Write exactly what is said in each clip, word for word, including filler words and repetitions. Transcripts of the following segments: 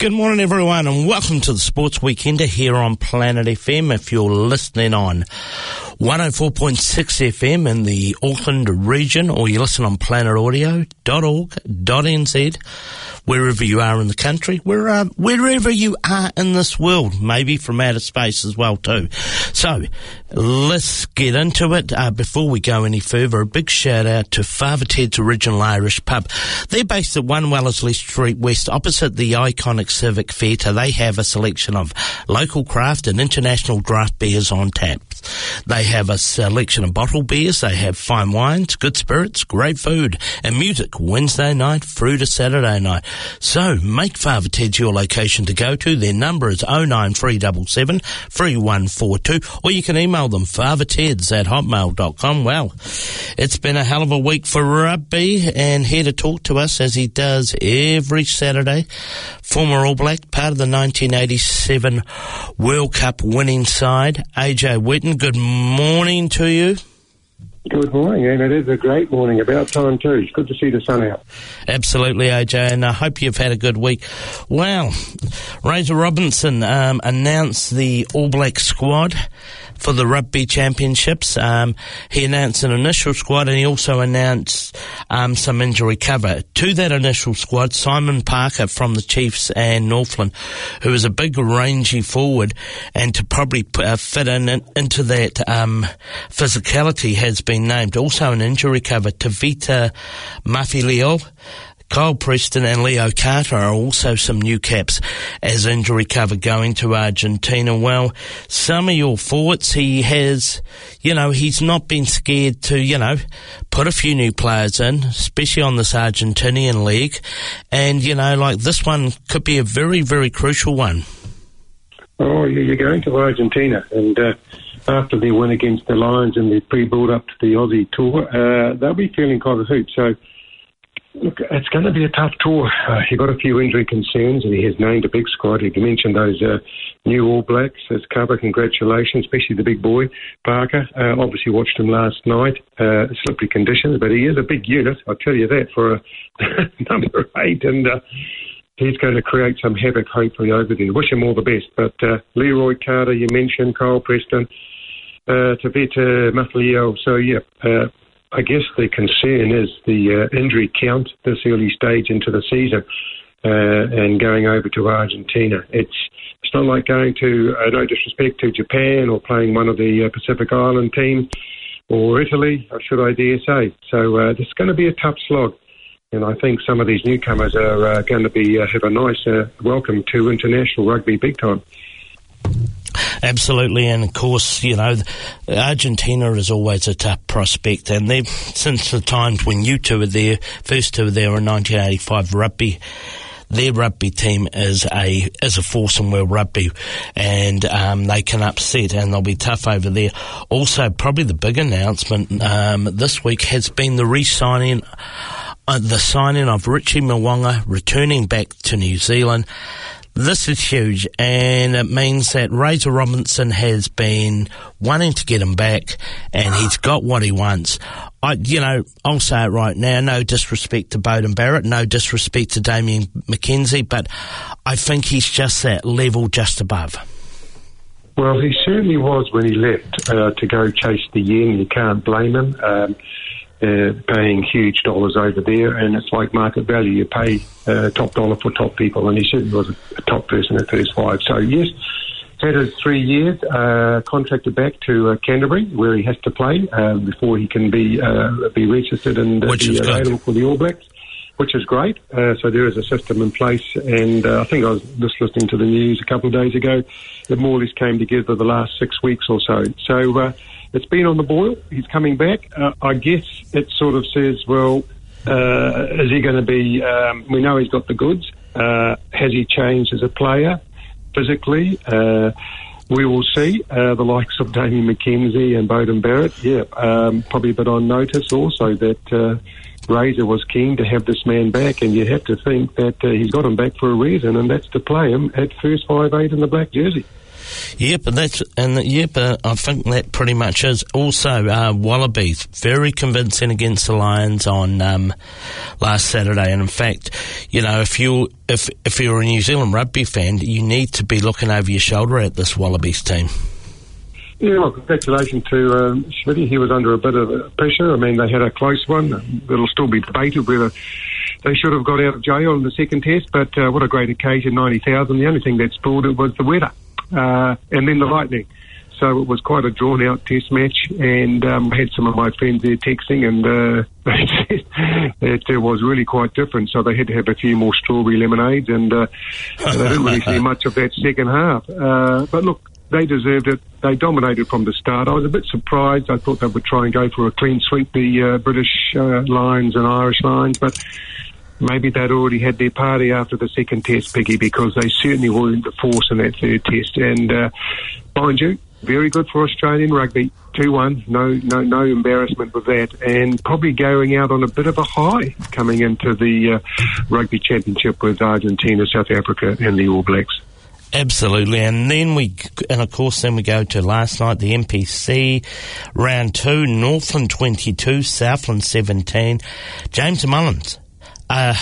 Good morning, everyone, and welcome to the Sports Weekender here on Planet F M. If you're listening on one oh four point six F M in the Auckland region, or you listen on planet audio dot org dot n z, wherever you are in the country, where, uh, wherever you are in this world, maybe from outer space as well too. So, let's get into it. Uh, before we go any further, a big shout out to Father Ted's Original Irish Pub. They're based at one Wellesley Street West, opposite the iconic Civic Theatre. They have a selection of local craft and international draft beers on tap. They have a selection of bottled beers, they have fine wines, good spirits, great food, and music Wednesday night through to Saturday night. So, make Father Ted's your location to go to. Their number is oh nine three seven seven, three one four two, or you can email them fatherteds at hotmail dot com. Well, it's been a hell of a week for rugby, and here to talk to us, as he does every Saturday, former All Black, part of the nineteen eighty-seven World Cup winning side, A J Whetton. Good morning to you. Good morning, and it is a great morning. About time too. It's good to see the sun out. Absolutely, A J, and I hope you've had a good week. Well, Razor Robinson um, announced the All Black squad for the Rugby Championships. Um, he announced an initial squad, and he also announced um, some injury cover. To that initial squad, Simon Parker from the Chiefs and Northland, who is a big, rangy forward, and to probably uh, fit in, in into that um, physicality, has been named. Also an injury cover, Tavita Mafileo, Kyle Preston and Leo Carter are also some new caps as injury cover going to Argentina. Well, some of your forwards, he has, you know, he's not been scared to, you know, put a few new players in, especially on this Argentinian league. And, you know, like this one could be a very, very crucial one. Oh, you're going to Argentina, and uh, after their win against the Lions and their pre-build up to the Aussie tour, uh, they'll be feeling quite a hoop. So, look, it's going to be a tough tour. Uh, he got a few injury concerns, and he has named a big squad. He mentioned those uh, new All Blacks as cover. Congratulations, especially the big boy, Parker. Uh, obviously watched him last night. Uh, slippery conditions, but he is a big unit, I'll tell you that, for a number eight, and uh, he's going to create some havoc, hopefully, over there. Wish him all the best. But uh, Leroy Carter, you mentioned, Kyle Preston, uh, Tavita Mafileo. So, yeah, uh, I guess the concern is the uh, injury count this early stage into the season, uh, and going over to Argentina. It's it's not like going to, uh, no disrespect to Japan, or playing one of the uh, Pacific Island teams, or Italy, should I dare say. So uh, this is going to be a tough slog, and I think some of these newcomers are uh, going to be uh, have a nice uh, welcome to international rugby big time. Absolutely, and of course, you know, Argentina is always a tough prospect, and they've, since the times when you two were there, first two were there in nineteen eighty-five rugby, their rugby team is a is a force in world rugby, and um, they can upset, and they'll be tough over there. Also, probably the big announcement um, this week has been the re-signing, uh, the signing of Richie Mo'unga returning back to New Zealand. This is huge, and it means that Razor Robinson has been wanting to get him back, and he's got what he wants. I, you know, I'll say it right now, no disrespect to Beauden Barrett, no disrespect to Damien McKenzie, but I think he's just that level just above. Well, he certainly was when he left uh, to go chase the yen. You can't blame him. Um, Uh, paying huge dollars over there, and it's like market value. You pay uh, top dollar for top people, and he certainly was a, a top person at thirty-five. So yes, had his three years, uh, contracted back to uh, Canterbury, where he has to play uh, before he can be uh, be registered and uh, be available for the All Blacks, which is great. Uh, so there is a system in place, and uh, I think I was just listening to the news a couple of days ago that more or less came together the last six weeks or so. So uh, it's been on the boil. He's coming back. Uh, I guess it sort of says, well, uh, is he going to be... Um, we know he's got the goods. Uh, has he changed as a player physically? Uh, we will see. Uh, the likes of Damien McKenzie and Beauden Barrett, yeah, um, probably a bit on notice also that uh, Razor was keen to have this man back, and you have to think that uh, he's got him back for a reason, and that's to play him at first five eight in the black jersey. Yep, and that's and yep, uh, I think that pretty much is. Also, uh, Wallabies very convincing against the Lions on um, last Saturday, and in fact, you know, if you if if you're a New Zealand rugby fan, you need to be looking over your shoulder at this Wallabies team. Yeah, well, congratulations to um, Schmidt. He was under a bit of pressure. I mean, they had a close one. It'll still be debated whether they should have got out of jail in the second test, but uh, what a great occasion, ninety thousand. The only thing that spoiled it was the weather uh, and then the lightning. So it was quite a drawn-out test match, and um, I had some of my friends there texting, and uh, they said that it was really quite different. So they had to have a few more strawberry lemonades, and uh, they didn't really see much of that second half. Uh, but look, they deserved it. They dominated from the start. I was a bit surprised. I thought they would try and go for a clean sweep, the uh, British uh, Lions and Irish Lions, but maybe they'd already had their party after the second test, Piggy, because they certainly weren't the force in that third test. And uh, mind you, very good for Australian rugby. two one, no, no, no embarrassment with that, and probably going out on a bit of a high coming into the uh, Rugby Championship with Argentina, South Africa and the All Blacks. Absolutely, and then we, and of course, then we go to last night, the N P C round two, Northland twenty-two, Southland seventeen. James Mullins, uh,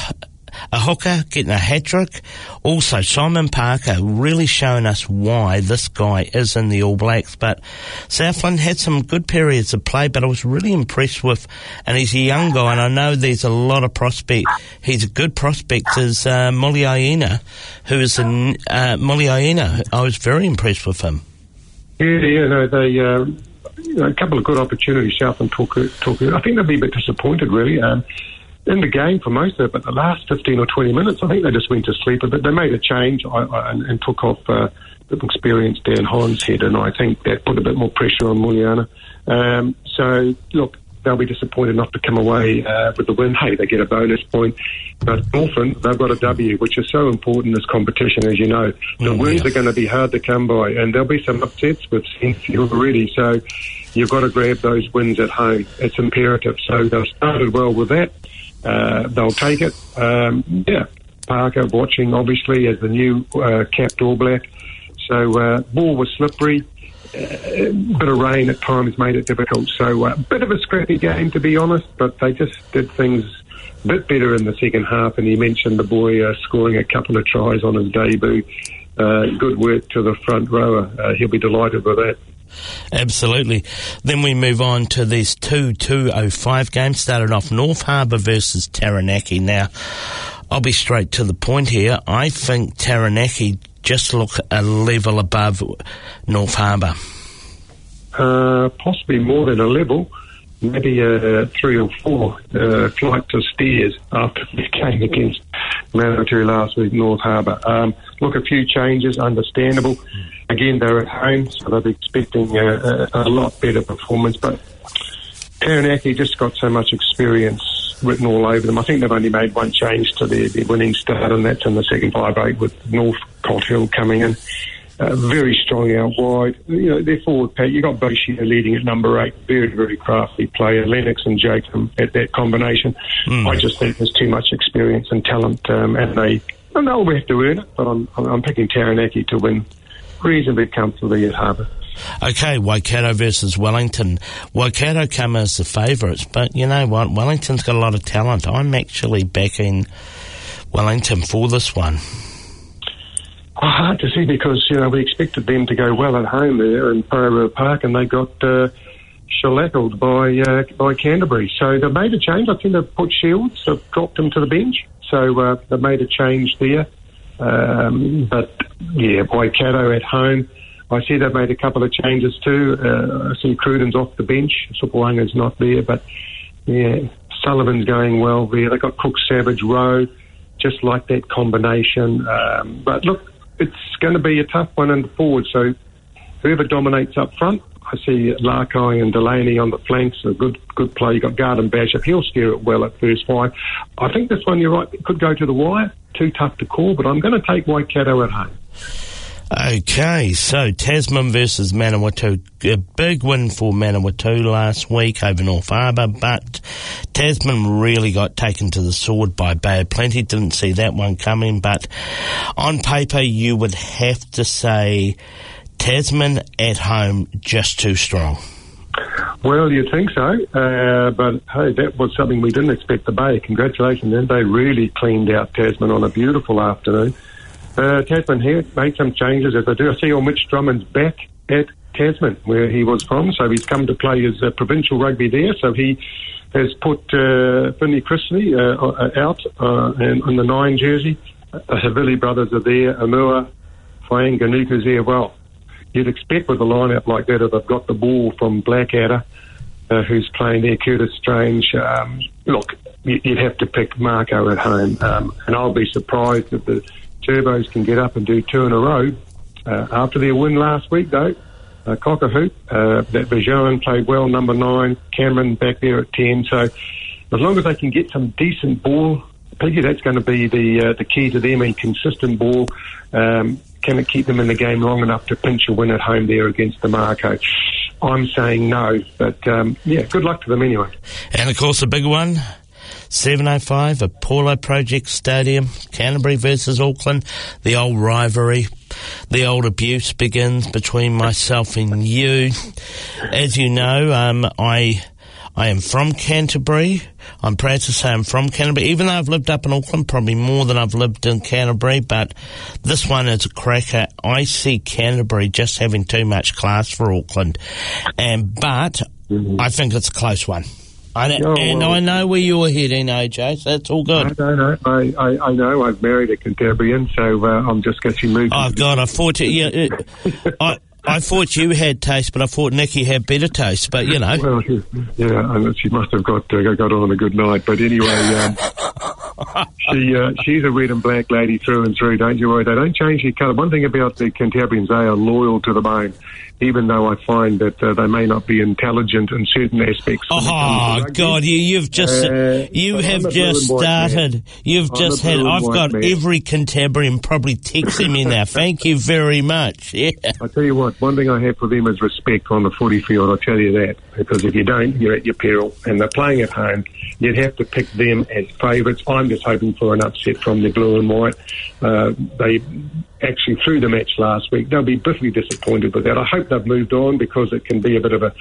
a hooker getting a hat trick. Also, Simon Parker really showing us why this guy is in the All Blacks. But Southland had some good periods of play, but I was really impressed with, and he's a young guy, and I know there's a lot of prospect. He's a good prospect, is uh, Muliaina, who is in uh, Muliaina. I was very impressed with him. Yeah, yeah, no, they, uh, you know, a couple of good opportunities, Southland talk, talk, I think they'll be a bit disappointed, really. Um, in the game for most of it, but the last fifteen or twenty minutes, I think they just went to sleep a bit. They made a change I, I, and, and took off uh, the experienced Dan Hollinshead, and I think that put a bit more pressure on Muliaina. Um, so, look, they'll be disappointed not to come away uh, with the win. Hey, they get a bonus point. But Northland, they've got a W, which is so important in this competition, as you know. The mm, wins yeah. are going to be hard to come by, and there'll be some upsets with Senfield already. So you've got to grab those wins at home. It's imperative. So they've started well with that. Uh, they'll take it. Um, yeah, Parker watching, obviously, as the new uh, capped All Black. So uh, ball was slippery. A bit of rain at times made it difficult. So a uh, bit of a scrappy game, to be honest, but they just did things a bit better in the second half. And you mentioned the boy uh, scoring a couple of tries on his debut. Uh, good work to the front rower. Uh, he'll be delighted with that. Absolutely. Then we move on to these two two oh five games. Started off North Harbour versus Taranaki. Now, I'll be straight to the point here. I think Taranaki just look a level above North Harbour. Uh, possibly more than a level. Maybe a three or four uh, flights of stairs after the game against Manawatu last week, North Harbour. Um, look, a few changes, understandable. Again, they're at home, so they'll be expecting a, a, a lot better performance. But Taranaki just got so much experience written all over them. I think they've only made one change to their, their winning start, and that's in the second five eight with North Cothill coming in. Uh, very strong out wide. You know, their forward pack, you got Boshia leading at number eight, very, very crafty player. Lennox and Jacob at that combination. Mm. I just think there's too much experience and talent, um, and they, and they'll have to earn it, but I'm, I'm picking Taranaki to win reasonably comfortably at Harbour. Okay, Waikato versus Wellington. Waikato come as the favourites, but you know what? Wellington's got a lot of talent. I'm actually backing Wellington for this one. Oh, hard to see because, you know, we expected them to go well at home there in Parramatta Park, and they got uh, shellackled by uh, by Canterbury. So they made a change. I think they've put Shields, they've dropped him to the bench. So uh, they've made a change there. Um, but, yeah, Waikato at home. I see they've made a couple of changes too. Uh, I see Cruden's off the bench. Supawanga's not there. But, yeah, Sullivan's going well there. They've got Cook, Savage, Rowe. Just like that combination. Um, but, look, it's going to be a tough one in the forward. So whoever dominates up front, I see Larkai and Delaney on the flanks, a good good play. You've got Garden Bishop. He'll steer it well at first five. I think this one, you're right, it could go to the wire. Too tough to call, but I'm going to take Waikato at home. Okay, so Tasman versus Manawatu. A big win for Manawatu last week over North Harbour, but Tasman really got taken to the sword by Bay of Plenty. Didn't see that one coming, but on paper you would have to say Tasman at home just too strong? Well, you'd think so, uh, but hey, that was something we didn't expect the Bay. Congratulations, then. They really cleaned out Tasman on a beautiful afternoon. Uh, Tasman here made some changes, as I do. I see old Mitch Drummond's back at Tasman, where he was from, so he's come to play his uh, provincial rugby there, so he has put uh, Finley Chrisley uh, out uh, and on the nine jersey. The uh, Havili brothers are there, Amua, Whainganuku's there. Well, you'd expect with a lineup like that, if they've got the ball from Blackadder, uh, who's playing there, Curtis Strange. Um, look, you'd have to pick Marco at home, um, and I'll be surprised if the Turbos can get up and do two in a row. Uh, after their win last week, though, uh, Cockahoo, uh, that Bajoan played well, number nine, Cameron back there at ten. So as long as they can get some decent ball, Piggy, that's going to be the uh, the key to them, and consistent ball. Um, can it keep them in the game long enough to pinch a win at home there against the Marco? I'm saying no, but um, yeah, good luck to them anyway. And of course, the big one, seven oh five, Apollo Project Stadium, Canterbury versus Auckland, the old rivalry, the old abuse begins between myself and you. As you know, um, I I am from Canterbury. I'm proud to say I'm from Canterbury, even though I've lived up in Auckland, probably more than I've lived in Canterbury, but this one is a cracker. I see Canterbury just having too much class for Auckland, and but mm-hmm. I think it's a close one. I oh, and well, I know where you're heading, A J, so that's all good. I know, I, I, I know. I've married a Canterburyan, so uh, I'm just getting moved. Oh, God, I thought you... Yeah, uh, I, I thought you had taste, but I thought Nikki had better taste, but, you know. Well, yeah, and she must have got uh, got on a good night, but anyway, um, she uh, she's a red and black lady through and through, don't you worry. They don't change their colour. One thing about the Canterburyans, they are loyal to the bone, even though I find that uh, they may not be intelligent in certain aspects. Oh, God, you, you've just, uh, you have just started. You've I'm just had, I've got man. every Canterburyan probably texting me now. Thank you very much. Yeah. I tell you what, one thing I have for them is respect on the footy field, I'll tell you that, because if you don't, you're at your peril, and they're playing at home. You'd have to pick them as favourites. I'm just hoping for an upset from the blue and white. Uh, they actually threw the match last week. They'll be bitterly disappointed with that. I hope they've moved on, because it can be a bit of a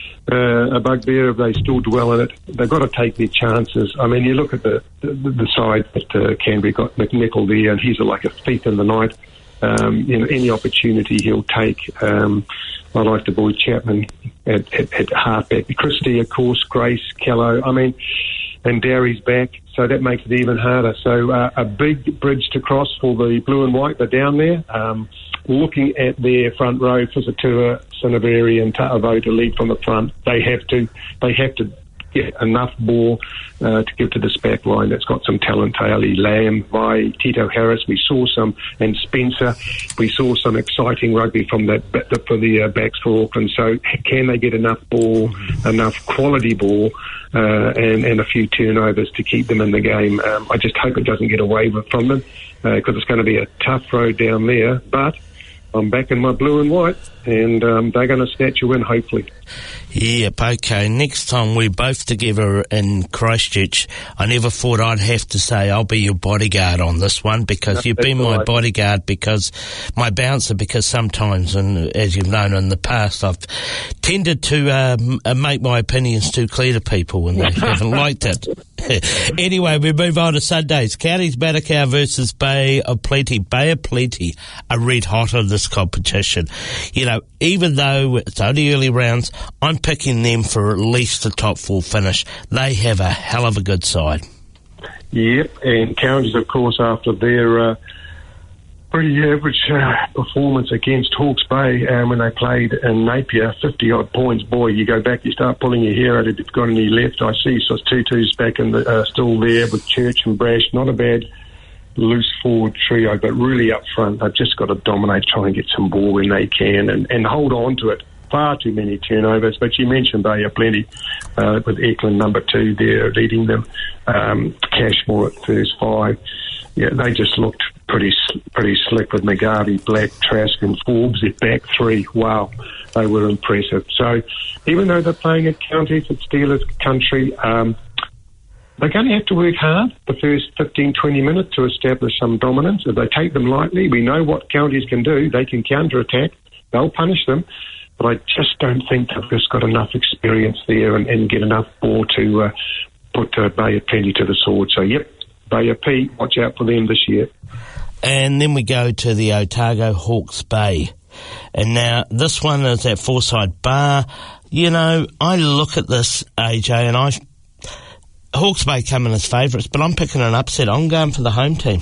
uh, a bugbear if they still dwell in it. They've got to take their chances. I mean, you look at the the, the side that uh, Canterbury got McNichol there, and he's like a thief in the night. Um, you know, any opportunity he'll take. Um, I like the boy Chapman at, at, at halfback. Christie, of course, Grace, Kello. I mean, and Derry's back, so that makes it even harder. So uh, a big bridge to cross for the blue and white. They're down there. Um, looking at their front row, Fisatua, Sinaveri and Ta'avo to lead from the front. They have to. They have to. Get enough ball uh, to give to this back line that's got some talent. Taili Lamb, Vai, Tito Harris, we saw some, and Spencer. We saw some exciting rugby from that for the uh, backs for Auckland. So can they get enough ball, enough quality ball, uh, and, and a few turnovers to keep them in the game? Um, I just hope it doesn't get away from them, because uh, it's going to be a tough road down there. But I'm back in my blue and white, and um, they're going to snatch a win, hopefully. Yep, okay. Next time we're both together in Christchurch, I never thought I'd have to say I'll be your bodyguard on this one, because no, you've been my right. bodyguard, because my bouncer, because sometimes, and as you've known in the past, I've tended to uh, make my opinions too clear to people when they haven't liked it. Anyway, we move on to Sundays. Counties Manukau versus Bay of Plenty. Bay of Plenty are red hot in this competition. You know, even though it's only early rounds, I'm picking them for at least a top four finish. They have a hell of a good side. Yep, and Counties, of course, after their uh, pretty average uh, performance against Hawke's Bay um, when they played in Napier, fifty-odd points. Boy, you go back, you start pulling your hair out if you've got any left. I see so Tutu's back in the, uh, still there with Church and Brash. Not a bad loose forward trio, but really up front, they've just got to dominate, try and get some ball when they can, and, and hold on to it. Far too many turnovers, but you mentioned Bay of Plenty uh, with Eklund number two there leading them, um, Cashmore at first five. Yeah, they just looked pretty pretty slick with McGarvey, Black, Trask and Forbes. Their back three, wow, they were impressive. So even though they're playing at Counties, it's Steelers country, um, they're going to have to work hard the first fifteen, twenty minutes to establish some dominance. If they take them lightly, we know what Counties can do. They can counter-attack. they'll punish them, but I just don't think they've just got enough experience there and, and get enough ball to uh, put uh, Bay of Plenty to the sword. So, yep, Bay of P, watch out for them this year. And then we go to the Otago Hawke's Bay. And now this one is at Forsyth Bar. You know, I look at this, A J, and I Hawke's Bay come in as favourites, but I'm picking an upset. I'm going for the home team.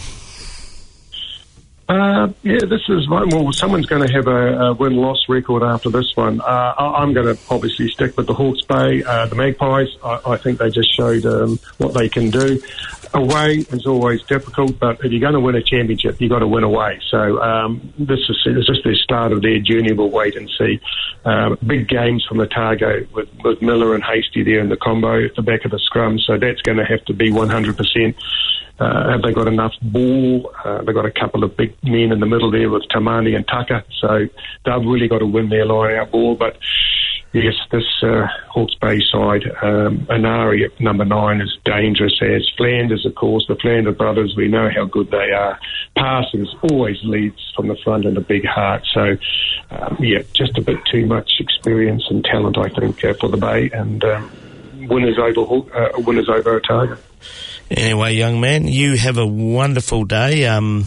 Uh, yeah, this is, well, someone's going to have a, a win-loss record after this one. Uh, I, I'm going to obviously stick with the Hawke's Bay. Uh, the Magpies, I, I think they just showed um, what they can do. Away is always difficult, but if you're going to win a championship, you've got to win away. So um, this is it's just the start of their journey. We'll wait and see. Uh, big games from Otago with, with Miller and Hasty there in the combo at the back of the scrum, so that's going to have to be one hundred percent. Uh, have they got enough ball? Uh, they've got a couple of big men in the middle there with Tamani and Tucker, so they've really got to win their line-out ball. But yes, this uh, Hawke's Bay side, um, Anari at number nine is dangerous, as Flanders, of course. The Flanders brothers, we know how good they are. Parsons always leads from the front and a big heart. So, um, yeah, just a bit too much experience and talent, I think, uh, for the Bay. And um, winners over, uh, winners over Otago. Anyway, young man, you have a wonderful day. Um,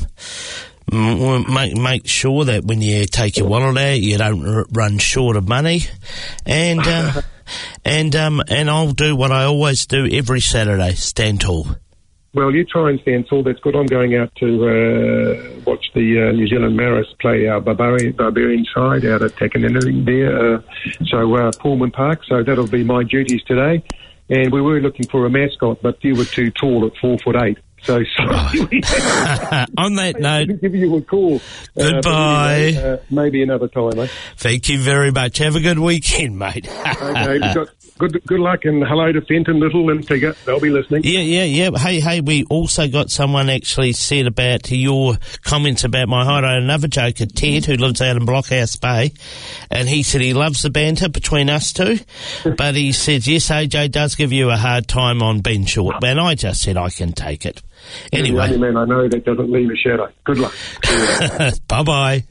make make sure that when you take your wallet out, you don't r- run short of money, and uh, and um and I'll do what I always do every Saturday: stand tall. Well, you try and stand tall. That's good. I'm going out to uh, watch the uh, New Zealand Maris play our Barbarian, Barbarian side out at Takanini there. Uh, so uh, Pullman Park. So that'll be my duties today. And we were looking for a mascot, but you were too tall at four foot eight. So sorry. On that note, I'll give you a call. Goodbye. Uh, anyway, uh, maybe another time, mate. Thank you very much. Have a good weekend, mate. Okay, we've got good good luck, and hello to Fenton Little and Tigger. They'll be listening. Yeah, yeah, yeah. Hey, hey, we also got someone actually said about your comments about my height. I had another joker, Ted, who lives out in Blockhouse Bay, and he said he loves the banter between us two, but he says, yes, A J does give you a hard time on being short, and I just said I can take it. Anyway. You're the only man I know that doesn't leave a shadow. Good luck. Bye-bye.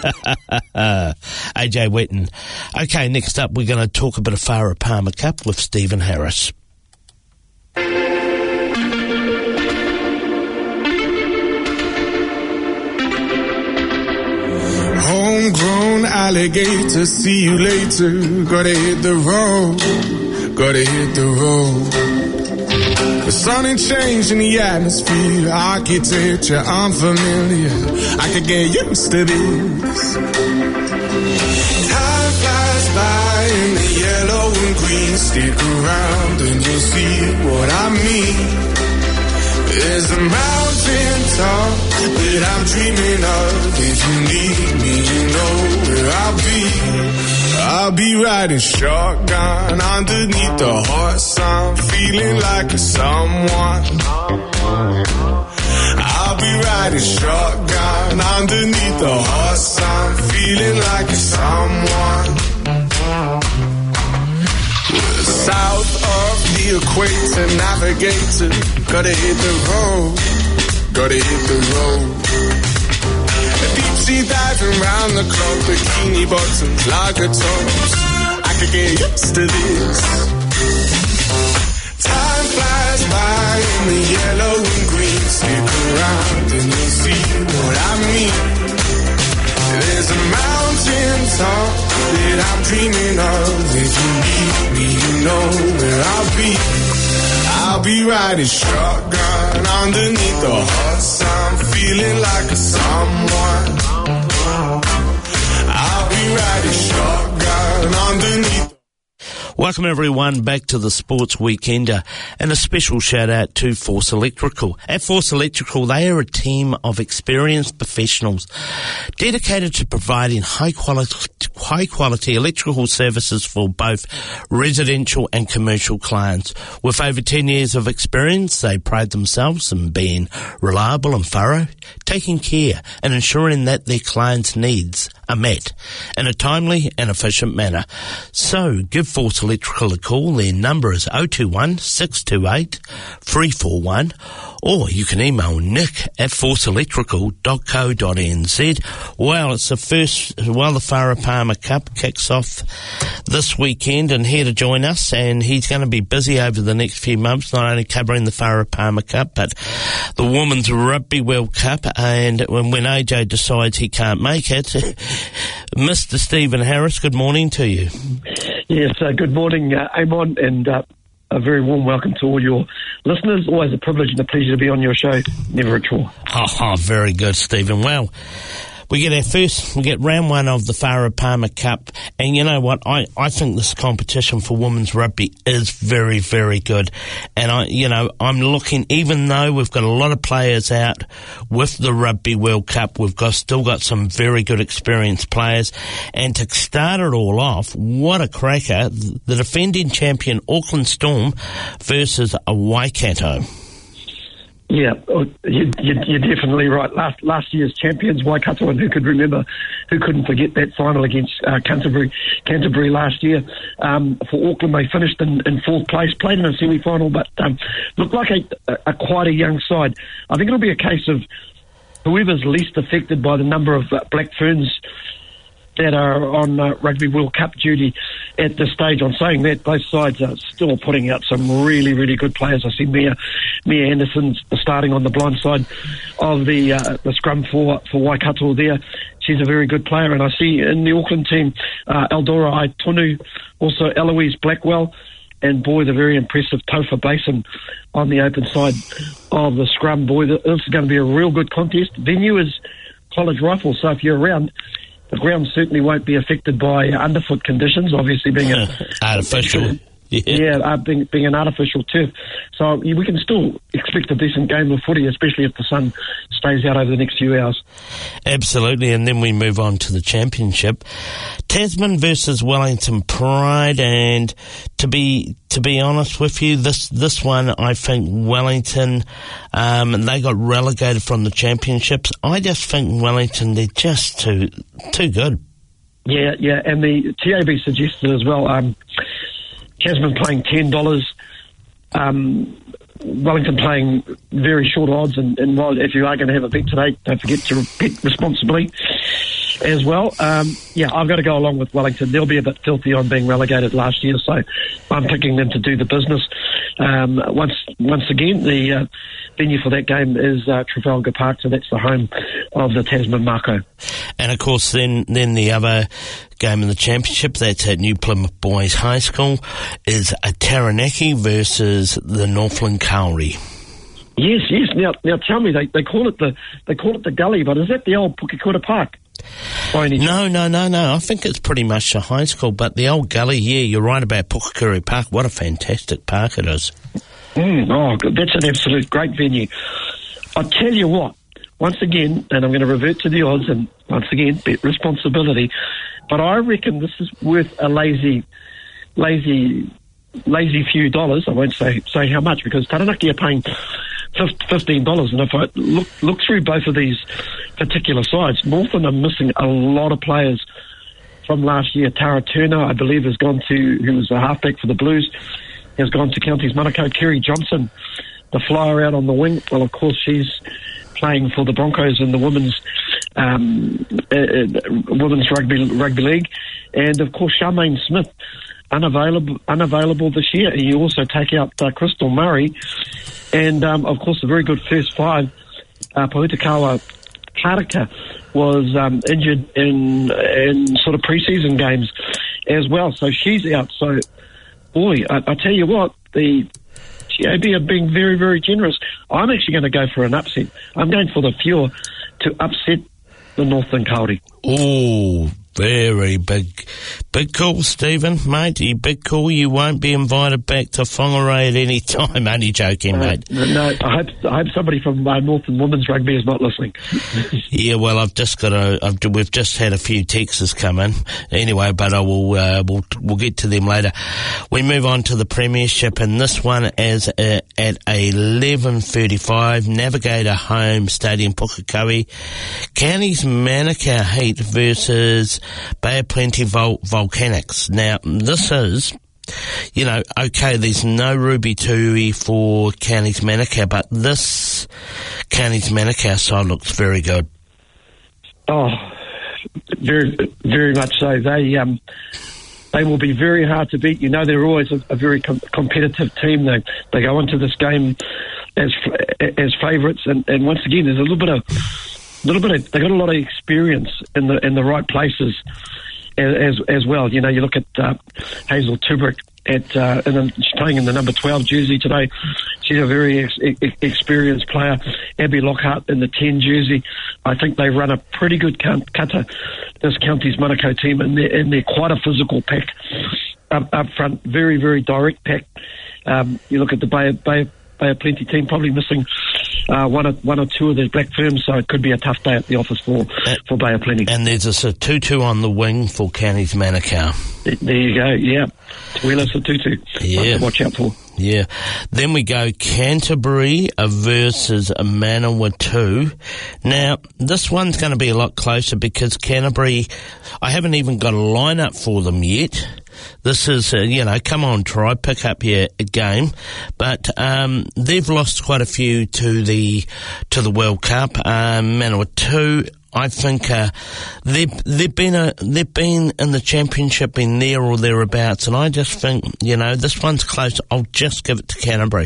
A J Wetton. Okay, next up we're going to talk a bit of Farah Palmer Cup with Stephen Harris. Homegrown alligator, see you later. Gotta hit the road, gotta hit the road. The sun ain't changing the atmosphere, architecture unfamiliar. I could get used to this. Time flies by in the yellow and green. Stick around and you'll see what I mean. There's a mountain top that I'm dreaming of. If you need me, you know where I'll be. I'll be riding shotgun underneath the hot sun, feeling like a someone. I'll be riding shotgun underneath the hot sun, feeling like a someone. South of the equator, navigator, gotta hit the road, gotta hit the road. Deep sea diving round the clock, bikini bottoms, lager tops. I could get used to this. Time flies by in the yellow and green. Stick around and you'll see what I mean. There's a mountain top that I'm dreaming of. If you need me, you know where I'll be. I'll be riding shotgun underneath the hot sun, feeling like a someone. I'll be riding shotgun underneath. Welcome everyone back to the Sports Weekender, and a special shout out to Force Electrical. At Force Electrical, they are a team of experienced professionals dedicated to providing high quality, high quality electrical services for both residential and commercial clients. With over ten years of experience, they pride themselves in being reliable and thorough, taking care and ensuring that their clients' needs are met in a timely and efficient manner. So give Force Electrical a call. Their number is oh two one, six two eight, three four one, or you can email nick at force electrical dot co dot n z. Well, it's the first, well, the Farah Palmer Cup kicks off this weekend, and here to join us, and he's going to be busy over the next few months, not only covering the Farah Palmer Cup, but the Women's Rugby World Cup. And when, when A J decides he can't make it, Mister Stephen Harris, good morning to you. Yes, uh, good morning, uh, Amon, and uh, a very warm welcome to all your listeners. Always a privilege and a pleasure to be on your show. Never a chore. Oh, oh very good, Stephen. Well, we get our first, we get round one of the Farah Palmer Cup, and you know what, I, I think this competition for women's rugby is very, very good, and I, you know, I'm looking, even though we've got a lot of players out with the Rugby World Cup, we've got still got some very good experienced players, and to start it all off, what a cracker, the defending champion Auckland Storm versus a Waikato. Yeah, you, you, you're definitely right. Last last year's champions, Waikato, and who could remember, who couldn't forget that final against uh, Canterbury Canterbury last year. Um, for Auckland, they finished in, in fourth place, played in a semi-final, but um, looked like a, a, a quite a young side. I think it'll be a case of whoever's least affected by the number of uh, Black Ferns that are on uh, Rugby World Cup duty at this stage. On saying that, both sides are still putting out some really, really good players. I see Mia, Mia Anderson starting on the blind side of the uh, the scrum for, for Waikato there. She's a very good player. And I see in the Auckland team, uh, Eldora Aitonu, also Eloise Blackwell, and boy, the very impressive Topher Basin on the open side of the scrum. Boy, this is going to be a real good contest. Venue is College Rifle, so if you're around, the ground certainly won't be affected by underfoot conditions, obviously being a artificial. Yeah, yeah uh, being, being an artificial turf. So we can still expect a decent game of footy, especially if the sun stays out over the next few hours. Absolutely, and then we move on to the championship. Tasman versus Wellington Pride, and to be to be honest with you, this this one, I think Wellington, um, they got relegated from the championships. I just think Wellington, they're just too too good. Yeah, yeah, and the T A B suggested as well, um, Tasman playing ten dollars, um, Wellington playing very short odds, and, and while if you are going to have a bet today, don't forget to bet responsibly as well. Um, yeah, I've got to go along with Wellington. They'll be a bit filthy on being relegated last year, so I'm picking them to do the business. Um, once once again, the uh, venue for that game is uh, Trafalgar Park, so that's the home of the Tasman Mako. And of course, then then the other game in the championship, that's at New Plymouth Boys High School, is a Taranaki versus the Northland Kauri. Yes, yes. Now, now tell me, they, they call it the they call it the Gully, but is that the old Pukekura Park? No, no, no, no. I think it's pretty much a high school, but the old Gully, yeah, you're right about Pukekura Park. What a fantastic park it is. Mm, oh, that's an absolute great venue. I'll tell you what, once again, and I'm going to revert to the odds, and once again, bet responsibility, but I reckon this is worth a lazy, lazy, lazy few dollars. I won't say say how much, because Taranaki are paying fifteen dollars, and if I look look through both of these particular sides, Northern are missing a lot of players from last year. Tara Turner, I believe, has gone to, who was a halfback for the Blues, has gone to Counties Manukau. Kerry Johnson, the flyer out on the wing, well, of course, she's playing for the Broncos in the women's um, uh, uh, women's rugby rugby league, and of course, Charmaine Smith, unavailable unavailable this year. You also take out uh, Crystal Murray, and um, of course, a very good first five. Uh, Pohutakawa Karaka was um, injured in in sort of preseason games as well, so she's out. So, boy, I, I tell you what, the T A B are being very, very generous. I'm actually going to go for an upset. I'm going for the Fiora to upset the Northern Kauri. Oh, Very big, big call, Stephen, mate. You big call. You won't be invited back to Whangarei at any time. Only joking, uh, mate. No, I hope I hope somebody from uh, Northern Women's Rugby is not listening. Yeah, well, I've just got a. I've, we've just had a few texts come in. Anyway, but I will. Uh, we'll we'll get to them later. We move on to the Premiership, and this one is uh, at eleven thirty-five. Navigator home, Stadium Pukekohe. Counties Manukau Heat versus Bay of Plenty Vol- Volcanics. Now, this is, you know, okay, there's no Ruby Tui for Counties Manukau, but this Counties Manukau side looks very good. Oh, very, very much so. They um, they will be very hard to beat. You know, they're always a, a very com- competitive team. They they go into this game as as favourites, and, and once again, there's a little bit of little bit of, they got a lot of experience in the in the right places as as well. You know, you look at uh, Hazel Tubrick at uh, and then she's playing in the number twelve jersey today. She's a very ex- ex- experienced player. Abby Lockhart in the ten jersey. I think they run a pretty good kata, this Counties Manukau team, and they're, and they're quite a physical pack up, up front. Very, very direct pack. Um, you look at the Bay of, Bay, Bay of Plenty team, probably missing Uh, one or one or two of those black firms, so it could be a tough day at the office for, uh, for Bay of Plenty. And there's a two-two on the wing for Counties Manukau. There you go, yeah. Tuila Satutu. Yeah. Watch out for. Yeah. Then we go Canterbury versus Manawatu. Now, this one's going to be a lot closer because Canterbury, I haven't even got a lineup for them yet. This is, uh, you know, come on, try, pick up your game. But um, they've lost quite a few to the to the World Cup. Um, Manawatu, I think uh, they've they've been a they've been in the championship, been there or thereabouts, and I just think, you know, this one's close. I'll just give it to Canterbury.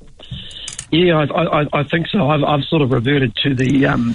Yeah, I, I, I think so. I've, I've sort of reverted to the um,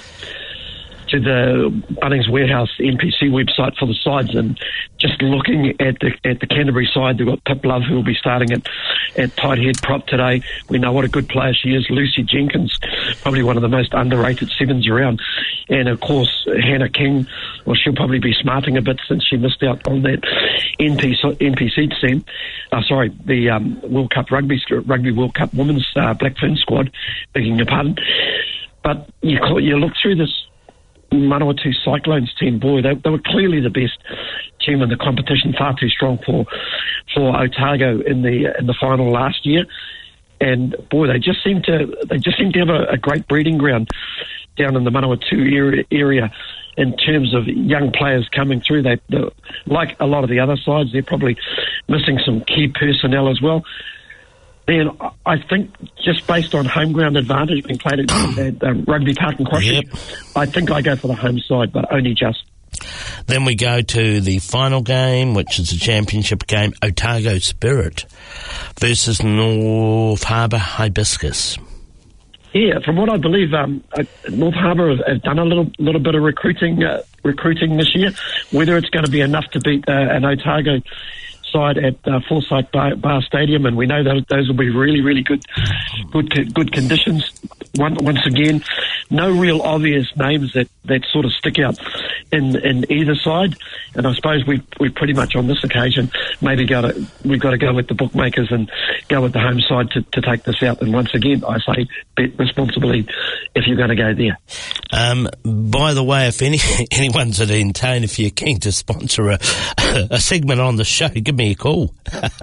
to the Bunnings Warehouse N P C website for the sides, and just looking at the at the Canterbury side, they've got Pip Love, who will be starting at at tight head prop today. We know what a good player she is. Lucy Jenkins, probably one of the most underrated sevens around, and of course Hannah King. Well, she'll probably be smarting a bit since she missed out on that N P C team. Uh, sorry, the um, World Cup Rugby Rugby World Cup Women's uh, Black Fern squad. Begging your pardon, but you you look through this Manawatu Cyclones team, boy, they, they were clearly the best team in the competition, far too strong for for Otago in the in the final last year. And boy, they just seem to they just seem to have a, a great breeding ground down in the Manawatu area, area in terms of young players coming through. They, like a lot of the other sides, they're probably missing some key personnel as well. Then I think just based on home ground advantage being played at, at um, Rugby Park and Crossy, yep. I think I go for the home side, but only just. Then we go to the final game, which is a championship game, Otago Spirit versus North Harbour Hibiscus. Yeah, from what I believe, um, uh, North Harbour have, have done a little little bit of recruiting uh, recruiting this year. Whether it's going to be enough to beat uh, an Otago side at uh, Forsyth Bar, Bar Stadium, and we know those those will be really really good good good conditions. One, once again, no real obvious names that, that sort of stick out in in either side, and I suppose we we pretty much on this occasion maybe got to we've got to go with the bookmakers and go with the home side to, to take this out. And once again, I say bet responsibly if you're going to go there. Um, by the way, if any anyone's at Entone, if you're keen to sponsor a, a segment on the show, give me a call.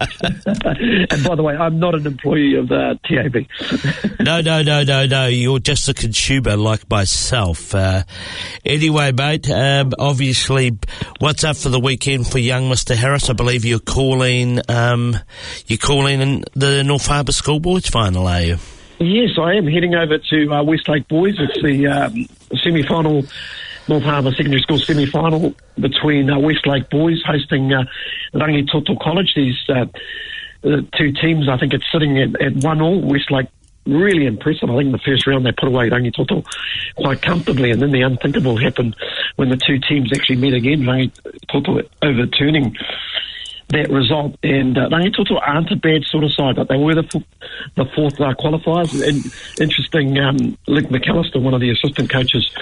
And by the way, I'm not an employee of the T A B. no, no, no, no, no. You're just a consumer like myself. Uh, anyway, mate, um, obviously, what's up for the weekend for young Mister Harris? I believe you're calling, um, you're calling in the North Harbour Schoolboys final, are you? Yes, I am heading over to uh, Westlake Boys. It's the um, semi-final, North Harbour Secondary School semi-final between uh, Westlake Boys hosting uh, Rangitoto College. These uh, the two teams, I think it's sitting at, at one all. Westlake really impressive. I think in the first round they put away Rangitoto quite comfortably, and then the unthinkable happened when the two teams actually met again, Rangitoto overturning that result. And uh, Rangitoto aren't a bad sort of side, but they were the, f- the fourth uh, qualifiers. And interesting, um, Luke McAllister, one of the assistant coaches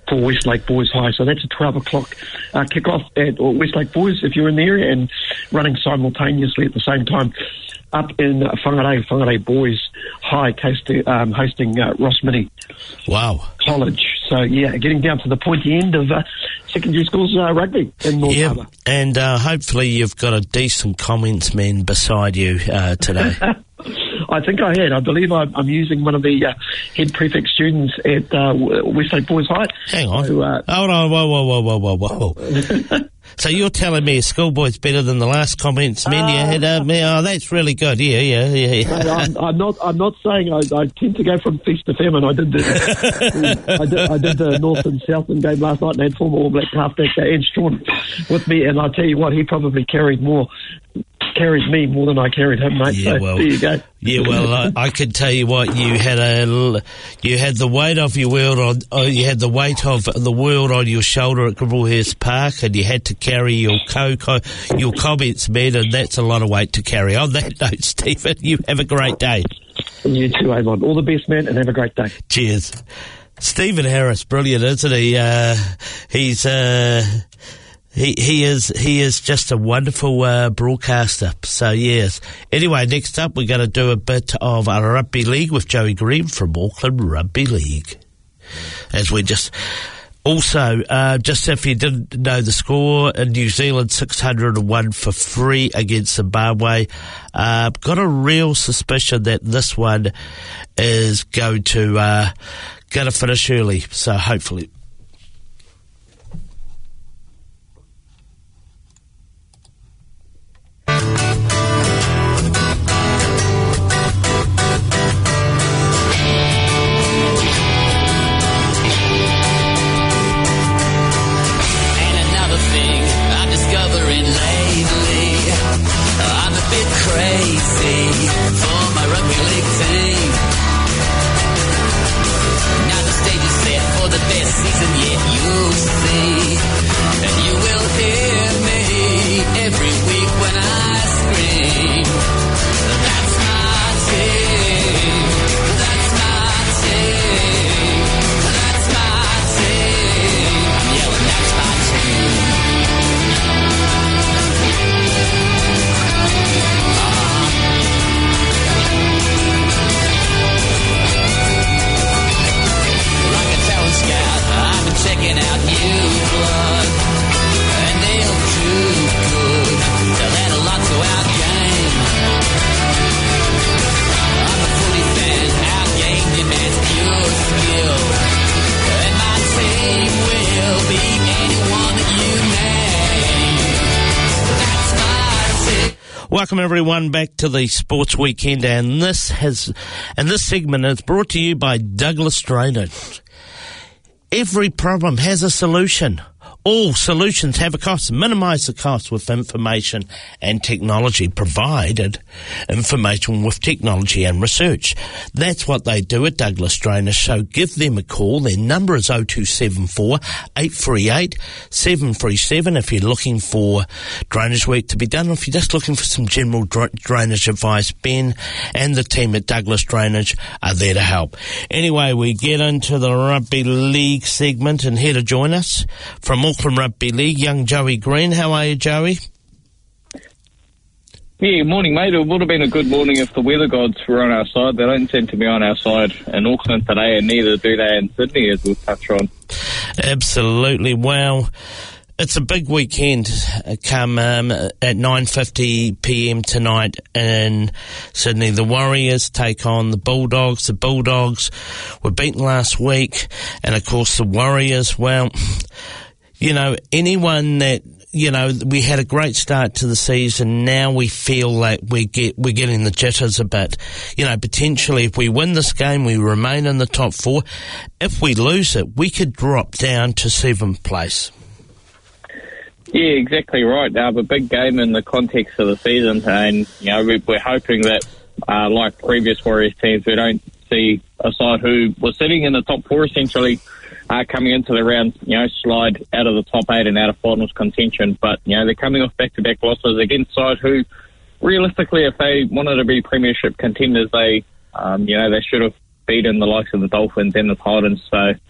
for Westlake Boys High. So that's a twelve o'clock uh, kick-off at Westlake Boys if you're in the area, and running simultaneously at the same time up in uh, Whangarei, Whangarei Boys High, hosting, um, hosting uh, Rossmini Wow. College. So, yeah, getting down to the pointy end of uh, secondary schools uh, rugby in North Yeah, Harbour. and uh, hopefully you've got a decent comments man beside you uh, today. I think I had. I believe I'm, I'm using one of the uh, head prefect students at uh, Westlake Boys High. Hang on. So, uh, Hold on. Whoa, whoa, whoa, whoa, whoa, whoa. So you're telling me a schoolboy's better than the last comments man you had? Uh, me? Oh, that's really good. Yeah, yeah, yeah. yeah. No, I'm, I'm not. I'm not saying. I, I tend to go from feast to famine. I did the. I did. I did the North and Southland game last night, and had former All Black halfback uh, Ed Strawn with me, and I tell you what, he probably carried more. Carried me more than I carried him, mate. Yeah, so well, there you go. Yeah, well, I, I can tell you what, you had a, you had the weight of your world on, oh, you had the weight of the world on your shoulder at Gribblehurst Park, and you had to carry your co, co your comments, man, and that's a lot of weight to carry. On that note, Stephen, you have a great day. And you too, Avon. All the best, man, and have a great day. Cheers. Stephen Harris, brilliant, isn't he? Uh, he's, uh, He he is he is just a wonderful uh, broadcaster. So yes. Anyway, next up we're going to do a bit of a rugby league with Joey Green from Auckland Rugby League. As we just also uh, just if you didn't know the score, in New Zealand six hundred and one for free against Zimbabwe. Uh, got a real suspicion that this one is going to uh, going to finish early. So hopefully. Welcome everyone back to the Sports Weekend, and this has, and this segment is brought to you by Douglas Drainage. Every problem has a solution. All solutions have a cost. Minimise the cost with information and technology provided. Information with technology and research. That's what they do at Douglas Drainage. So give them a call. Their number is oh two seven four, eight three eight, seven three seven if you're looking for drainage work to be done, or if you're just looking for some general dra- drainage advice. Ben and the team at Douglas Drainage are there to help. Anyway, we get into the Rugby League segment, and here to join us from Auckland Rugby League, young Joey Green. How are you, Joey? Yeah, morning, mate. It would have been a good morning if the weather gods were on our side. They don't seem to be on our side in Auckland today, and neither do they in Sydney, as we'll touch on. Absolutely. Well, it's a big weekend come um, at nine fifty p.m. tonight in Sydney. The Warriors take on the Bulldogs. The Bulldogs were beaten last week, and of course the Warriors, well, you know, anyone that, you know, we had a great start to the season. Now we feel like we get, we're getting the jitters a bit. You know, potentially if we win this game, we remain in the top four. If we lose it, we could drop down to seventh place. Yeah, exactly right. Now, a big game in the context of the season, and, you know, we're hoping that, uh, like previous Warriors teams, we don't see a side who was sitting in the top four essentially Uh, coming into the round, you know, slide out of the top eight and out of finals contention. But, you know, they're coming off back-to-back losses against side who, realistically, if they wanted to be premiership contenders, they, um, you know, they should have beaten the likes of the Dolphins and the Titans. So,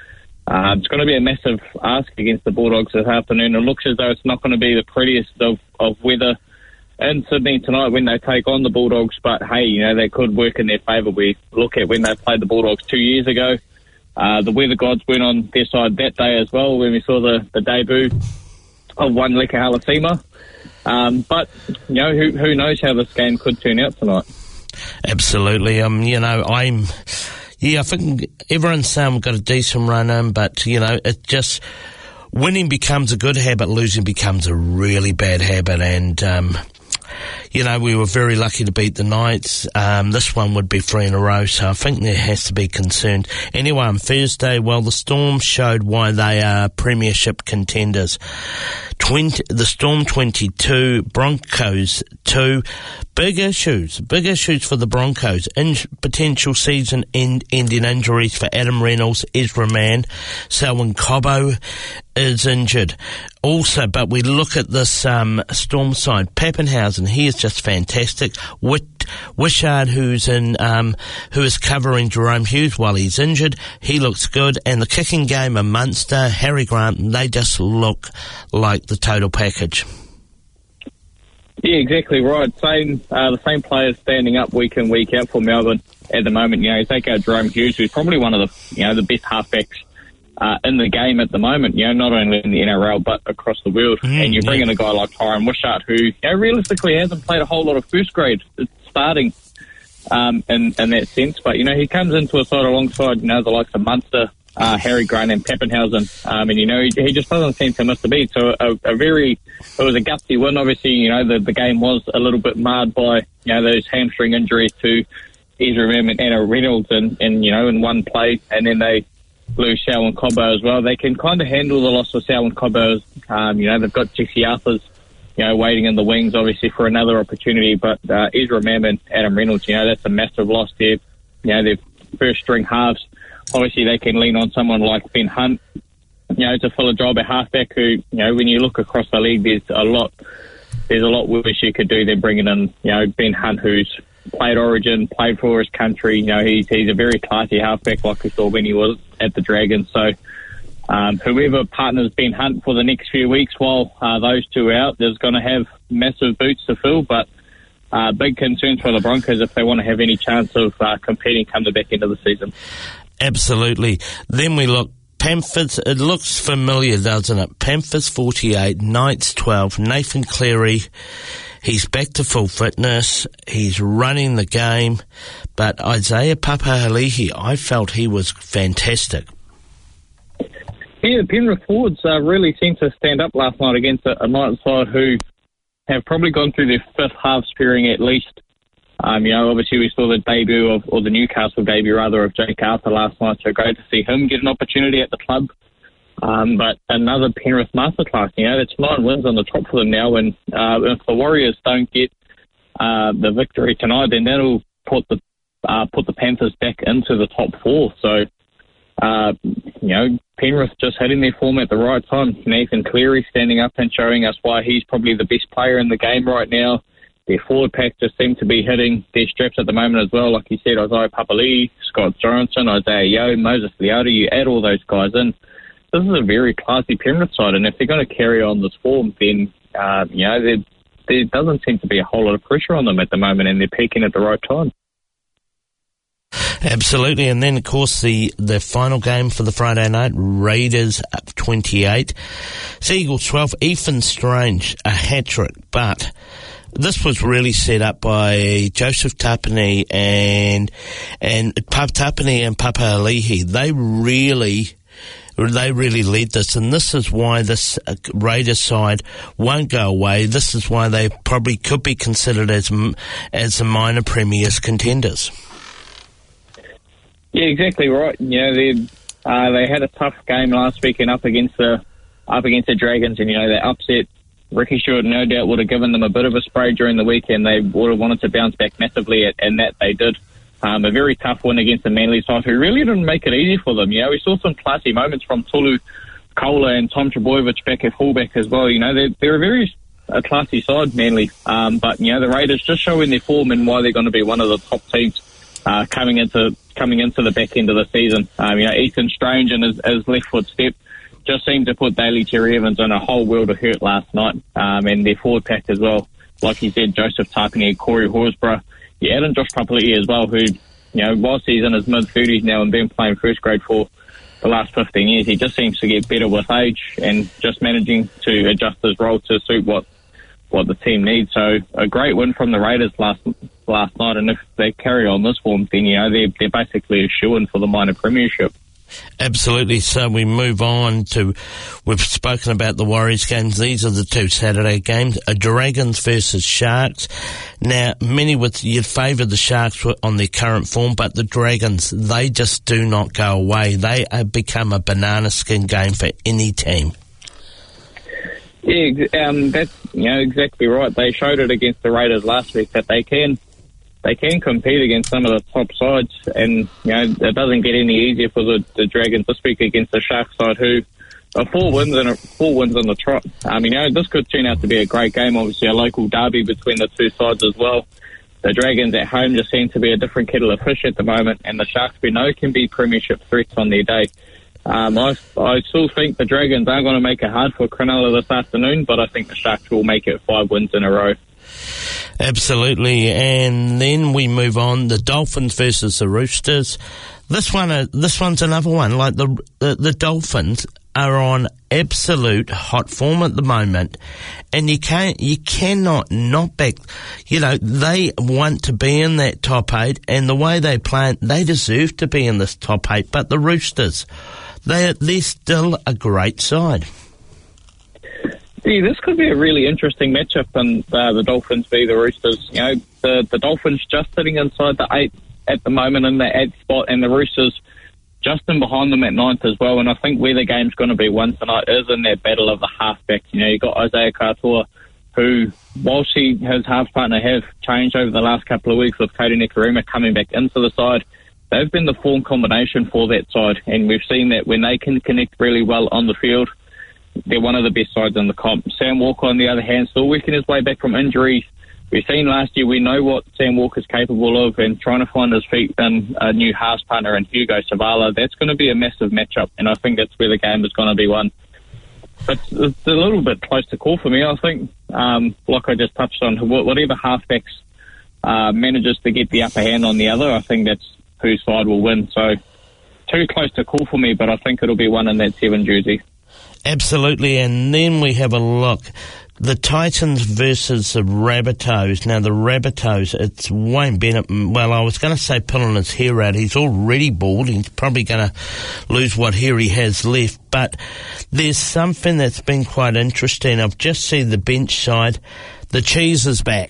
Uh, it's going to be a massive ask against the Bulldogs this afternoon. It looks as though it's not going to be the prettiest of, of weather in Sydney tonight when they take on the Bulldogs, but hey, you know, they could work in their favour. We look at when they played the Bulldogs two years ago. Uh, the weather gods went on their side that day as well when we saw the, the debut of one Leka Halasima. Um, but, you know, who, who knows how this game could turn out tonight. Absolutely. Um, you know, I'm... Yeah, I think everyone's saying we've got a decent run in, but, you know, it just... Winning becomes a good habit, losing becomes a really bad habit, and... Um, You know, we were very lucky to beat the Knights. Um, this one would be three in a row, so I think there has to be concern. Anyway, on Thursday, well, the Storm showed why they are premiership contenders. twenty, the Storm twenty-two, Broncos two. Big issues, big issues for the Broncos. In potential season end, ending injuries for Adam Reynolds, Ezra Mann, Selwyn Cobbo is injured. Also, but we look at this um, Storm side. Pappenhausen, he is just fantastic. Whit, Wishart, who's in, um, who is covering Jerome Hughes while he's injured, he looks good. And the kicking game of Munster, Harry Grant, they just look like the total package. Yeah, exactly right. Same, uh, the same players standing up week in, week out for Melbourne at the moment. You know, you take out Jerome Hughes, who's probably one of the, you know, the best halfbacks uh, in the game at the moment. You know, not only in the N R L but across the world. Mm, and you bring yeah. in a guy like Tyron Wishart, who, you know, realistically hasn't played a whole lot of first grade starting um, in in that sense. But you know, he comes into a side alongside, you know, the likes of Munster, Uh, Harry Grant and Pappenhausen, um, and you know he, he just doesn't seem to miss the beat. So a, a very, it was a gutsy win. Obviously, you know the, the game was a little bit marred by you know those hamstring injuries to Ezra Mann and Anna Reynolds, and, and you know in one play, and then they lose Selwyn Cobbo as well. They can kind of handle the loss of Selwyn Cobbo. Um, you know they've got Jesse Arthurs, you know waiting in the wings, obviously for another opportunity. But uh, Ezra Mann and Adam Reynolds, you know that's a massive loss there. You know their first string halves. Obviously, they can lean on someone like Ben Hunt, you know, to fill a job at halfback. Who, you know, when you look across the league, there's a lot, there's a lot worse you could do than bringing in, you know, Ben Hunt, who's played Origin, played for his country. You know, he's he's a very classy halfback, like we saw when he was at the Dragons. So, um, whoever partners Ben Hunt for the next few weeks while uh, those two are out, there's going to have massive boots to fill, but. Uh, big concerns for the Broncos if they want to have any chance of uh, competing come the back end of the season. Absolutely. Then we look, Panthers, it looks familiar, doesn't it? Panthers forty-eight, Knights twelve, Nathan Cleary, he's back to full fitness, he's running the game, but Isaiah Papali'i, I felt he was fantastic. Yeah, Penrith forwards uh, really seemed to stand up last night against a, a Knights side who have probably gone through their fifth half spearing at least. Um, you know, obviously we saw the debut of, or the Newcastle debut rather, of Jake Arthur last night, so great to see him get an opportunity at the club. Um, but another Penrith masterclass, you know, that's nine wins on the top for them now, and uh, if the Warriors don't get uh, the victory tonight, then that'll put the uh, put the Panthers back into the top four. So, uh, you know, Penrith just hitting their form at the right time. Nathan Cleary standing up and showing us why he's probably the best player in the game right now. Their forward pack just seem to be hitting their straps at the moment as well. Like you said, Isaiah Papali'i, Scott Sorensen, Isaiah Yeo, Moses Leota, you add all those guys in. This is a very classy Penrith side, and if they're going to carry on this form, then, uh, you know, there, there doesn't seem to be a whole lot of pressure on them at the moment, and they're peaking at the right time. Absolutely, and then of course the, the final game for the Friday night, Raiders up twenty-eight, Seagulls twelve, Ethan Strange, a hat-trick, but this was really set up by Joseph Tapine and and Tapine and Papali'i. They really They really led this, and this is why this Raiders side won't go away. This is why they probably could be considered as as the minor premiers contenders. Yeah, exactly right. You know, they uh, they had a tough game last weekend up against the up against the Dragons, and you know they upset. Ricky Stewart no doubt would have given them a bit of a spray during the weekend. They would have wanted to bounce back massively, and that they did. Um, a very tough win against the Manly side, who really didn't make it easy for them. You know, we saw some classy moments from Tulu Kola and Tom Trbojevic back at fullback as well. You know, they're, they're a very a classy side, Manly. Um, but, you know, the Raiders just showing their form and why they're going to be one of the top teams uh, coming into coming into the back end of the season. Um, you know, Ethan Strange and his, his left foot step just seemed to put Daly Cherry Evans in a whole world of hurt last night, um, and their forward pack as well. Like you said, Joseph Tapine, Corey Horsburgh, yeah, and Josh Papali'i as well, who, you know, whilst he's in his mid-thirties now and been playing first grade for the last fifteen years, he just seems to get better with age and just managing to adjust his role to suit what what the team needs. So a great win from the Raiders last last night, and if they carry on this form, then, you know, they're, they're basically a shoo-in for the minor premiership. Absolutely. So we move on to, we've spoken about the Warriors games. These are the two Saturday games, a Dragons versus Sharks. Now, many would, you'd favour the Sharks on their current form, but the Dragons, they just do not go away. They have become a banana skin game for any team. Yeah, um, that's, you know, exactly right. They showed it against the Raiders last week that they can they can compete against some of the top sides, and, you know, it doesn't get any easier for the, the Dragons this week against the Sharks side, who are four wins and a, four wins on the trot. Um, you know, this could turn out to be a great game. Obviously, a local derby between the two sides as well. The Dragons at home just seem to be a different kettle of fish at the moment, and the Sharks, we know, can be premiership threats on their day. Um, I, I still think the Dragons aren't going to make it hard for Cronulla this afternoon, but I think the Sharks will make it five wins in a row. Absolutely. And then we move on, the Dolphins versus the Roosters. This one, uh, this one's another one. Like the, the the Dolphins are on absolute hot form at the moment, and you can't, you cannot not back. You know, they want to be in that top eight, and the way they play, they deserve to be in this top eight. But the Roosters, they they're still a great side. Yeah, this could be a really interesting matchup, and uh, the Dolphins v the Roosters. You know, the the Dolphins just sitting inside the eighth at the moment in the eighth spot, and the Roosters just in behind them at ninth as well. And I think where the game's going to be won tonight is in that battle of the halfbacks. You know, you've got Isaiah Katoa, who, whilst he, his half partner have changed over the last couple of weeks with Cody Nikorima coming back into the side, they've been the form combination for that side, and we've seen that when they can connect really well on the field, they're one of the best sides in the comp. Sam Walker, on the other hand, still working his way back from injuries. We've seen last year, we know what Sam Walker's capable of, and trying to find his feet in a new halves partner in Hugo Savala, that's going to be a massive matchup, and I think that's where the game is going to be won. But it's a little bit close to call for me, I think. Um, like I just touched on, whatever halfbacks uh, manages to get the upper hand on the other, I think that's whose side will win. So, too close to call for me, but I think it'll be one in that seven jersey. Absolutely, and then we have a look. The Titans versus the Rabbitohs. Now, the Rabbitohs, it's Wayne Bennett. Well, I was going to say pulling his hair out. He's already bald. He's probably going to lose what hair he has left. But there's something that's been quite interesting. I've just seen the bench side. The cheese is back.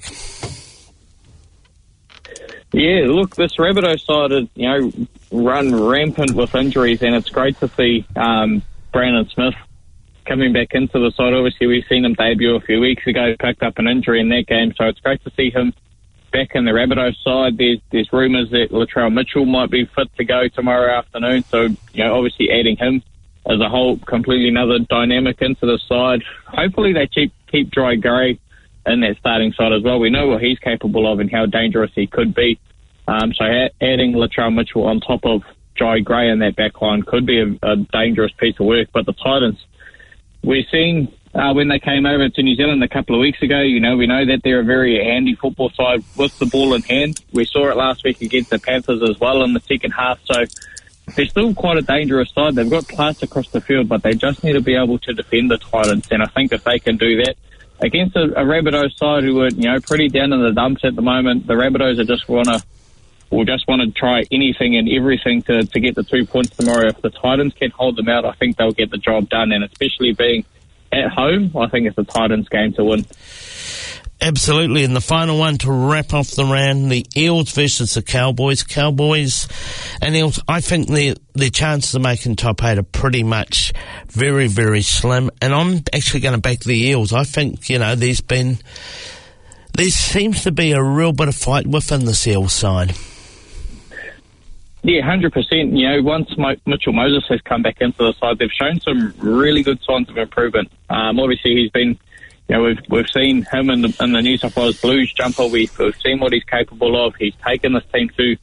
Yeah, look, this Rabbitoh side is, you know, run rampant with injuries, and it's great to see um, Brandon Smith coming back into the side. Obviously, we've seen him debut a few weeks ago, picked up an injury in that game, so it's great to see him back in the Rabbitoh side. There's there's rumours that Latrell Mitchell might be fit to go tomorrow afternoon, so, you know, obviously adding him as a whole, completely another dynamic into the side. Hopefully they keep, keep Jai Gray in that starting side as well. We know what he's capable of and how dangerous he could be. Um, so ha- adding Latrell Mitchell on top of Jai Gray in that back line could be a, a dangerous piece of work. But the Titans, we're seeing uh, when they came over to New Zealand a couple of weeks ago, you know, we know that they're a very handy football side with the ball in hand. We saw it last week against the Panthers as well in the second half. So they're still quite a dangerous side. They've got class across the field, but they just need to be able to defend the Titans. And I think if they can do that against a, a Rabbitohs side who are, you know, pretty down in the dumps at the moment, the Rabbitohs are just want to will just want to try anything and everything to, to get the two points tomorrow. If the Titans can hold them out, I think they'll get the job done. And especially being at home, I think it's the Titans' game to win. Absolutely. And the final one to wrap off the round, the Eels versus the Cowboys. Cowboys and Eels, I think their their chances of making top eight are pretty much very, very slim. And I'm actually going to back the Eels. I think, you know, there's been, there seems to be a real bit of fight within the Eels side. Yeah, one hundred percent. You know, once Mo- Mitchell Moses has come back into the side, they've shown some really good signs of improvement. Um, obviously, he's been, you know, we've we've seen him in the, in the New South Wales Blues jumper. We've, we've seen what he's capable of. He's taken this team to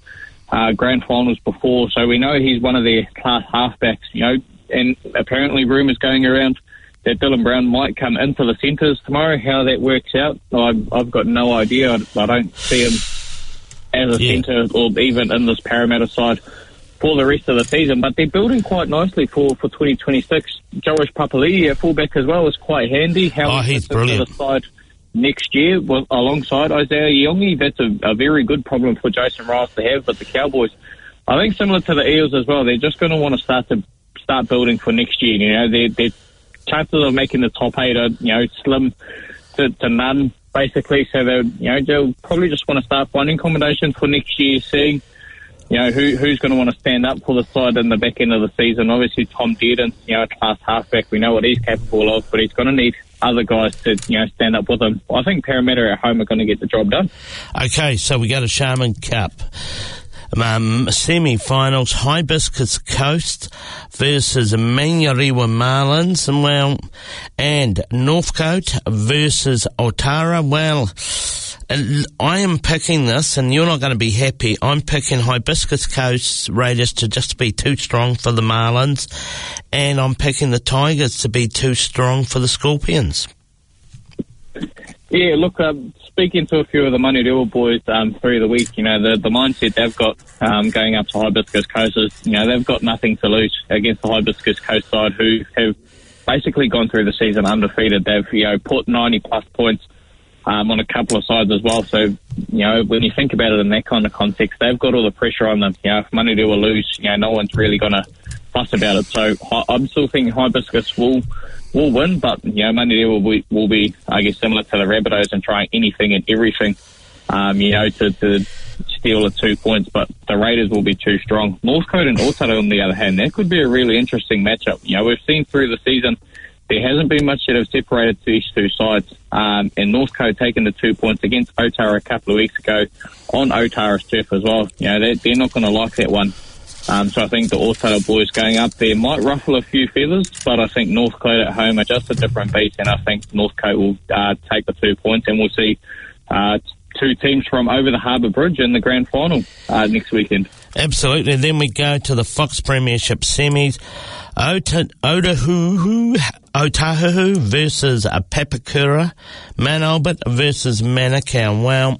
uh, grand finals before, so we know he's one of their class halfbacks, you know, and apparently rumours going around that Dylan Brown might come into the centres tomorrow. How that works out, I've, I've got no idea. I, I don't see him as a yeah. centre or even in this Parramatta side for the rest of the season, but they're building quite nicely for, for twenty twenty-six. Joash Papali'i at fullback as well is quite handy. How oh, he's brilliant. The side next year well, alongside Isaiah Iongi, that's a, a very good problem for Jason Rice to have. But the Cowboys, I think similar to the Eels as well, they're just going to want to start to start building for next year. You know, their their chances of making the top eight are, you know, slim to, to none basically. So they'll, you know, they'll probably just want to start finding combinations for next year, seeing, you know, who who's going to want to stand up for the side in the back end of the season. Obviously, Tom Dearden, you know, a class halfback, we know what he's capable of, but he's going to need other guys to, you know, stand up with him. I think Parramatta at home are going to get the job done. Okay, so we go to Sharman Cup. Um, semi-finals, Hibiscus Coast versus Manurewa Marlins, and well, and Northcote versus Otara. Well, I am picking this, and you're not going to be happy. I'm picking Hibiscus Coast Raiders to just be too strong for the Marlins, and I'm picking the Tigers to be too strong for the Scorpions. Yeah, look, um, speaking to a few of the Manurewa boys um, through the week, you know, the, the mindset they've got um, going up to Hibiscus Coast is, you know, they've got nothing to lose against the Hibiscus Coast side, who have basically gone through the season undefeated. They've, you know, put ninety plus points um, on a couple of sides as well. So, you know, when you think about it in that kind of context, they've got all the pressure on them. You know, if Manurewa lose, you know, no one's really going to fuss about it. So I'm still thinking Hibiscus will will win, but, you know, Manurewa will be, will be, I guess, similar to the Rabbitohs and trying anything and everything, um, you know, to, to steal the two points, but the Raiders will be too strong. Northcote and Otara, on the other hand, that could be a really interesting matchup. You know, we've seen through the season there hasn't been much that have separated these two sides, um, and Northcote taking the two points against Otara a couple of weeks ago on Otara's turf as well. You know, they're, they're not going to like that one. Um, so I think the Otara boys going up there might ruffle a few feathers, but I think Northcote at home are just a different beast, and I think Northcote will uh, take the two points, and we'll see uh, two teams from over the Harbour Bridge in the grand final uh, next weekend. Absolutely. And then we go to the Fox Premiership semis. Ota, Otahuhu, Otahuhu versus uh, Papakura. Mount Albert versus Manukau. Well,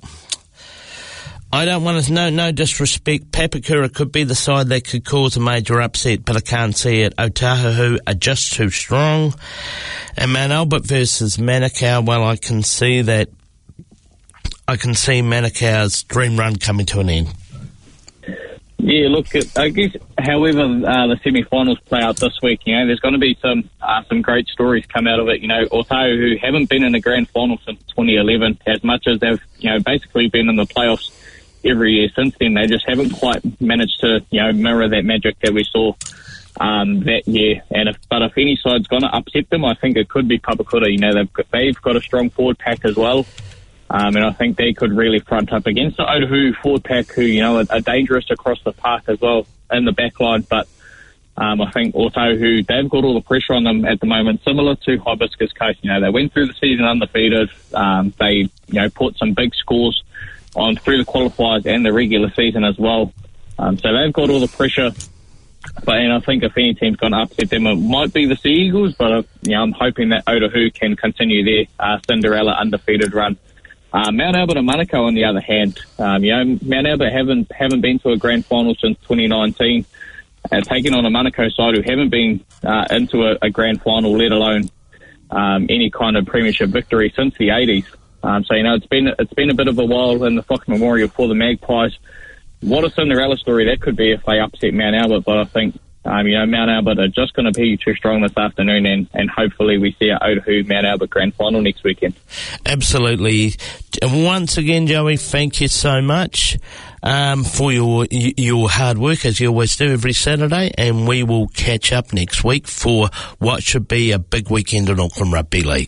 I don't want to, no, no disrespect. Papakura could be the side that could cause a major upset, but I can't see it. Otahuhu are just too strong. And Mount Albert versus Manukau, well, I can see that, I can see Manukau's dream run coming to an end. Yeah, look, I guess, however uh, the semi-finals play out this week, you know, there's going to be some uh, some great stories come out of it. You know, Otahu, who haven't been in a grand final since twenty eleven, as much as they've, you know, basically been in the playoffs every year since then, they just haven't quite managed to, you know, mirror that magic that we saw um, that year. And if, but if any side's going to upset them, I think it could be Papakura. You know, they've got, they've got a strong forward pack as well. Um, and I think they could really front up against the Otahu forward pack, who, you know, are, are dangerous across the park as well in the back line. But um, I think Otahu, they've got all the pressure on them at the moment, similar to Hibiscus Coast. You know, they went through the season undefeated. Um, they, you know, put some big scores on through the qualifiers and the regular season as well. Um, so they've got all the pressure. But and I think if any team's going to upset them, it might be the Sea Eagles. But uh, you know, I'm hoping that Otahu can continue their uh, Cinderella undefeated run. Uh, Mount Albert and Manukau, on the other hand, um, you know, Mount Albert haven't haven't been to a grand final since twenty nineteen, uh, taking on a Manukau side who haven't been uh, into a, a grand final, let alone um, any kind of premiership victory since the eighties. Um, so you know, it's been it's been a bit of a while in the Fox Memorial for the Magpies. What a Cinderella story that could be if they upset Mount Albert, but I think Um, you know, Mount Albert are just going to be too strong this afternoon, and, and hopefully we see our Otahu Mount Albert grand final next weekend. Absolutely. Once again, Joey, thank you so much um, for your your hard work, as you always do every Saturday, and we will catch up next week for what should be a big weekend in Auckland Rugby League.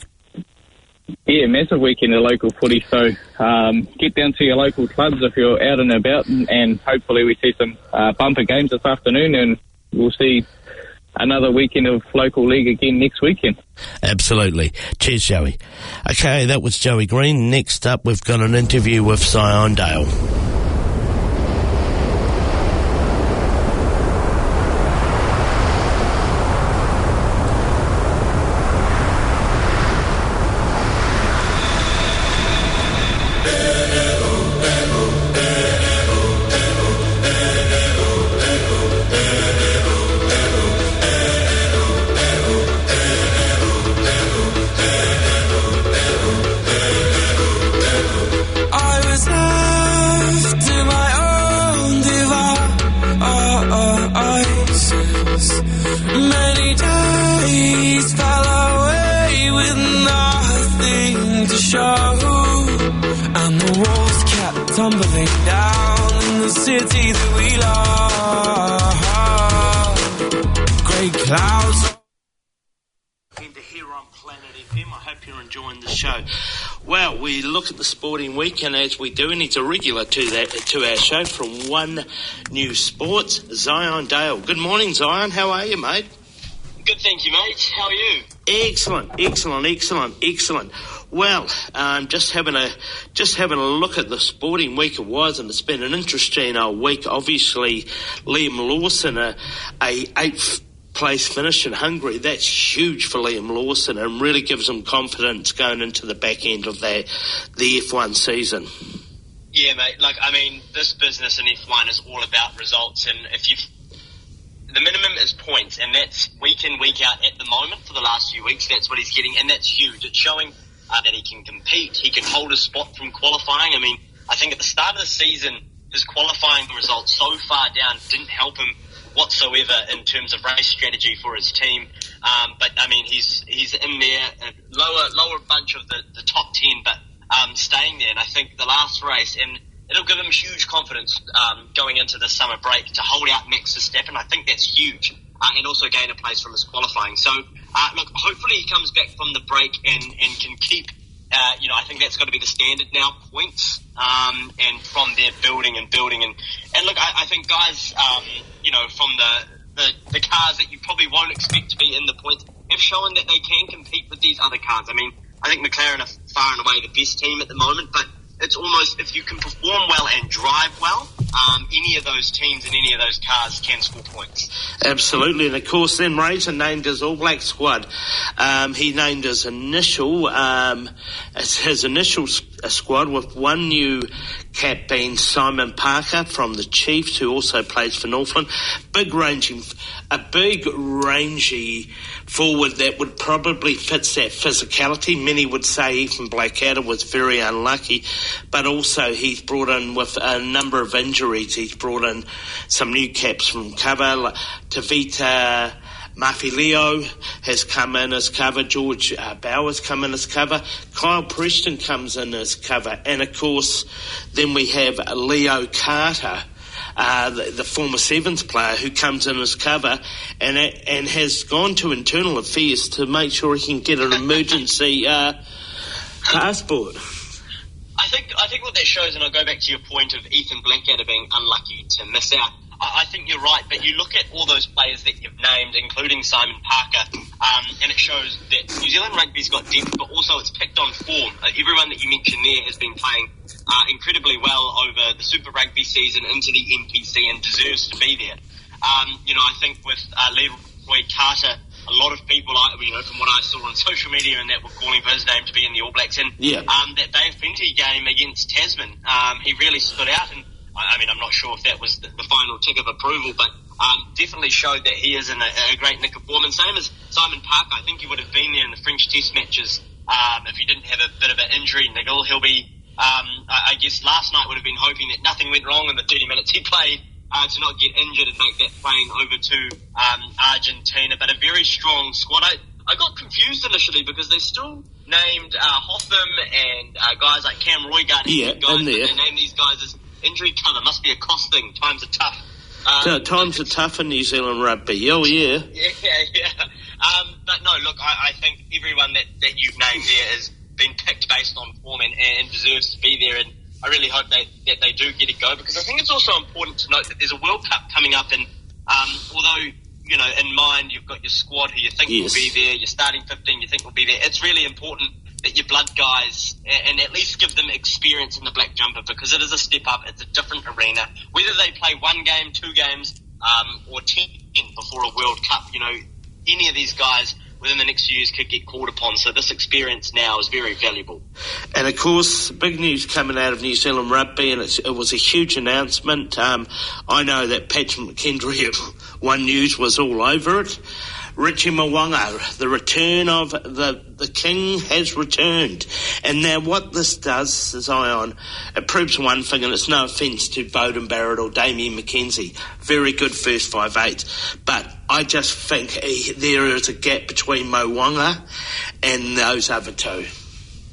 Yeah, massive weekend of local footy, so um, get down to your local clubs if you're out and about, and, and hopefully we see some uh, bumper games this afternoon, and we'll see another weekend of local league again next weekend. Absolutely. Cheers, Joey. Okay, that was Joey Green. Next up, we've got an interview with Sion Dale. tumbling down in the city that we love. Grey clouds. Here on Planet F M. I hope you're enjoying the show. Well, we look at the sporting week, and as we do, and he's a regular to that to our show from One News Sports, Zion Dale. Good morning, Zion. How are you, mate? Good, thank you, mate. How are you? Excellent, excellent, excellent, excellent. Well, um, just having a just having a look at the sporting week it was, and it's been an interesting uh, week. Obviously, Liam Lawson, a, a eighth place finish in Hungary. That's huge for Liam Lawson and really gives him confidence going into the back end of the the F one season. Yeah, mate. Like, I mean, this business in F one is all about results, and if you the minimum is points, and that's week in, week out at the moment for the last few weeks. That's what he's getting, and that's huge. It's showing uh, that he can compete. He can hold his spot from qualifying. I mean, I think at the start of the season, his qualifying results so far down didn't help him whatsoever in terms of race strategy for his team. Um, but, I mean, he's he's in there, a lower lower bunch of the, the top ten, but um, staying there. And I think the last race, and it'll give him huge confidence um, going into the summer break to hold out Max Verstappen. I think that's huge. Uh, and also gain a place from his qualifying. So, uh, look, hopefully he comes back from the break and, and can keep, uh, you know, I think that's got to be the standard now, points. Um, and from there, building and building. And, and look, I, I think guys, um, you know, from the, the, the cars that you probably won't expect to be in the points have shown that they can compete with these other cars. I mean, I think McLaren are far and away the best team at the moment, but it's almost, if you can perform well and drive well, um, any of those teams and any of those cars can score points. Absolutely, and of course then Razor named his All Black squad. Um, he named his initial, um, his initial squad with one new cap being Simon Parker from the Chiefs, who also plays for Northland. Big ranging, a big rangy forward that would probably fits that physicality. Many would say Ethan Blackadder was very unlucky, but also he's brought in with a number of injuries. He's brought in some new caps from cover. Tavita Mafileo has come in as cover. George uh, Bauer's come in as cover. Kyle Preston comes in as cover. And, of course, then we have Leo Carter, Uh, the, the former Sevens player, who comes in as cover and and has gone to internal affairs to make sure he can get an emergency uh, passport. I think I think what that shows, and I'll go back to your point of Ethan Blackadder being unlucky to miss out. I, I think you're right, but you look at all those players that you've named, including Simon Parker, um, and it shows that New Zealand rugby's got depth, but also it's picked on form. Uh, everyone that you mentioned there has been playing Uh, incredibly well over the Super Rugby season into the N P C and deserves to be there. Um, you know, I think with uh, Leroy Carter, a lot of people, you know, from what I saw on social media and that were calling for his name to be in the All Blacks, and yeah. um, that Dave Fenty game against Tasman, um, he really stood out. And I, I mean, I'm not sure if that was the, the final tick of approval, but um, definitely showed that he is in a, a great nick of form. And same as Simon Parker, I think he would have been there in the French Test matches um, if he didn't have a bit of an injury niggle. He'll be Um, I, I guess last night would have been hoping that nothing went wrong in the thirty minutes he played uh, to not get injured and make that plane over to um, Argentina. But a very strong squad. I, I got confused initially because they still named uh, Hotham and uh, guys like Cam Roygard. Yeah, guys, in there. They named these guys as injury cover. Must be a cost thing. Times are tough. Um, so, times are tough in New Zealand rugby. Oh, yeah. Yeah, yeah. Um, but no, look, I, I think everyone that, that you've named there is been picked based on form and, and deserves to be there, and I really hope they, that they do get a go, because I think it's also important to note that there's a World Cup coming up, and um, although, you know, in mind you've got your squad who you think yes. will be there, your starting fifteen you think will be there, it's really important that your blood guys, and at least give them experience in the black jumper, because it is a step up, it's a different arena. Whether they play one game, two games, um, or ten before a World Cup, you know, any of these guys within the next few years could get called upon. So this experience now is very valuable. And, of course, big news coming out of New Zealand rugby, and it's, it was a huge announcement. Um, I know that Patrick McKendry of One News was all over it. Richie Mo'unga, the return of the the king has returned. And now what this does, Zion, it proves one thing, and it's no offence to Bowden Barrett or Damien McKenzie. Very good first five eight. But I just think he, there is a gap between Mo'unga and those other two.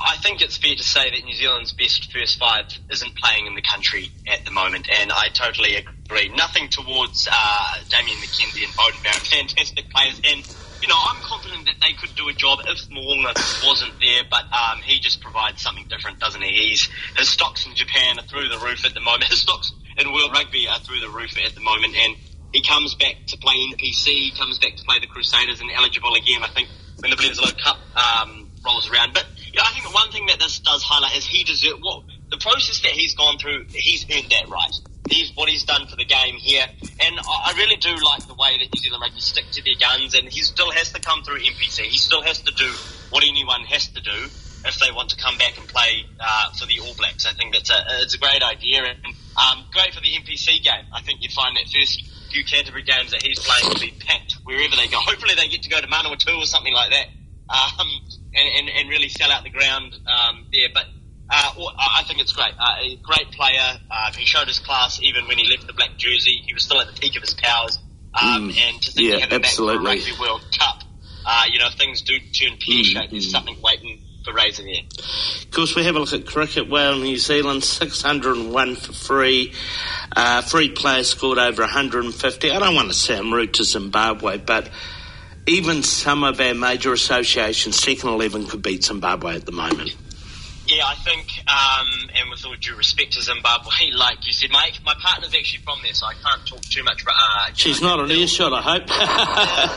I think it's fair to say that New Zealand's best first five isn't playing in the country at the moment, and I totally agree. Nothing towards uh, Damien McKenzie and Beauden Barrett, fantastic players, and you know, I'm confident that they could do a job if Mo'unga wasn't there, but um, he just provides something different, doesn't he? He's, his stocks in Japan are through the roof at the moment. His stocks in World Rugby are through the roof at the moment, and he comes back to play N P C, comes back to play the Crusaders, and eligible again, I think, when the Bledisloe Cup um, rolls around. But yeah, I think the one thing that this does highlight is he deserves what the process that he's gone through. He's earned that right. He's what he's done for the game here, and I really do like the way that New Zealand Rugby stick to their guns, and he still has to come through N P C. He still has to do what anyone has to do if they want to come back and play uh, for the All Blacks. I think that's a it's a great idea, and um, great for the N P C game. I think you'd find that first few Canterbury games that he's playing will be packed wherever they go. Hopefully they get to go to Manawatu or something like that, um, and, and, and really sell out the ground um, there. But Uh, well, I think it's great. Uh, a great player. Uh, he showed his class even when he left the black jersey. He was still at the peak of his powers. Um, mm, and to think yeah, of him back for a absolutely. Rugby World Cup, uh, you know, if things do turn pear-shaped, mm, there's mm. something waiting for Razor there. Of course, we have a look at cricket. Well, New Zealand, six hundred and one for free. Uh, free players scored over one hundred and fifty. I don't want to sound rude to Zimbabwe, but even some of our major associations, second eleven, could beat Zimbabwe at the moment. Yeah, I think, um, and with all due respect to Zimbabwe, like you said, my my partner's actually from there, so I can't talk too much. But uh, she's know, not an earshot, I hope. uh,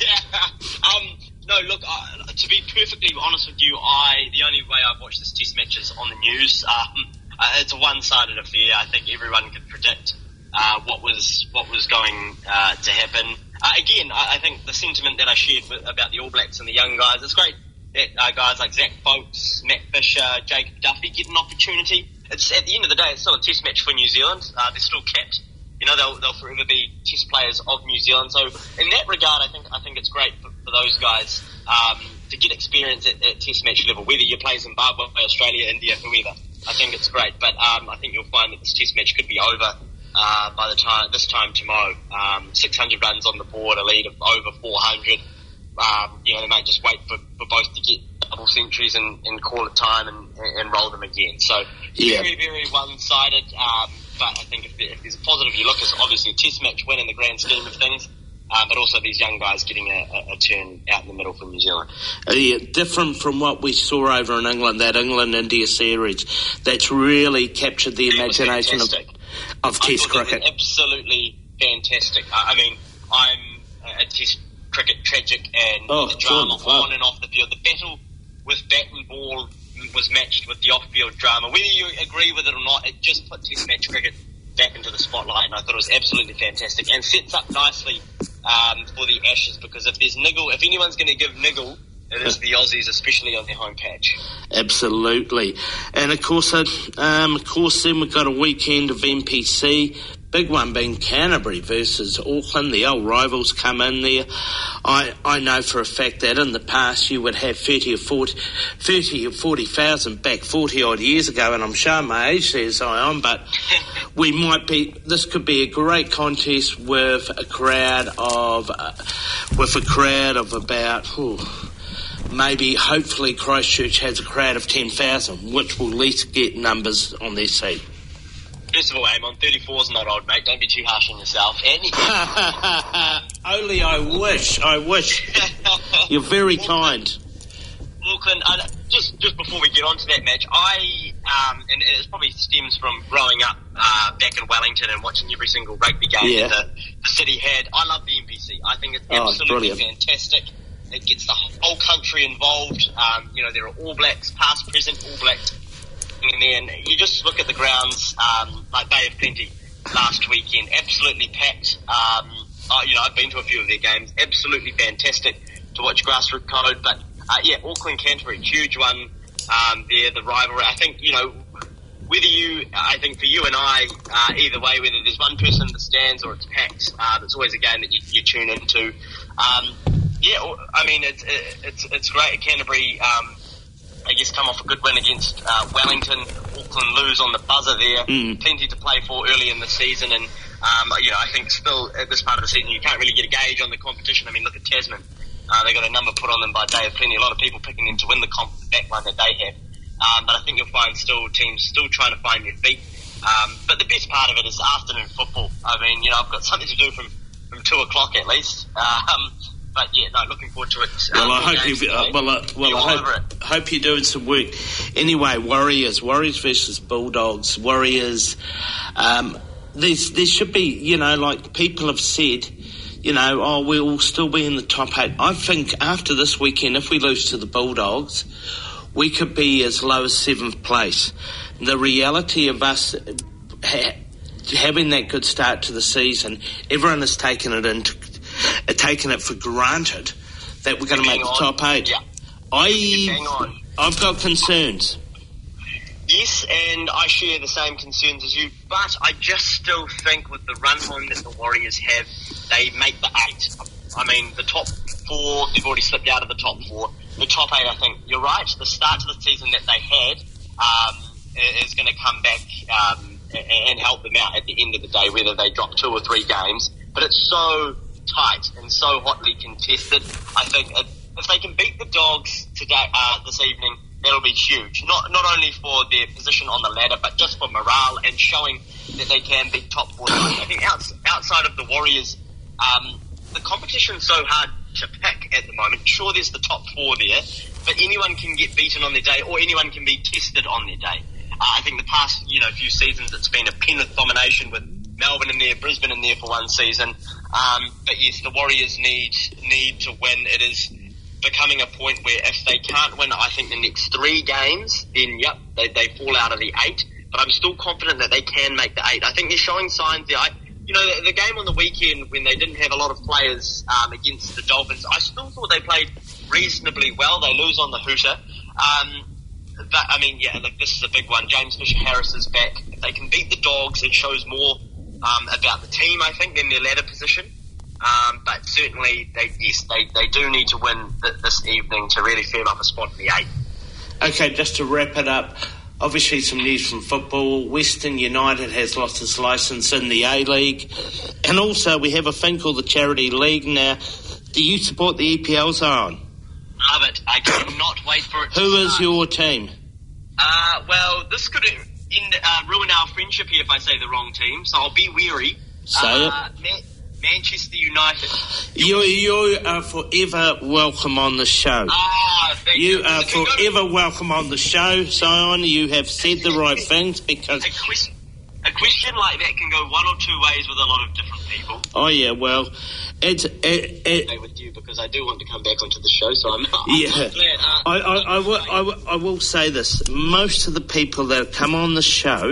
yeah. Um, no, look, uh, to be perfectly honest with you, I the only way I've watched this Test match is on the news. Um, uh, it's a one-sided affair. I think everyone could predict uh, what was what was going uh, to happen. Uh, again, I, I think the sentiment that I shared with, about the All Blacks and the young guys, it's great. That uh, guys like Zach Folks, Matt Fisher, Jacob Duffy get an opportunity. It's at the end of the day, it's still a Test match for New Zealand. Uh, they're still capped. You know, they'll they'll forever be Test players of New Zealand. So in that regard, I think I think it's great for, for those guys um, to get experience at, at Test match level. Whether you play Zimbabwe, Australia, India, whoever, I think it's great. But um, I think you'll find that this Test match could be over uh, by the time this time tomorrow. Um, six hundred runs on the board, a lead of over four hundred. Um, you know, they might just wait for, for both to get double centuries and, and call it time and, and roll them again. So yeah. very, very one-sided. Um, but I think if, there, if there's a positive you look, it's obviously a Test match win in the grand scheme of things. Um, but also these young guys getting a, a, a turn out in the middle for New Zealand. Uh, yeah, different from what we saw over in England, that England-India series. That's really captured the imagination of, of Test cricket. Absolutely fantastic. I, I mean, I'm a Test cricket tragic, and oh, the drama sure, on and off the field. The battle with bat and ball was matched with the off-field drama. Whether you agree with it or not, it just put Test match cricket back into the spotlight, and I thought it was absolutely fantastic and sets up nicely um, for the Ashes, because if there's niggle, if anyone's going to give niggle, it is the Aussies, especially on their home patch. Absolutely. And of course, uh, um, of course, then we've got a weekend of N P C. Big one being Canterbury versus Auckland. The old rivals come in there. I I know for a fact that in the past you would have thirty or forty, thirty or forty thousand back forty odd years ago, and I'm showing my age there, Zion, but we might be. This could be a great contest with a crowd of uh, with a crowd of about. Whew, maybe, hopefully, Christchurch has a crowd of ten thousand, which will at least get numbers on their seat. First of all, Amon, thirty-four is not old, mate. Don't be too harsh on yourself. Only I wish, I wish. You're very kind. Auckland, uh, just just before we get on to that match, I, um, and it probably stems from growing up uh, back in Wellington and watching every single rugby game yeah. that the, the city had. I love the N P C. I think it's oh, absolutely brilliant. fantastic. It gets the whole country involved. Um, you know, there are All Blacks, past, present All Blacks. And then you just look at the grounds, um, like Bay of Plenty last weekend, absolutely packed. Um, uh, you know, I've been to a few of their games, absolutely fantastic to watch grassroots code. But uh, yeah, Auckland Canterbury, huge one um, there, the rivalry. I think, you know, whether you, I think for you and I, uh, either way, whether there's one person in the stands or it's packed, uh, it's always a game that you, you tune into. Um, yeah, I mean, it's it's it's great. Canterbury, um, I guess, come off a good win against uh, Wellington. Auckland lose on the buzzer there. Mm. Plenty to play for early in the season, and um, you know, I think still at this part of the season you can't really get a gauge on the competition. I mean, look at Tasman. Uh, they got a number put on them by Day of Plenty. A lot of people picking them to win the comp, the back line that they have. Um, but I think you'll find still teams still trying to find their feet. Um, but the best part of it is afternoon football. I mean, you know, I've got something to do from, from two o'clock at least. Um, but yeah, no, looking forward to it. Well, um, I hope you. Uh, well, uh, well, I hope, hope you're doing some work. Anyway, Warriors, Warriors versus Bulldogs, Warriors. Um, there's there should be, you know, like people have said, you know, oh, we'll still be in the top eight. I think after this weekend, if we lose to the Bulldogs, we could be as low as seventh place. The reality of us ha- having that good start to the season, everyone has taken it into, uh, taken it for granted that we're going to make the top eight. Yeah. I, I've got concerns. Yes, and I share the same concerns as you, but I just still think with the run home that the Warriors have, they make the eight. I mean, the top four, they've already slipped out of the top four. The top eight, I think, you're right, the start to the season that they had um, is going to come back um, and help them out at the end of the day, whether they drop two or three games. But it's so tight and so hotly contested. I think if they can beat the Dogs today, uh, this evening, that'll be huge. Not not only for their position on the ladder, but just for morale and showing that they can beat top four teams. I think outs, outside of the Warriors, um, the competition's so hard to pick at the moment. Sure, there's the top four there, but anyone can get beaten on their day, or anyone can be tested on their day. Uh, I think the past, you know, few seasons, it's been a Penrith domination with Melbourne in there, Brisbane in there for one season. Um, but yes, the Warriors need need to win. It is becoming a point where if they can't win, I think, the next three games, then, yep, they, they fall out of the eight. But I'm still confident that they can make the eight. I think they're showing signs there. I, you know, the, the game on the weekend when they didn't have a lot of players um, against the Dolphins, I still thought they played reasonably well. They lose on the hooter. Um, but, I mean, yeah, look, this is a big one. James Fisher-Harris is back. If they can beat the Dogs, it shows more um, about the team, I think, than their ladder position. Um, but certainly, they, yes, they, they do need to win th- this evening to really firm up a spot in the eight. Okay, just to wrap it up, obviously some news from football. Western United has lost its licence in the A-League. And also we have a thing called the Charity League. Now, do you support the E P L, Zion? Love it. I cannot wait for it to Who start. is your team? Uh, well, this could end, uh, ruin our friendship here if I say the wrong team, so I'll be wary. Say uh, it. Ma- Manchester United. You, you are forever welcome on the show. Ah, thank you. You are forever welcome on the show, Zion. You have said the right things because... A question, a question like that can go one or two ways with a lot of different people. Oh, yeah, well, it's... It, it, I with you because I do want to come back onto the show, so I'm, yeah. I'm glad. Uh, I, I, I, will, I, will, I will say this. Most of the people that come on the show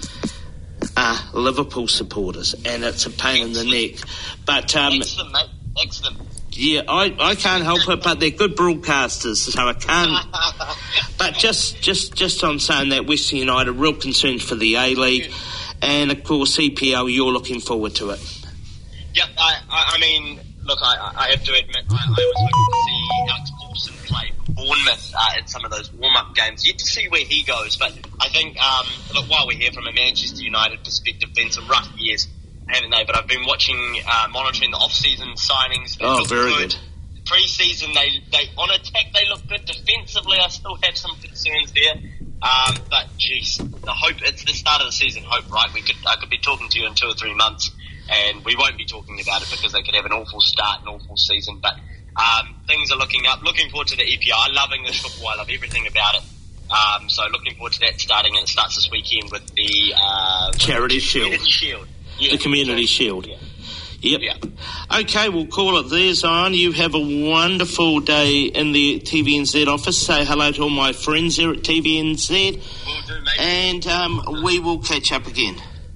are Liverpool supporters, and it's a pain Excellent. in the neck. But um, Excellent, mate. Excellent. Yeah, I, I can't help it, but they're good broadcasters, so I can't. But just, just, just on saying that, Western United, real concerned for the A-League, and of course E P L, you're looking forward to it. Yep, I, I, I mean, look, I, I have to admit, I, I was looking to see Alex Paulson play for Bournemouth uh, in some of those warm-up games. Yet to see where he goes, but I think, um, look, while we're here from a Manchester United perspective, been some rough years, haven't they? But I've been watching, uh, monitoring the off-season signings. They oh, look very good. good. Pre-season, they, they on attack they look good. Defensively, I still have some concerns there. Um, but geez, the hope, it's the start of the season hope, right? We could, I could be talking to you in two or three months and we won't be talking about it because they could have an awful start, an awful season. But um, things are looking up. Looking forward to the E P L. I love English football. I love everything about it. Um, so looking forward to that starting, and it starts this weekend with the uh, Charity Shield. Community Shield. Yeah. The Community Shield. Yeah. Yep. Yeah. Okay, we'll call it there, Zion. You have a wonderful day in the T V N Z office. Say hello to all my friends here at T V N Z. Will do, mate. And um, we will catch up again.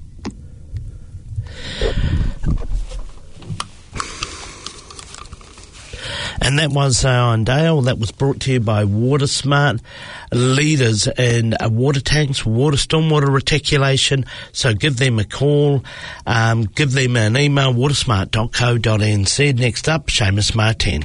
And that was Zion Dale. That was brought to you by WaterSmart, leaders in uh, water tanks, water, stormwater reticulation. So give them a call, um, give them an email, watersmart dot co dot n z. Next up, Seamus Martin.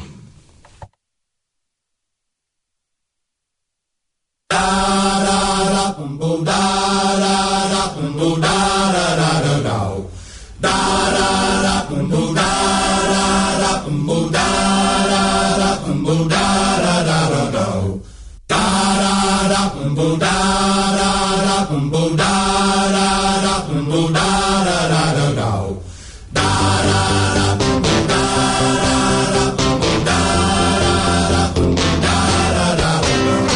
da bum bum da da da bum bum da da da bum bum da da da da da da da da bum bum da da da bum bum da da da bum bum da da da da.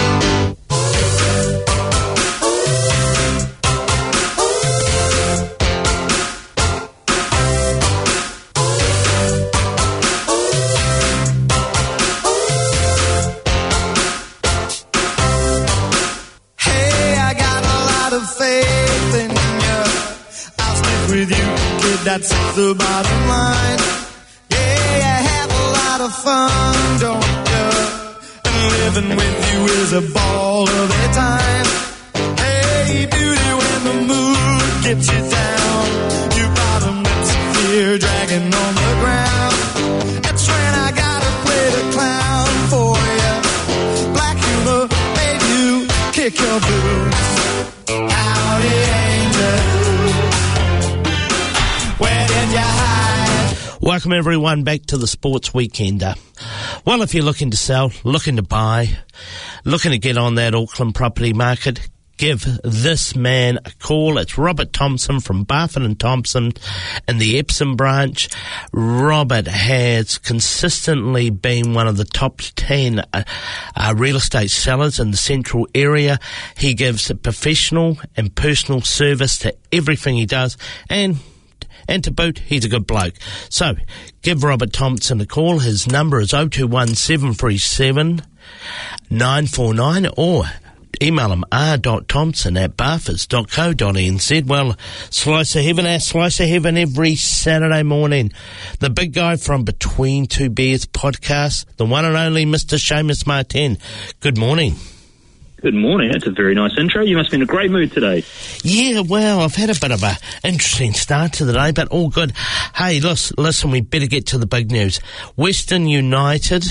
Faith in you, I'll stick with you, kid, that's the bottom line. Yeah, you have a lot of fun, don't you? And living with you is a ball of a time. Hey, beauty, when the mood gets you down, you bottom bits of fear dragging on the ground. That's when I gotta play the clown for you. Black humor made you kick your boots. Howdy, angel. Where did you hide? Welcome everyone back to the Sports Weekender. Well, if you're looking to sell, looking to buy, looking to get on that Auckland property market, give this man a call. It's Robert Thompson from Barfoot and Thompson in the Epsom branch. Robert has consistently been one of the top ten uh, uh, real estate sellers in the central area. He gives a professional and personal service to everything he does, and And to boot, he's a good bloke. So, give Robert Thompson a call. His number is oh two one seven three seven nine four nine, or email him r dot thompson at barfoot's dot co dot n z. Well, Slice of Heaven, our Slice of Heaven every Saturday morning. The big guy from Between Two Beers podcast, the one and only Mister Seamus Martin. Good morning. Good morning. That's a very nice intro. You must be in a great mood today. Yeah, well, I've had a bit of a interesting start to the day, but all good. Hey, listen, listen, we better get to the big news. Western United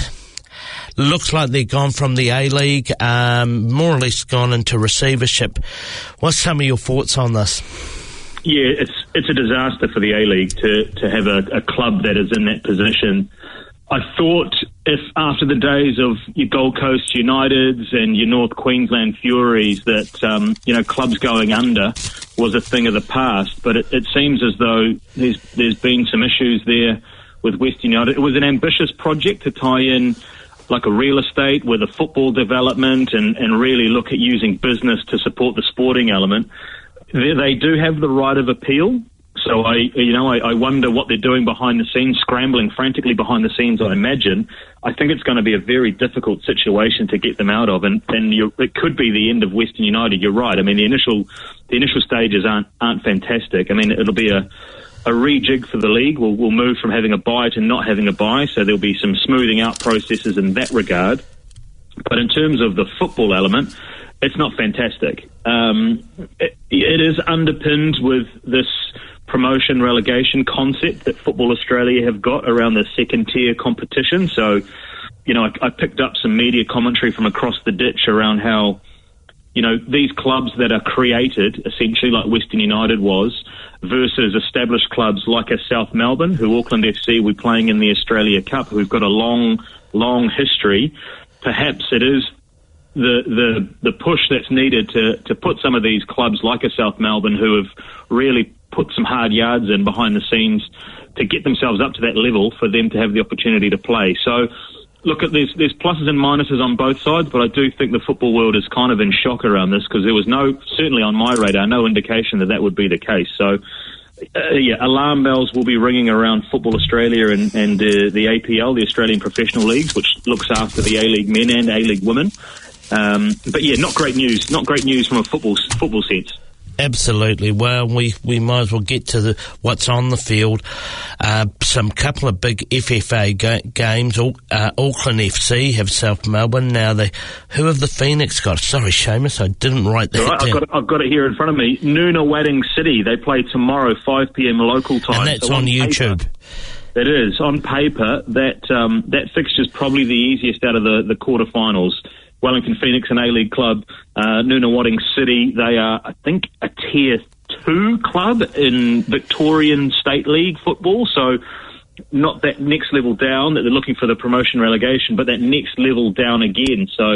looks like they're gone from the A-League, um, more or less gone into receivership. What's some of your thoughts on this? Yeah, it's it's a disaster for the A-League to, to have a, a club that is in that position. I thought if after the days of your Gold Coast Uniteds and your North Queensland Furies that, um, you know, clubs going under was a thing of the past, but it, it seems as though there's there's been some issues there with Western United. It was an ambitious project to tie in like a real estate with a football development and, and really look at using business to support the sporting element. They, they do have the right of appeal. So I, you know, I, I wonder what they're doing behind the scenes, scrambling frantically behind the scenes, I imagine. I think it's going to be a very difficult situation to get them out of, and, and you're, it could be the end of Western United. You're right. I mean, the initial the initial stages aren't aren't fantastic. I mean, it'll be a, a rejig for the league. We'll, we'll move from having a bye to not having a bye, so there'll be some smoothing out processes in that regard. But in terms of the football element, it's not fantastic. Um, it, it is underpinned with this promotion relegation concept that Football Australia have got around the second tier competition. So, you know, I, I picked up some media commentary from across the ditch around how, you know, these clubs that are created, essentially like Western United was, versus established clubs like a South Melbourne, who Auckland F C we're playing in the Australia Cup, who've got a long, long history. Perhaps it is the the the push that's needed to, to put some of these clubs like a South Melbourne, who have really put some hard yards in behind the scenes to get themselves up to that level for them to have the opportunity to play. So, look, at there's there's pluses and minuses on both sides, but I do think the football world is kind of in shock around this because there was no, certainly on my radar, no indication that that would be the case. So, uh, yeah, alarm bells will be ringing around Football Australia and, and uh, the A P L, the Australian Professional Leagues, which looks after the A-League men and A-League women. Um, but yeah, not great news. Not great news from a football football sense. Absolutely. Well, we, we might as well get to the, what's on the field. Uh, some couple of big F F A ga- games. Uh, Auckland F C have South Melbourne. Now, they, who have the Phoenix got? Sorry, Seamus, I didn't write that right, down. I've got, it, I've got it here in front of me. Nunawading City. They play tomorrow, five p.m. local time. And that's so on, on YouTube. Paper, it is. On paper, that um, that fixture's probably the easiest out of the, the quarterfinals. Wellington Phoenix, an A-League club, uh, Nunawading City, they are, I think, a tier two club in Victorian State League football, so not that next level down that they're looking for the promotion relegation, but that next level down again. So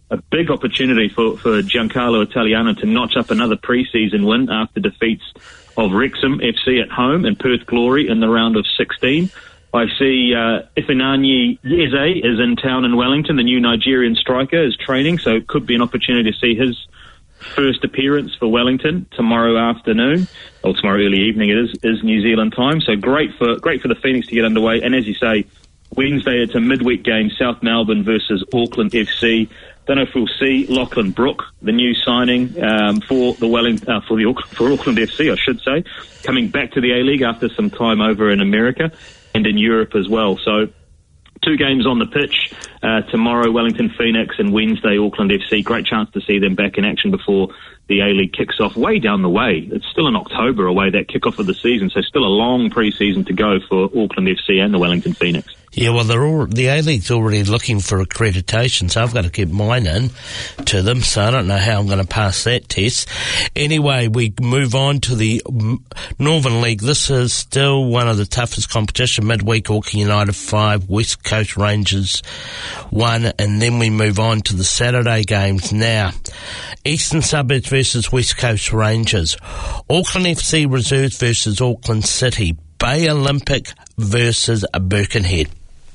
a big opportunity for, for Giancarlo Italiano to notch up another pre-season win after defeats of Wrexham F C at home and Perth Glory in the round of sixteen. I see uh, Ifeanyi Eze is in town in Wellington. The new Nigerian striker is training, so it could be an opportunity to see his first appearance for Wellington tomorrow afternoon, or tomorrow early evening it is, is New Zealand time. So great for great for the Phoenix to get underway. And as you say, Wednesday it's a midweek game, South Melbourne versus Auckland F C. Don't know if we'll see Lachlan Brook, the new signing um, for the Welling, uh, for the for Auckland F C, I should say, coming back to the A-League after some time over in America and in Europe as well. So two games on the pitch uh, tomorrow, Wellington Phoenix, and Wednesday Auckland F C. Great chance to see them back in action before the A-League kicks off way down the way. It's still in October away, that kick-off of the season, so still a long pre-season to go for Auckland F C and the Wellington Phoenix. Yeah, well, they're all, the A-League's already looking for accreditation, so I've got to get mine in to them, so I don't know how I'm going to pass that test. Anyway, we move on to the Northern League. This is still one of the toughest competition. Midweek, Auckland United five, West Coast Rangers one, and then we move on to the Saturday games now. Eastern Suburbs versus West Coast Rangers. Auckland F C Reserves versus Auckland City. Bay Olympic versus Birkenhead.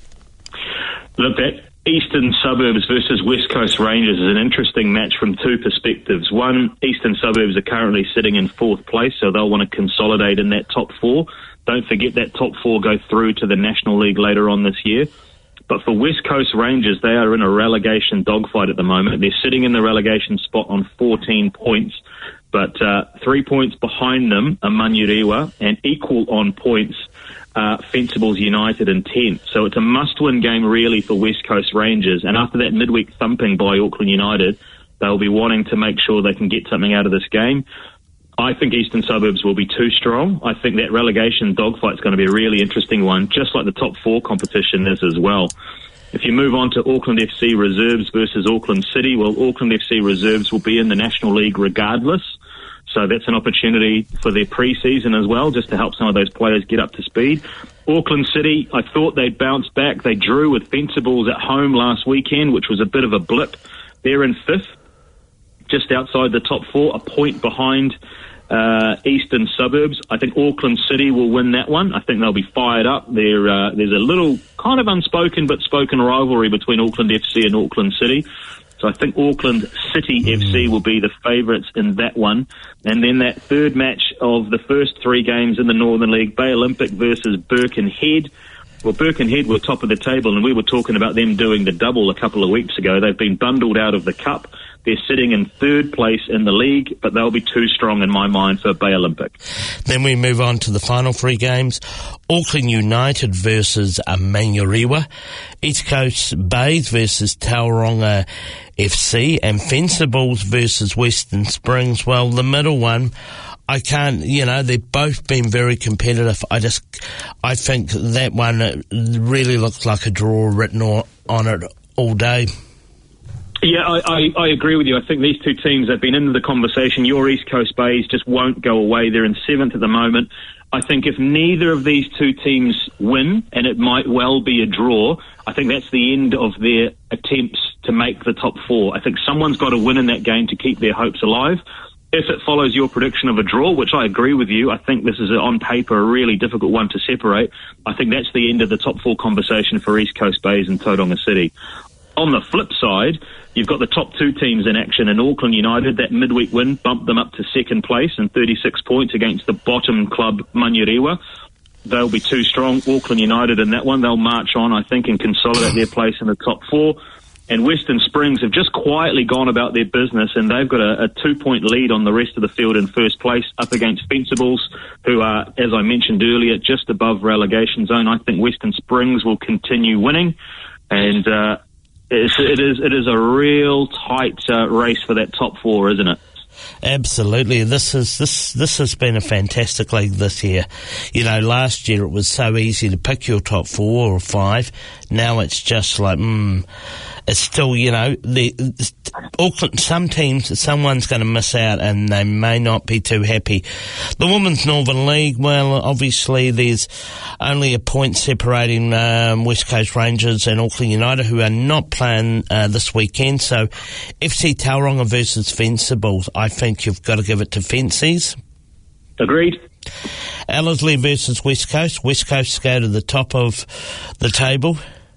Look, that Eastern Suburbs versus West Coast Rangers is an interesting match from two perspectives. One, Eastern Suburbs are currently sitting in fourth place, so they'll want to consolidate in that top four. Don't forget that top four go through to the National League later on this year. But for West Coast Rangers, they are in a relegation dogfight at the moment. They're sitting in the relegation spot on fourteen points, but uh, three points behind them are Manurewa, and equal on points uh, Fencibles United in tenth. So it's a must-win game really for West Coast Rangers. And after that midweek thumping by Auckland United, they'll be wanting to make sure they can get something out of this game. I think Eastern Suburbs will be too strong. I think that relegation dogfight's going to be a really interesting one, just like the top four competition is as well. If you move on to Auckland F C Reserves versus Auckland City, well, Auckland F C Reserves will be in the National League regardless. So that's an opportunity for their pre-season as well, just to help some of those players get up to speed. Auckland City, I thought they'd bounce back. They drew with Fencibles at home last weekend, which was a bit of a blip. They're in fifth, just outside the top four, a point behind uh, Eastern Suburbs. I think Auckland City will win that one. I think they'll be fired up. There, uh, there's a little kind of unspoken but spoken rivalry between Auckland F C and Auckland City. So I think Auckland City mm. F C will be the favourites in that one. And then that third match of the first three games in the Northern League, Bay Olympic versus Birkenhead. Well, Birkenhead were top of the table, and we were talking about them doing the double a couple of weeks ago. They've been bundled out of the cup. They're sitting in third place in the league, but they'll be too strong in my mind for Bay Olympic. Then we move on to the final three games. Auckland United versus Manurewa. East Coast Bays versus Tauranga F C. And Fencibles versus Western Springs. Well, the middle one, I can't, you know, they've both been very competitive. I just, I think that one really looks like a draw written on it all day. Yeah, I, I, I agree with you. I think these two teams have been into the conversation. Your East Coast Bays just won't go away. They're in seventh at the moment. I think if neither of these two teams win, and it might well be a draw, I think that's the end of their attempts to make the top four. I think someone's got to win in that game to keep their hopes alive. If it follows your prediction of a draw, which I agree with you, I think this is, on paper, a really difficult one to separate. I think that's the end of the top four conversation for East Coast Bays and Tauranga City. On the flip side, you've got the top two teams in action in Auckland United. That midweek win bumped them up to second place and thirty-six points against the bottom club, Manurewa. They'll be too strong, Auckland United, in that one. They'll march on, I think, and consolidate their place in the top four. And Western Springs have just quietly gone about their business, and they've got a, a two-point lead on the rest of the field in first place, up against Fencibles, who are, as I mentioned earlier, just above relegation zone. I think Western Springs will continue winning, and uh, it's, it is it is a real tight uh, race for that top four, isn't it? Absolutely. This is this this has been a fantastic league this year. You know, last year it was so easy to pick your top four or five. Now it's just like, mm, it's still, you know, the Auckland, some teams, someone's going to miss out and they may not be too happy. The Women's Northern League, well, obviously there's only a point separating um, West Coast Rangers and Auckland United, who are not playing uh, this weekend. So F C Tauranga versus Fencibles, I think you've got to give it to Fences. Agreed. Ellerslie versus West Coast. West Coast go to the top of the table.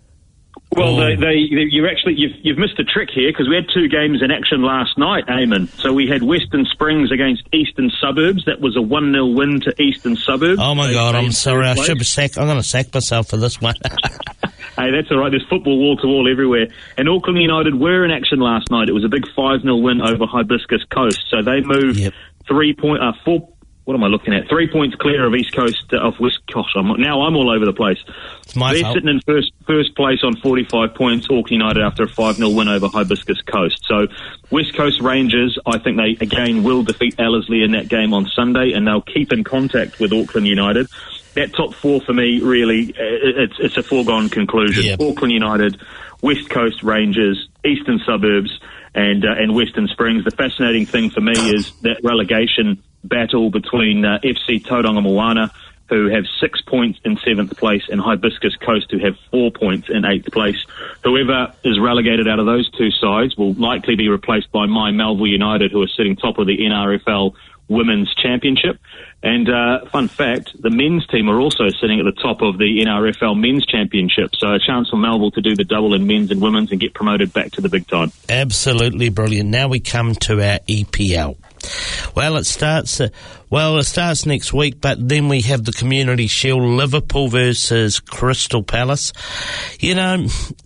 Well, Oh. they, they, you actually you've, you've missed a trick here, because we had two games in action last night, Eamon. So we had Western Springs against Eastern Suburbs. That was a one nil win to Eastern Suburbs. Oh my They- God, they- I'm sorry. I they- should be sack. I'm going to sack myself for this one. Hey, that's all right. There's football wall to wall everywhere. And Auckland United were in action last night. It was a big five nil win over Hibiscus Coast. So they moved Yep. three point, uh, four. What am I looking at? Three points clear of East Coast uh, of West. Gosh, I'm, now I'm all over the place. It's my They're fault. sitting in first first place on forty-five points. Auckland United after a five nil win over Hibiscus Coast. So West Coast Rangers, I think they again will defeat Ellerslie in that game on Sunday, and they'll keep in contact with Auckland United. That top four for me, really, uh, it's it's a foregone conclusion. Yep. Auckland United, West Coast Rangers, Eastern Suburbs, and uh, and Western Springs. The fascinating thing for me is that relegation battle between uh, F C Tauranga Moana, who have six points in seventh place, and Hibiscus Coast, who have four points in eighth place. Whoever is relegated out of those two sides will likely be replaced by my Melville United, who are sitting top of the N R F L Women's Championship. And uh, fun fact, the men's team are also sitting at the top of the N R F L Men's Championship. So a chance for Melville to do the double in men's and women's and get promoted back to the big time. Absolutely brilliant. Now we come to our E P L. Well, it starts. Uh, well, it starts next week, but then we have the Community Shield, Liverpool versus Crystal Palace. You know,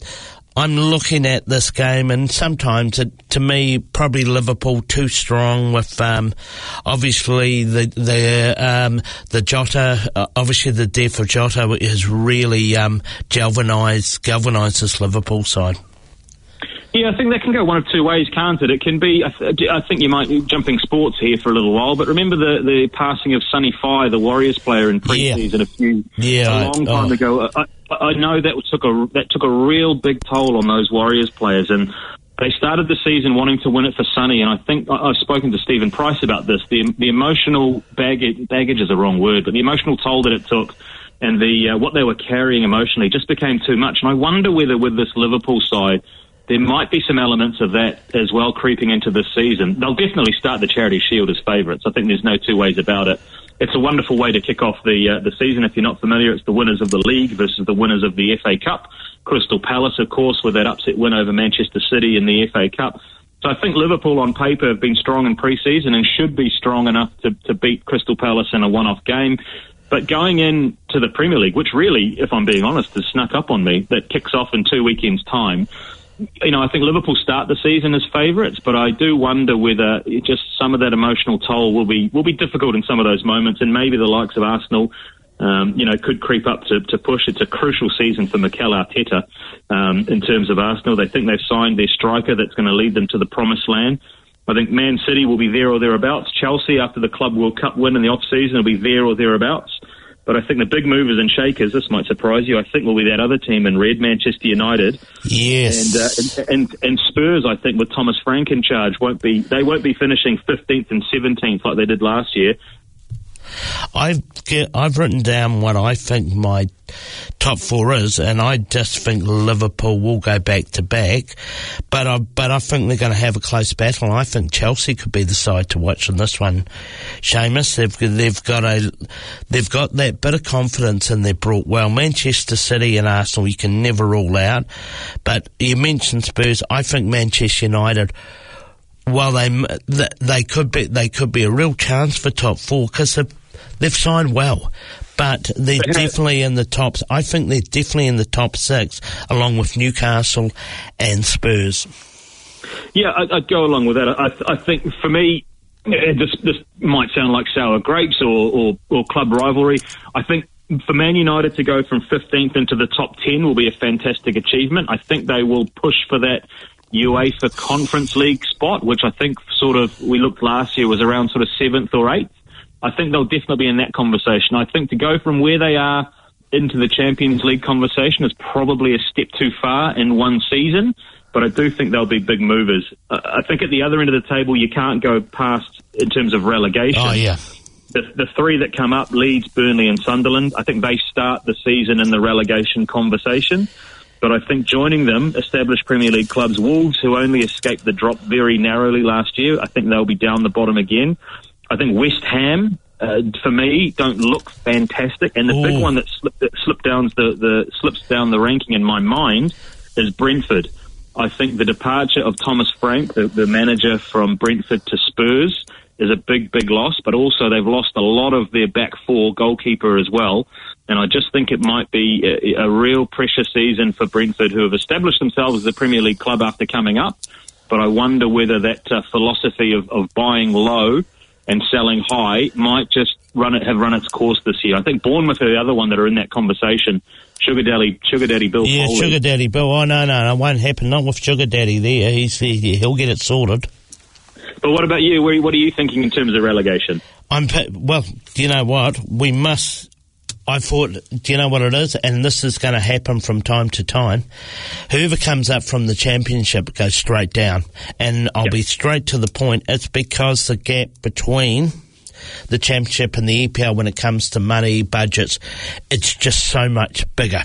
I'm looking at this game, and sometimes, it, to me, probably Liverpool too strong. With um, obviously the the um, the Jota, uh, obviously the death of Jota has really um, galvanised galvanised this Liverpool side. Yeah, I think that can go one of two ways, can't it? It can be, I, th- I think you might be jumping sports here for a little while, but remember the, the passing of Sonny Fye, the Warriors player in pre-season a few, Yeah, a long I- time oh. ago. I, I know that took a, that took a real big toll on those Warriors players, and they started the season wanting to win it for Sonny, and I think I, I've spoken to Stephen Price about this. The, the emotional baggage, baggage is a wrong word, but the emotional toll that it took and the uh, what they were carrying emotionally just became too much. And I wonder whether with this Liverpool side, there might be some elements of that as well creeping into this season. They'll definitely start the Charity Shield as favourites. I think there's no two ways about it. It's a wonderful way to kick off the uh, the season. If you're not familiar, it's the winners of the league versus the winners of the F A Cup. Crystal Palace, of course, with that upset win over Manchester City in the F A Cup. So I think Liverpool on paper have been strong in pre-season and should be strong enough to, to beat Crystal Palace in a one-off game. But going in to the Premier League, which really, if I'm being honest, has snuck up on me, that kicks off in two weekends' time. You know, I think Liverpool start the season as favourites, but I do wonder whether just some of that emotional toll will be will be difficult in some of those moments, and maybe the likes of Arsenal, um, you know, could creep up to, to push. It's a crucial season for Mikel Arteta um, in terms of Arsenal. They think they've signed their striker that's going to lead them to the promised land. I think Man City will be there or thereabouts. Chelsea, after the Club World Cup win in the off-season, will be there or thereabouts. But I think the big movers and shakers, this might surprise you, I think will be that other team in red, Manchester United. Yes. And, uh, and, and and Spurs, I think, with Thomas Frank in charge, won't be they won't be finishing fifteenth and seventeenth like they did last year. I've get, I've written down what I think my top four is, and I just think Liverpool will go back to back, but I but I think they're going to have a close battle. I think Chelsea could be the side to watch in this one. Seamus, they've they've got a they've got that bit of confidence in their brought well. Manchester City and Arsenal you can never rule out, but you mentioned Spurs. I think Manchester United, well, they they could be they could be a real chance for top four because they've, they've signed well, but they're But definitely in the top. I think they're definitely in the top six, along with Newcastle and Spurs. Yeah, I'd, I'd go along with that. I, I think for me, this this might sound like sour grapes or, or, or club rivalry. I think for Man United to go from fifteenth into the top ten will be a fantastic achievement. I think they will push for that UEFA Conference League spot, which I think sort of, we looked last year, was around sort of seventh or eighth. I think they'll definitely be in that conversation. I think to go from where they are into the Champions League conversation is probably a step too far in one season. but I do think they'll be big movers. Uh, I think at the other end of the table, you can't go past in terms of relegation. Oh, yeah. The, the three that come up, Leeds, Burnley and Sunderland, I think they start the season in the relegation conversation. But I think joining them, established Premier League clubs, Wolves, who only escaped the drop very narrowly last year, I think they'll be down the bottom again. I think West Ham, uh, for me, don't look fantastic. And the Ooh. big one that, slip, that slip down the, the, slips down the ranking in my mind is Brentford. I think the departure of Thomas Frank, the, the manager from Brentford to Spurs, is a big, big loss. But also they've lost a lot of their back four, goalkeeper as well. And I just think it might be a, a real pressure season for Brentford, who have established themselves as a Premier League club after coming up. But I wonder whether that uh, philosophy of, of buying low and selling high might just run it, have run its course this year. I think Bournemouth are the other one that are in that conversation. Sugar Daddy, Sugar Daddy Bill Yeah, Foley. Sugar Daddy Bill. Oh, no, no, it won't happen. Not with Sugar Daddy there. He's, he, he'll get it sorted. But what about you? What are you thinking in terms of relegation? I'm well. Do you know what? We must. I thought. Do you know what it is? And this is going to happen from time to time. Whoever comes up from the championship goes straight down. And I'll Yep. be straight to the point. It's because the gap between the championship and the E P L, when it comes to money, budgets, it's just so much bigger.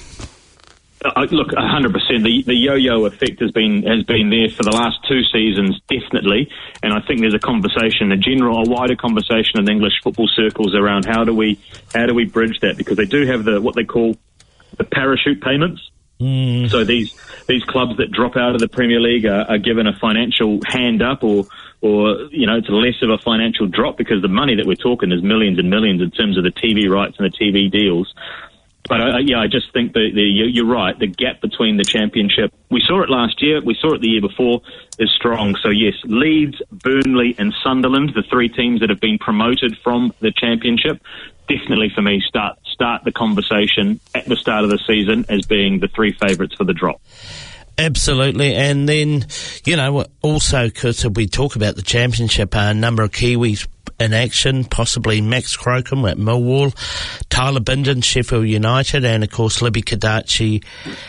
Uh, look, one hundred percent. The, the yo-yo effect has been has been there for the last two seasons, definitely. And I think there's a conversation, a general, a wider conversation in English football circles around how do we how do we bridge that, because they do have the what they call the parachute payments. Mm. So these these clubs that drop out of the Premier League are, are given a financial hand up, or or you know, it's less of a financial drop, because the money that we're talking is millions and millions in terms of the T V rights and the T V deals. But uh, yeah, I just think that the, you're right. The gap between the championship, we saw it last year, we saw it the year before, is strong. So yes, Leeds, Burnley and Sunderland, the three teams that have been promoted from the championship, definitely for me start start the conversation at the start of the season as being the three favourites for the drop. Absolutely. And then, you know, also, because we talk about the championship, a number of Kiwis in action, possibly Max Crocombe at Millwall, Tyler Bindon, Sheffield United, and of course Libby Kadachi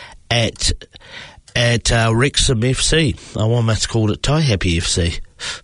at at uh, Wrexham F C. I almost called it Tie Happy F C.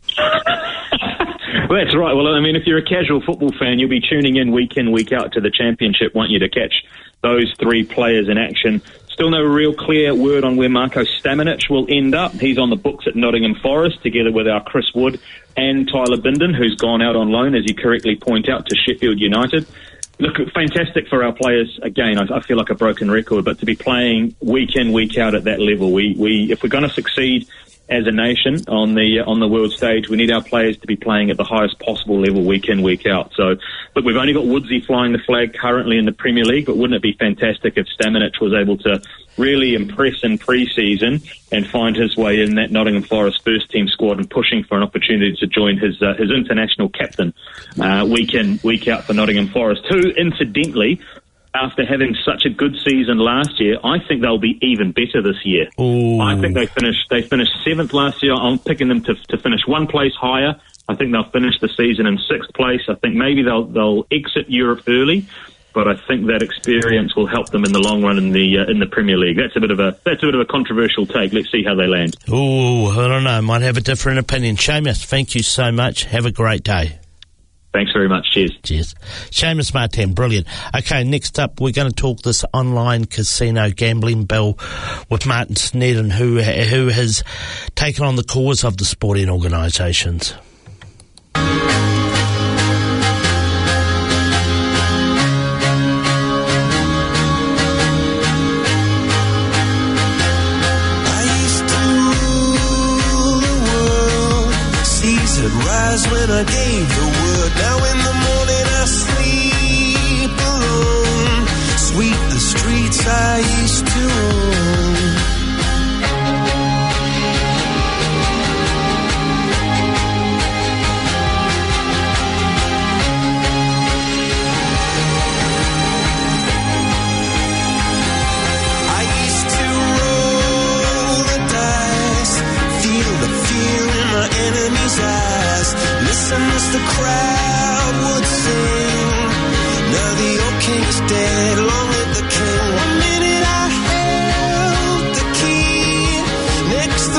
Well, that's right. Well, I mean, if you're a casual football fan, you'll be tuning in week in, week out to the championship, want you to catch those three players in action. Still no real clear word on where Marko Stamenic will end up. He's on the books at Nottingham Forest, together with our Chris Wood and Tyler Bindon, who's gone out on loan, as you correctly point out, to Sheffield United. Look, fantastic for our players. Again, I, I feel like a broken record, but to be playing week in, week out at that level, we, we if we're going to succeed as a nation on the on the world stage, we need our players to be playing at the highest possible level week in, week out. So, look, we've only got Woodsy flying the flag currently in the Premier League, but wouldn't it be fantastic if Stamenic was able to really impress in pre-season and find his way in that Nottingham Forest first team squad and pushing for an opportunity to join his uh, his international captain uh, week in, week out for Nottingham Forest, who, incidentally, after having such a good season last year, I think they'll be even better this year. Ooh. I think they finished they finished seventh last year. I'm picking them to to finish one place higher. I think they'll finish the season in sixth place. I think maybe they'll they'll exit Europe early, but I think that experience will help them in the long run in the uh, in the Premier League. That's a bit of a that's a bit of a controversial take. Let's see how they land. Oh, I don't know. Might have a different opinion. Seamus, thank you so much. Have a great day. Thanks very much. Cheers. Cheers. Seamus Martin, brilliant. Okay, next up, we're going to talk this online casino gambling bill with Martin Snedden, who who has taken on the cause of the sporting organisations. Rise when I gave the word. Now in the morning I sleep alone. Sweep the streets I used to own. I used to roll the dice, feel the fear in my enemy's eyes. Listen as the crowd would sing. Now the old king's dead, long live the king. One minute I held the key, next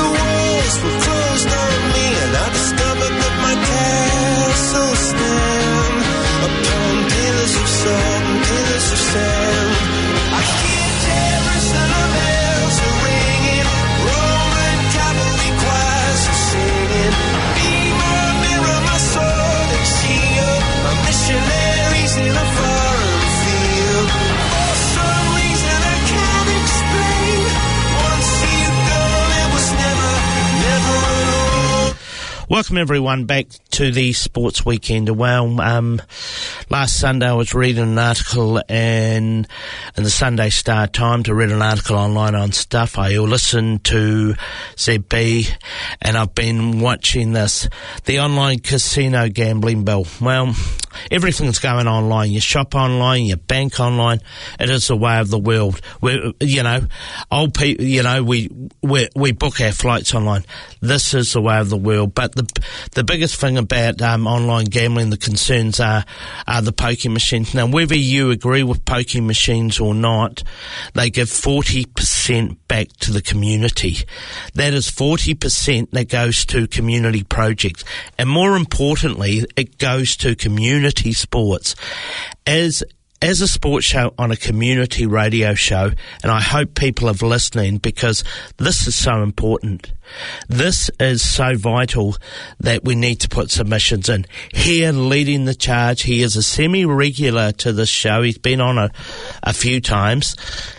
Welcome everyone back to the Sports Weekend. Well, um, last Sunday I was reading an article in, in the Sunday Star Times. I read an article online on Stuff. I listened to Z B and I've been watching this, the online casino gambling bill. Well, everything's going online. You shop online, you bank online. It is the way of the world. We, you know, old people, you know, we, we, we book our flights online. This is the way of the world. But the the biggest thing about um, online gambling, the concerns are are the pokie machines. Now, whether you agree with pokie machines or not, they give forty percent back to the community. That is forty percent that goes to community projects. And more importantly, it goes to community sports. As As a sports show on a community radio show, and I hope people are listening because this is so important. This is so vital that we need to put submissions in. Here, leading the charge, he is a semi-regular to this show. He's been on a, a few times.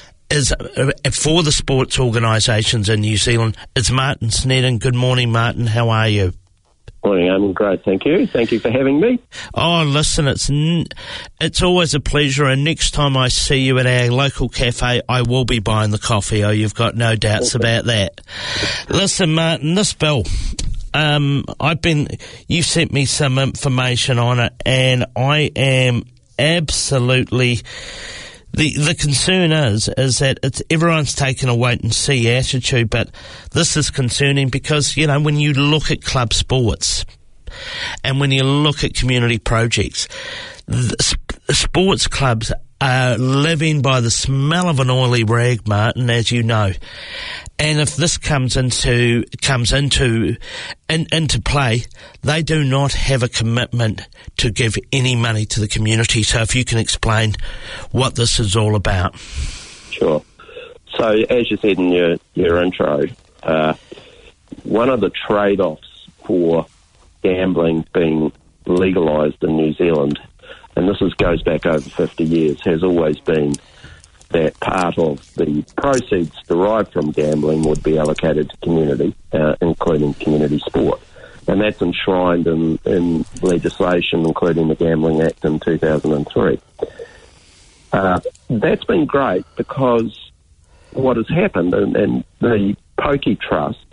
Is uh, for the sports organisations in New Zealand, is Martin Snedden. Good morning, Martin. How are you? Morning, I'm great, thank you. Thank you for having me. Oh, listen, it's n- it's always a pleasure, and next time I see you at our local cafe, I will be buying the coffee. Oh, you've got no doubts okay. about that. Listen, Martin, this bill, um, I've been, you sent me some information on it, and I am absolutely... The the concern is is that it's everyone's taken a wait and see attitude, but this is concerning because, you know, when you look at club sports and when you look at community projects, the sp- sports clubs are living by the smell of an oily rag, Martin, as you know. And if this comes into comes into in, into play, they do not have a commitment to give any money to the community. So if you can explain what this is all about. Sure. So as you said in your, your intro, uh, one of the trade-offs for gambling being legalised in New Zealand, and this is, goes back over fifty years, has always been that part of the proceeds derived from gambling would be allocated to community, uh, including community sport. And that's enshrined in, in legislation, including the Gambling Act in two thousand three. Uh, that's been great because what has happened, and, and the Pokie Trusts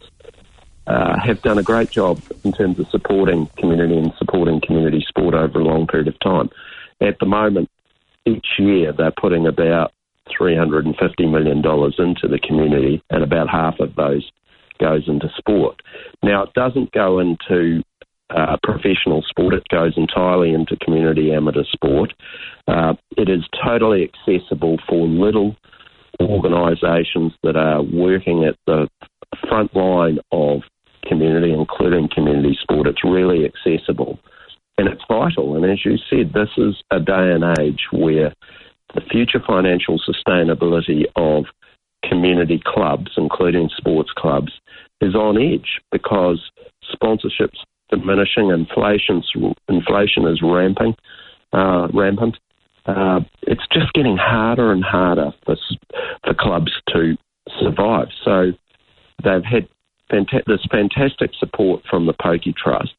uh, have done a great job in terms of supporting community and supporting community sport over a long period of time. At the moment, each year they're putting about three hundred fifty million dollars into the community, and about half of those goes into sport. Now, it doesn't go into uh, professional sport. It goes entirely into community amateur sport. Uh, it is totally accessible for little organisations that are working at the front line of community, including community sport. It's really accessible, and it's vital. And as you said, this is a day and age where the future financial sustainability of community clubs, including sports clubs, is on edge because sponsorship's diminishing, inflation's, inflation is ramping, uh, rampant. Uh, it's just getting harder and harder for, for clubs to survive. So they've had fanta- this fantastic support from the Pokie Trusts,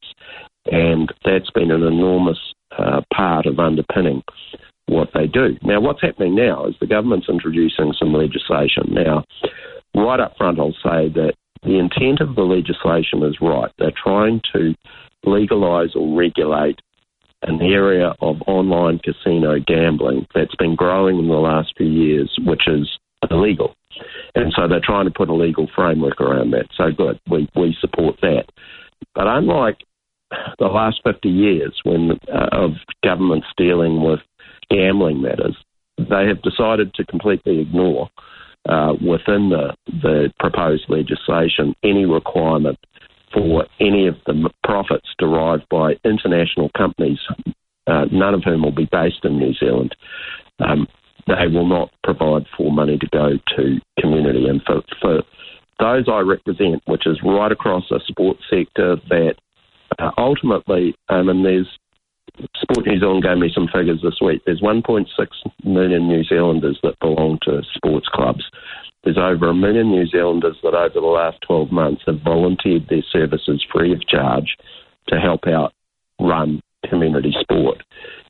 and that's been an enormous uh, part of underpinning what they do. Now, what's happening now is the government's introducing some legislation. Now, right up front, I'll say that the intent of the legislation is right. They're trying to legalise or regulate an area of online casino gambling that's been growing in the last few years, which is illegal. And so they're trying to put a legal framework around that. So good, we, we support that. But unlike the last fifty years when uh, of governments dealing with gambling matters, they have decided to completely ignore uh, within the, the proposed legislation any requirement for any of the profits derived by international companies, uh, none of whom will be based in New Zealand. Um, they will not provide for money to go to community. And for, for those I represent, which is right across the sports sector, that uh, ultimately, um, and there's Sport New Zealand gave me some figures this week. There's one point six million New Zealanders that belong to sports clubs. there's over a million New Zealanders that over the last twelve months have volunteered their services free of charge to help out run community sport.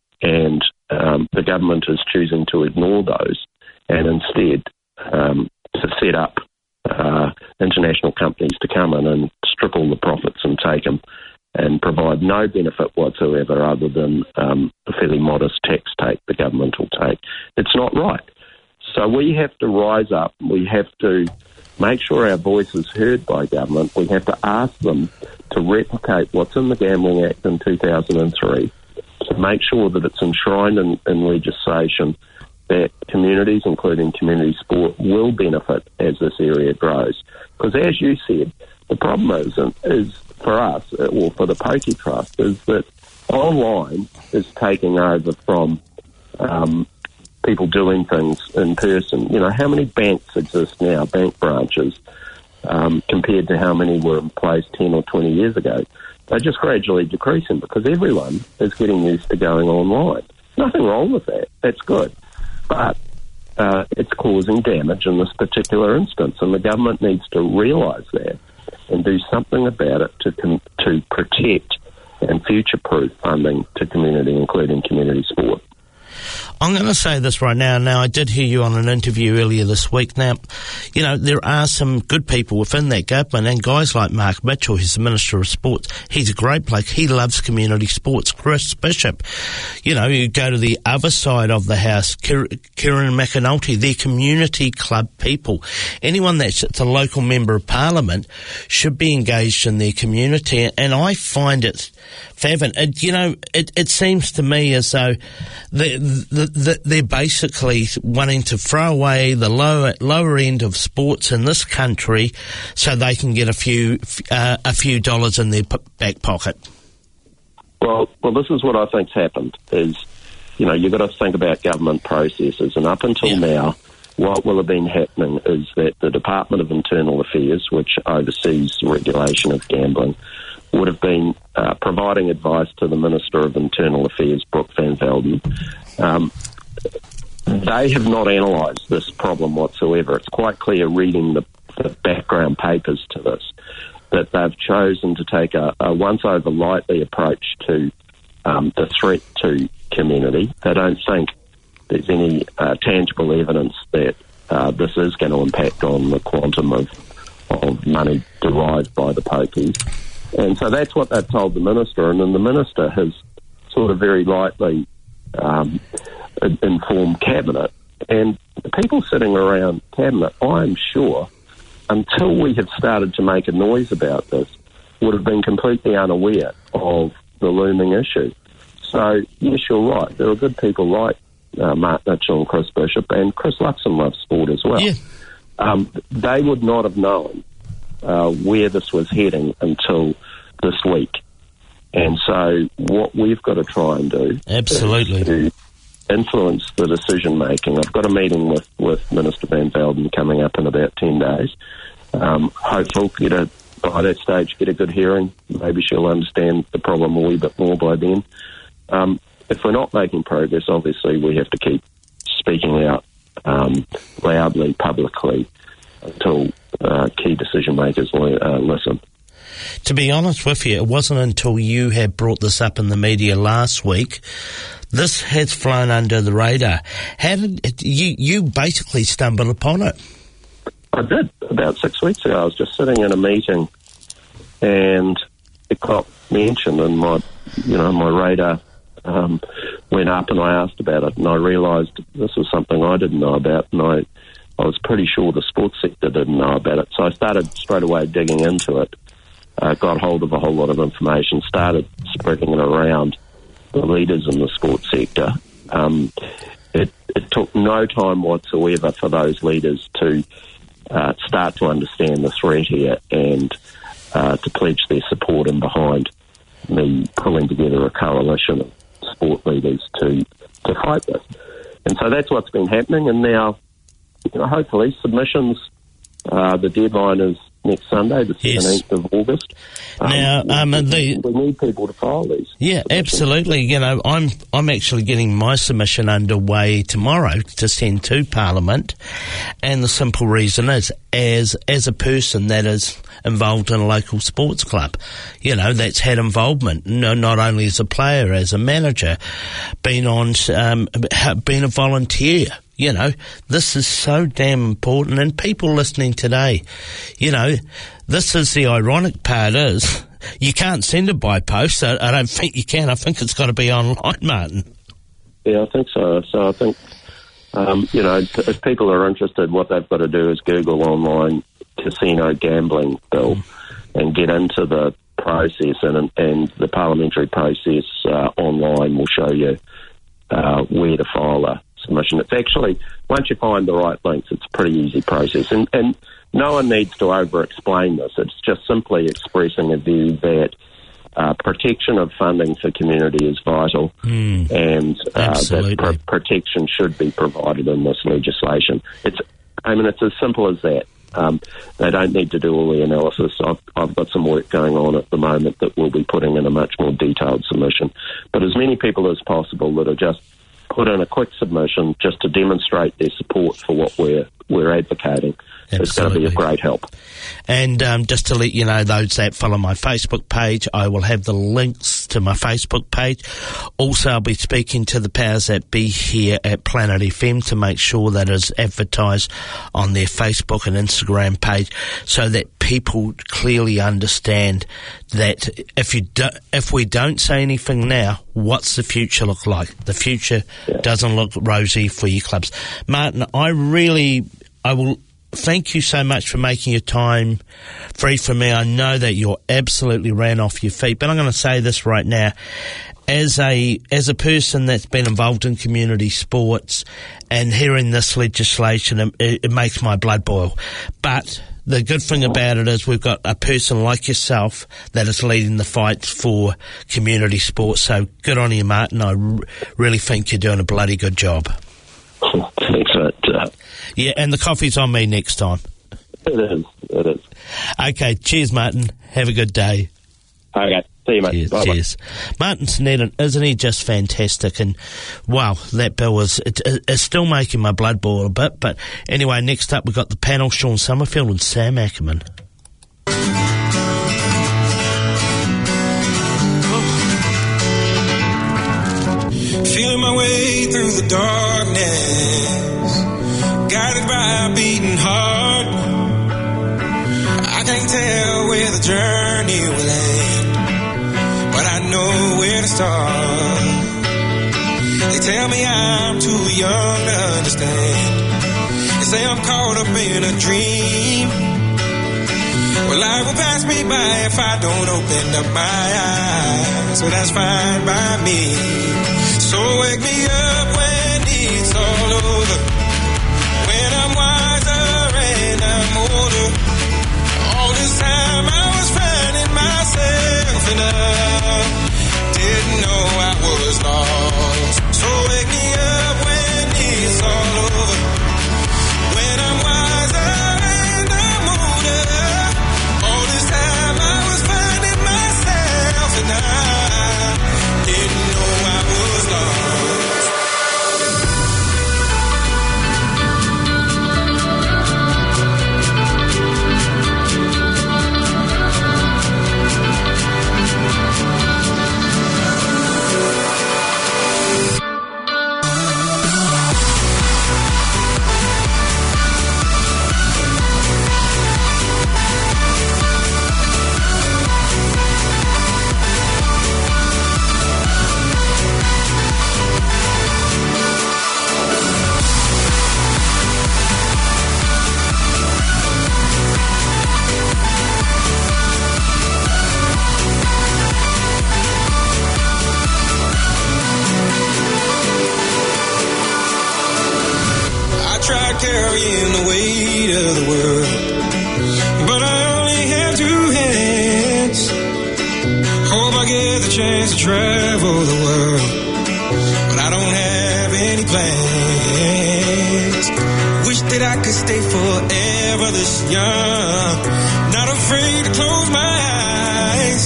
And um, the government is choosing to ignore those and instead um, to set up uh, international companies to come in and strip all the profits and take them and provide no benefit whatsoever other than um, a fairly modest tax take the government will take. It's not right. So we have to rise up. We have to make sure our voice is heard by government. We have to ask them to replicate what's in the Gambling Act in two thousand three, to make sure that it's enshrined in, in legislation that communities, including community sport, will benefit as this area grows. Because as you said, the problem is, is for us, or for the Pokie Trust, is that online is taking over from um, people doing things in person. You know, how many banks exist now, bank branches, um, compared to how many were in place ten or twenty years ago? They're just gradually decreasing because everyone is getting used to going online. Nothing wrong with that. That's good. But uh, it's causing damage in this particular instance, and the government needs to realise that and do something about it to com- to protect and future-proof funding to community, including community sport. I'm going to say this right now. Now, I did hear you on an interview earlier this week. Now, you know, there are some good people within that government, and guys like Mark Mitchell, who's the Minister of Sports. He's a great bloke. He loves community sports. Chris Bishop, you know, you go to the other side of the house, Kieran McAnulty, they're community club people. Anyone that's a local member of Parliament should be engaged in their community, and I find it Favin, it, you know, it, it seems to me as though they, the, they're basically wanting to throw away the lower lower end of sports in this country so they can get a few uh, a few dollars in their p- back pocket. Well, well, this is what I think's happened. Is you know you've got to think about government processes, and up until yeah. now, what will have been happening is that the Department of Internal Affairs, which oversees the regulation of gambling, would have been uh, providing advice to the Minister of Internal Affairs, Brooke Van Velden. Um, they have not analysed this problem whatsoever. It's quite clear reading the, the background papers to this that they've chosen to take a, a once-over lightly approach to um, the threat to community. They don't think there's any uh, tangible evidence that uh, this is going to impact on the quantum of, of money derived by the pokies. And so that's what they've told the Minister, and then the Minister has sort of very lightly um, informed Cabinet. And the people sitting around Cabinet, I'm sure, until we have started to make a noise about this, would have been completely unaware of the looming issue. So, yes, you're right. There are good people like uh, Mark Mitchell and Chris Bishop, and Chris Luxon loves sport as well. Yeah. Um, they would not have known Uh, where this was heading until this week. And so what we've got to try and do Absolutely. is to influence the decision-making. I've got a meeting with, with Minister Van Velden coming up in about ten days. Um, hopefully, get a, by that stage, get a good hearing. Maybe she'll understand the problem a wee bit more by then. Um, if we're not making progress, obviously we have to keep speaking out um, loudly, publicly, until uh, key decision makers uh, listen. To be honest with you, it wasn't until you had brought this up in the media last week. This has flown under the radar. How did it, you? You basically stumbled upon it. I did about six weeks ago. I was just sitting in a meeting, and it got mentioned, and my, you know, my radar um, went up, and I asked about it, and I realised this was something I didn't know about, and I. I was pretty sure the sports sector didn't know about it. So I started straight away digging into it, uh, got hold of a whole lot of information, started spreading it around the leaders in the sports sector. Um, it, it took no time whatsoever for those leaders to uh, start to understand the threat here and uh, to pledge their support and behind me pulling together a coalition of sport leaders to, to fight this. And so that's what's been happening, and now You know, hopefully submissions, uh, the deadline is next Sunday, the seventeenth yes. of August. Um, Now, um, we, the, we need people to file these. yeah, absolutely. You know, I'm I'm actually getting my submission underway tomorrow to send to Parliament, and the simple reason is, as as a person that is involved in a local sports club, you know, that's had involvement, no, not only as a player, as a manager, been on, um, been a volunteer. You know, this is so damn important, and people listening today, you know, this is the ironic part is, you can't send it by post. I, I don't think you can. I think it's got to be online, Martin. Yeah, I think so. So I think, um, you know, if people are interested, what they've got to do is Google online casino gambling bill mm. and get into the process, and, and the parliamentary process uh, online will show you uh, where to file a submission. It's actually, once you find the right links, it's a pretty easy process. And, and no one needs to over-explain this. It's just simply expressing a view that uh, protection of funding for community is vital, mm, and uh, that pr- protection should be provided in this legislation. It's, I mean, it's as simple as that. Um, they don't need to do all the analysis. I've, I've got some work going on at the moment that we'll be putting in a much more detailed submission. But as many people as possible that are just put in a quick submission just to demonstrate their support for what we're we're advocating. Absolutely. It's going to be a great help. And um, just to let you know, those that follow my Facebook page, I will have the links to my Facebook page. Also, I'll be speaking to the powers that be here at Planet F M to make sure that it's advertised on their Facebook and Instagram page, so that people clearly understand that if you do, if we don't say anything now, what's the future look like? The future yeah. doesn't look rosy for your clubs. Martin, I really, I will thank you so much for making your time free for me. I know that you're absolutely ran off your feet, but I'm going to say this right now. As a as a person that's been involved in community sports, and hearing this legislation, it, it makes my blood boil. But the good thing about it is we've got a person like yourself that is leading the fight for community sports. So good on you, Martin. I r- really think you're doing a bloody good job. Thanks for that. Yeah, and the coffee's on me next time. It is. It is. Okay, cheers, Martin. Have a good day. Okay, see you, mate. Cheers, Bye-bye. cheers. Martin Sneddon, isn't he just fantastic? And, wow, that bill is it, it's still making my blood boil a bit. But anyway, next up we've got the panel, Sean Summerfield and Sam Ackerman. Feeling my way through the darkness, guided by a beating heart. I can't tell where the journey will end, but I know where to start. They tell me I'm too young to understand. They say I'm caught up in a dream. Well, life will pass me by if I don't open up my eyes. So that's fine by me. So wake me up when it's all over, when I'm wiser and I'm older. All this time I was finding myself and I didn't know I was lost. So wake me up when it's all over, when I'm wiser and I'm older. All this time I was finding myself and I didn't know I was lost. Carrying the weight of the world, but I only have two hands. Hope I get the chance to travel the world, but I don't have any plans. Wish that I could stay forever this young, not afraid to close my eyes.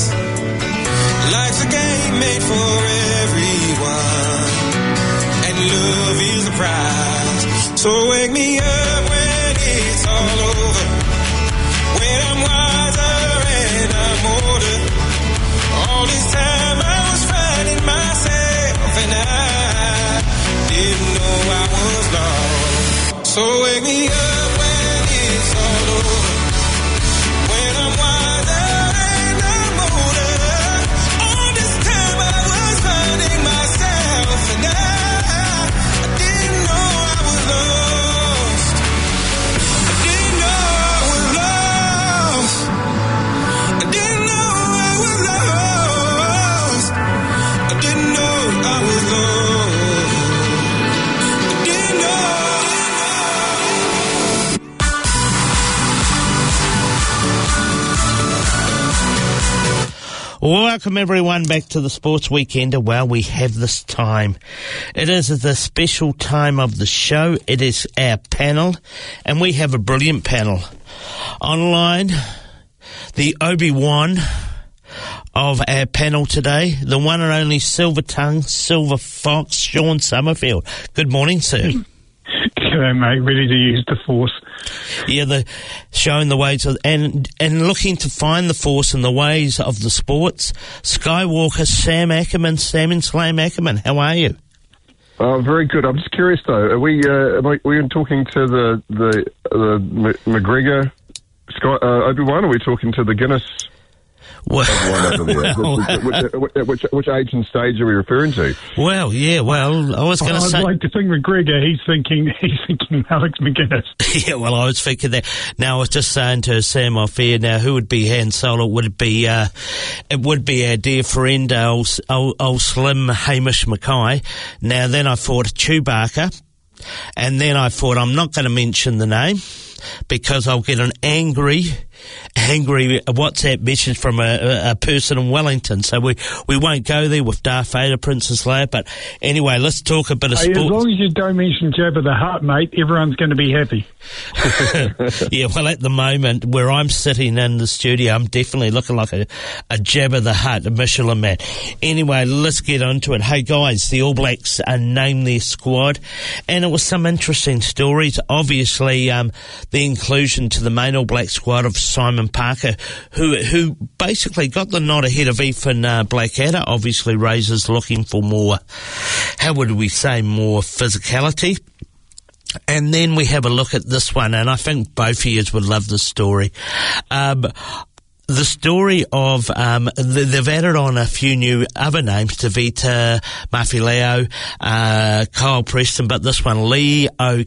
Well, welcome everyone back to the Sports Weekender. Well, we have this time. It is the special time of the show. It is our panel, and we have a brilliant panel. Online, the Obi-Wan of our panel today, the one and only Silver Tongue, Silver Fox, Sean Summerfield. Good morning, sir. G'day, mate. Ready to use the Force. Yeah, the showing the ways of, and and looking to find the Force in the ways of the sports. Skywalker, Sam Ackerman, Sam and Slam Ackerman. How are you? Oh, very good. I'm just curious though. Are we uh, am I, are we talking to the the the M- McGregor Sky, uh, Obi-Wan? Or are we talking to the Guinness? Well, well, which, which, which, which age and stage are we referring to? Well, yeah, well, I was going to I'd say... I'd like to think McGregor, he's thinking he's thinking Alex McGuinness. Yeah, well, I was thinking that. Now, I was just saying to Sam off here, now, who would be Han Solo? Would it be, uh, it would be our dear friend, old, old, old Slim Hamish Mackay. Now, then I thought Chewbacca, and then I thought I'm not going to mention the name, because I'll get an angry, angry WhatsApp message from a, a person in Wellington. So we, we won't go there with Darth Vader, Princess Leia. But anyway, let's talk a bit of hey, sports. As long as you don't mention Jabba the Hutt, mate, everyone's going to be happy. Yeah, well, at the moment, where I'm sitting in the studio, I'm definitely looking like a, a Jabba the Hutt, a Michelin man. Anyway, let's get onto it. Hey, guys, the All Blacks uh, named their squad, and it was some interesting stories. Obviously, um, the inclusion to the main All Black squad of Simon Parker, who who basically got the nod ahead of Ethan uh, Blackadder. Obviously, Razor's looking for more, how would we say, more physicality. And then we have a look at this one, and I think both of you would love this story. Um, the story of, um, they've added on a few new other names, Tavita, Mafileo, uh, Kyle Preston, but this one, Lee O.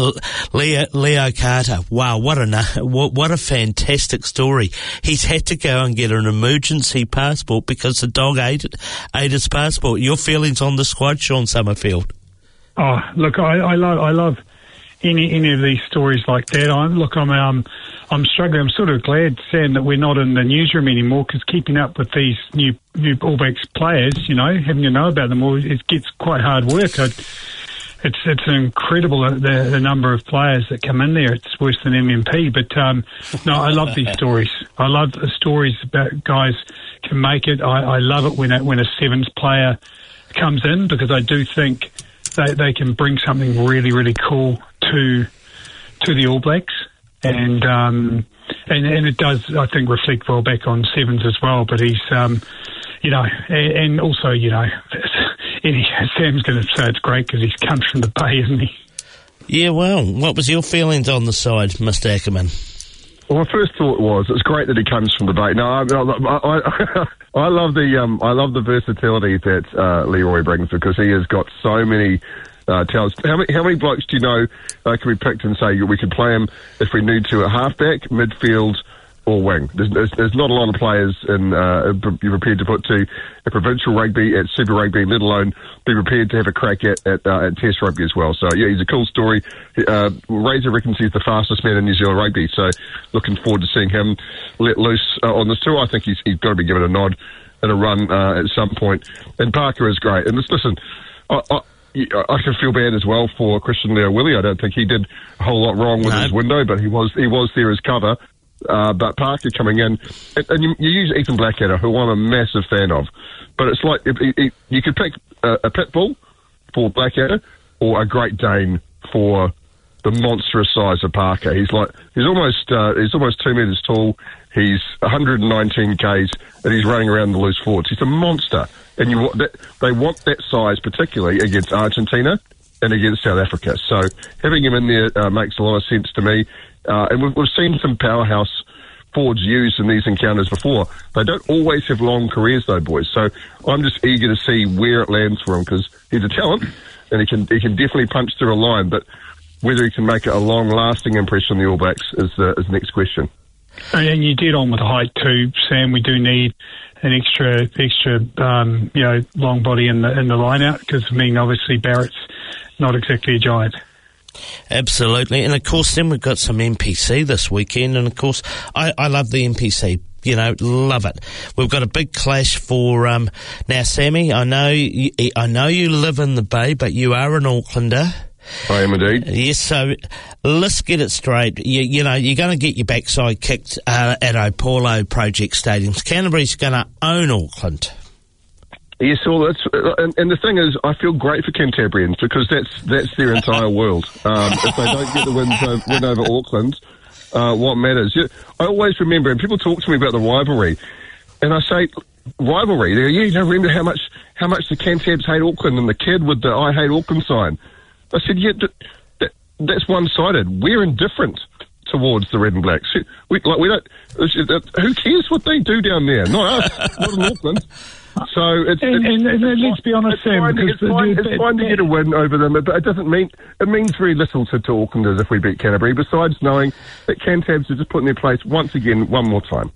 Leo, Leo Carter. Wow, what a what, what a fantastic story. He's had to go and get an emergency passport because the dog ate it, ate his passport. Your feelings on the squad, Sean Summerfield? Oh, look, I, I love I love any any of these stories like that. I, look, I'm um, I'm struggling. I'm sort of glad, Sam, that we're not in the newsroom anymore, because keeping up with these new new All Blacks players, you know, having to know about them all, it gets quite hard work. I, It's it's incredible the the number of players that come in there. It's worse than M M P. But um, no, I love these stories. I love the stories about guys can make it. I, I love it when a, when a sevens player comes in, because I do think they they can bring something really really cool to to the All Blacks, and um, and and it does, I think, reflect well back on sevens as well. But he's um, you know, and, and also, you know. And he, Sam's going to say it's great because he comes from the Bay, isn't he? Yeah, well, what was your feelings on the side, Mister Ackerman? Well, my first thought was it's great that he comes from the Bay. No, I, I, I, I love the um, I love the versatility that uh, Leroy brings, because he has got so many uh, talents. How many how many blokes do you know uh, can be picked and say we could play him if we need to at halfback, midfield, or wing? There's, there's, there's not a lot of players in uh, you're prepared to put to a provincial rugby, at Super Rugby, let alone be prepared to have a crack at at, uh, at Test Rugby as well. So yeah, he's a cool story. Uh, Razor reckons he's the fastest man in New Zealand rugby, so looking forward to seeing him let loose uh, on this tour. I think he's, he's got to be given a nod and a run uh, at some point. And Parker is great. And just, listen, I, I, I can feel bad as well for Christian Leo-Willie. I don't think he did a whole lot wrong with no. his window, but he was he was there as cover. Uh, but Parker coming in, and, and you, you use Ethan Blackadder, who I'm a massive fan of, but it's like if, if, you could pick a, a pit bull for Blackadder or a Great Dane for the monstrous size of Parker. He's like he's almost uh, he's almost two metres tall. He's one hundred nineteen k's and he's running around the loose forwards. He's a monster, and you that, they want that size particularly against Argentina and against South Africa. So having him in there uh, makes a lot of sense to me. Uh, and we've, we've seen some powerhouse forwards used in these encounters before. They don't always have long careers, though, boys. So I'm just eager to see where it lands for him, because he's a talent and he can he can definitely punch through a line. But whether he can make a long-lasting impression on the All Blacks is the is the next question. And you did on with the height too, Sam. We do need an extra extra um, you know long body in the in the line out, because I mean obviously Barrett's not exactly a giant. Absolutely. And of course then we've got some N P C this weekend, and of course I, I love the N P C You know, love it. We've got a big clash for um, now, Sammy. I know, you, I know you live in the Bay, but you are an Aucklander. I am indeed. Yes, so let's get it straight. You, you know, you're going to get your backside kicked uh, at Apollo Project Stadiums. Canterbury's going to own Auckland. Yes, well, that's, and, and the thing is, I feel great for Cantabrians because that's that's their entire world. Um, if they don't get the win, uh, win over Auckland, uh, what matters? Yeah, I always remember, and people talk to me about the rivalry, and I say, rivalry? They go, yeah, you don't remember how much how much the Cantabs hate Auckland and the kid with the I hate Auckland sign. I said, yeah, that, that, that's one-sided. We're indifferent towards the red and blacks. We, like, we don't. Who cares what they do down there? Not us. Not in Auckland. So it's, and, it's, and, and it's let's be honest, it's Sam, fine, because it's fine, the, it's the, fine the, to get a win over them, but it doesn't mean it means very little to, to Aucklanders if we beat Canterbury. Besides knowing that Cantabs are just put in their place once again, one more time.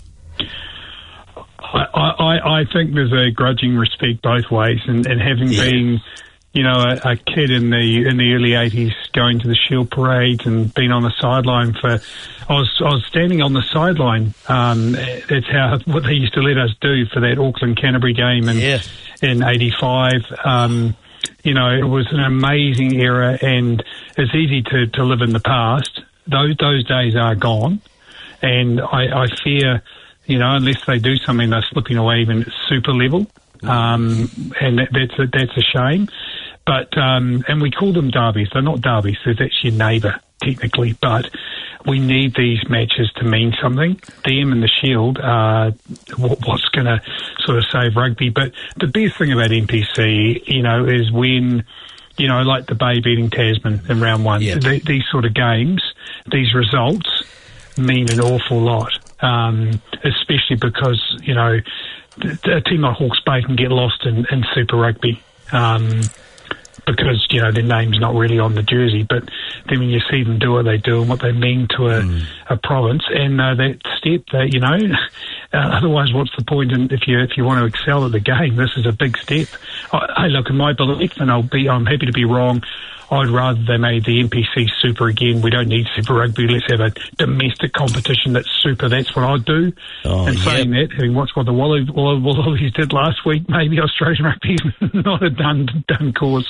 I, I, I think there's a grudging respect both ways, and, and having yeah. been, you know, a, a kid in the in the early eighties, going to the Shield parades and being on the sideline for, I was I was standing on the sideline. Um, that's how what they used to let us do for that Auckland Canterbury game in yeah. in eighty-five. Um, you know, it was an amazing era, and it's easy to, to live in the past. Those those days are gone, and I, I fear, you know, unless they do something, they're slipping away even at super level, um, and that, that's a, that's a shame. But um, and we call them derbies. They're not derbies. They're that's your neighbour technically. But we need these matches to mean something. Them and the Shield are what's going to sort of save rugby. But the best thing about N P C, you know, is when, you know, like the Bay beating Tasman in round one. Yep. The, these sort of games, these results mean an awful lot. Um, especially because, you know, a team like Hawke's Bay can get lost in, in Super Rugby. Um, because, you know, their name's not really on the jersey. But then when you see them do what they do and what they mean to a, mm. a province, and uh, that step, that, you know, uh, otherwise what's the point in, if you if you want to excel at the game? This is a big step. I, I look, in my belief, and I'll be, I'm happy to be wrong, I'd rather they made the N P C Super again. We don't need Super Rugby. Let's have a domestic competition that's Super. That's what I'd do. Oh, and saying yep. that, having watched what the Wallabies, Wallabies did last week, maybe Australian Rugby is not a done, done cause.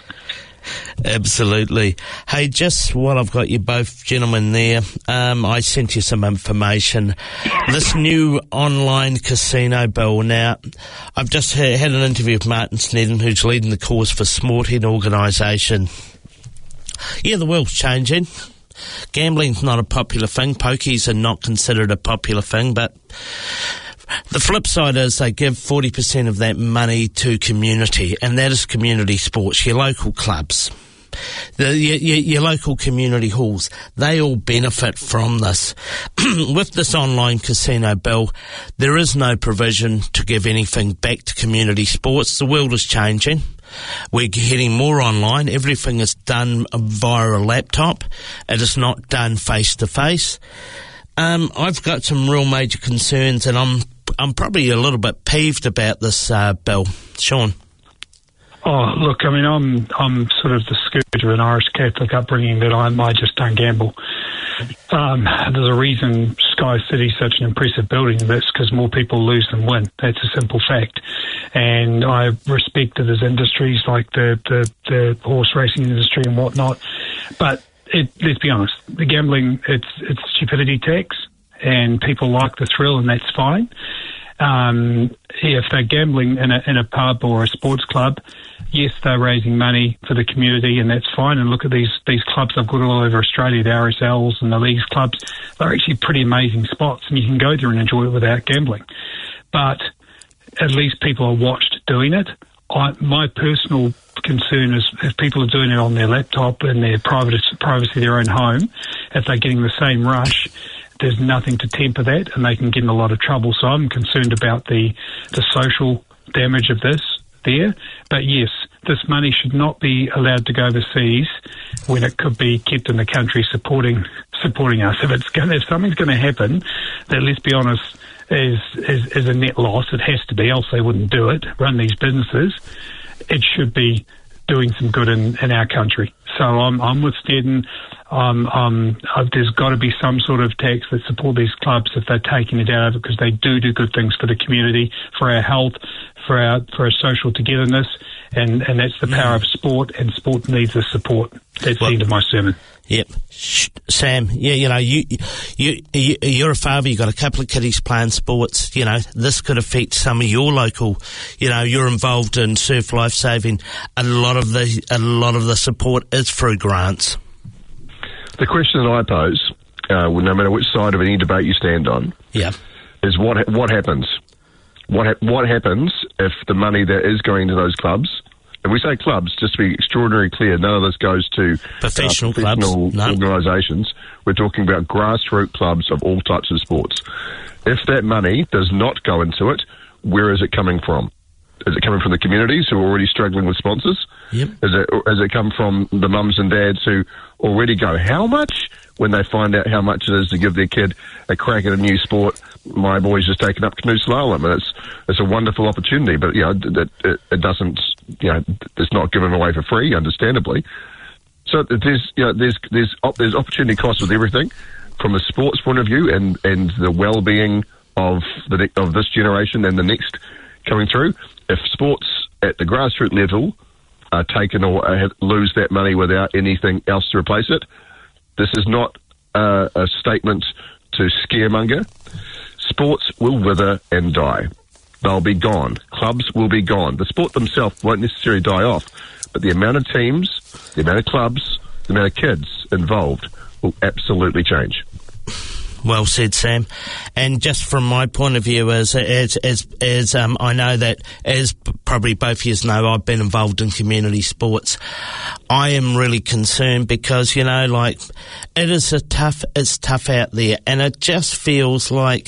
Absolutely. Hey, just while I've got you both gentlemen there, um, I sent you some information. This new online casino bill. Now, I've just had an interview with Martin Snedden, who's leading the cause for Smarthead organisation. Yeah, the world's changing. Gambling's not a popular thing. Pokies are not considered a popular thing, but the flip side is they give forty percent of that money to community, and that is community sports, your local clubs, the, your, your, your local community halls. They all benefit from this. With this online casino bill, there is no provision to give anything back to community sports. The world is changing. We're heading more online. Everything is done via a laptop. It is not done face to face. Um, I've got some real major concerns, and I'm I'm probably a little bit peeved about this uh, bill. Sean? Oh, look, I mean, I'm I'm sort of the scourge of an Irish Catholic upbringing that I'm, I just don't gamble. Um, there's a reason Sky City's such an impressive building. That's because more people lose than win. That's a simple fact. And I respect that there's industries like the, the, the horse racing industry and whatnot. But it, let's be honest, the gambling, it's it's stupidity tax, and people like the thrill, and that's fine. Um, if they're gambling in a, in a pub or a sports club, yes, they're raising money for the community, and that's fine. And look at these, these clubs I've got all over Australia, the R S Ls and the leagues clubs. They're actually pretty amazing spots, and you can go there and enjoy it without gambling. But at least people are watched doing it. I, my personal concern is if people are doing it on their laptop in their private, privacy of their own home, if they're getting the same rush, there's nothing to temper that, and they can get in a lot of trouble. So I'm concerned about the, the social damage of this there. But yes, this money should not be allowed to go overseas when it could be kept in the country supporting supporting us. If it's going, if something's going to happen, that, let's be honest, is, is is a net loss. It has to be, else they wouldn't do it. Run these businesses. It should be doing some good in, in our country. So I'm I'm with Sneddon. Um, um, uh, there's got to be some sort of tax that support these clubs if they're taking it out of it, because they do do good things for the community, for our health, for our for our social togetherness, and, and that's the power of sport, and sport needs the support. That's well, the end of my sermon. Yep. Sam, yeah, you know, you, you, you, you're a father, you've got a couple of kiddies playing sports, you know, this could affect some of your local, you know, you're involved in Surf Life Saving. A lot of the, a lot of the support is through grants. The question that I pose, uh, no matter which side of any debate you stand on, yeah, is what, what happens? What, ha- what happens if the money that is going to those clubs, and we say clubs, just to be extraordinarily clear, none of this goes to professional, uh, professional clubs. No. organisations. We're talking about grassroots clubs of all types of sports. If that money does not go into it, where is it coming from? Is it coming from the communities who are already struggling with sponsors? Yep. Is it, has it come from the mums and dads who already go, how much? When they find out how much it is to give their kid a crack at a new sport. My boy's just taken up canoe slalom, and it's it's a wonderful opportunity, but you know it, it, it doesn't, you know, it's not given away for free, understandably. So there's you know there's there's op- there's opportunity costs with everything, from a sports point of view, and, and the well-being of the ne- of this generation and the next coming through. If sports at the grassroots level are taken or uh, lose that money without anything else to replace it, this is not uh, a statement to scaremonger. Sports will wither and die. They'll be gone. Clubs will be gone. The sport themselves won't necessarily die off, but the amount of teams, the amount of clubs, the amount of kids involved will absolutely change. Well said, Sam. And just from my point of view, as as as, as um, I know that, as probably both of you know, I've been involved in community sports. I am really concerned because, you know, like, it is a tough, it's tough out there, and it just feels like,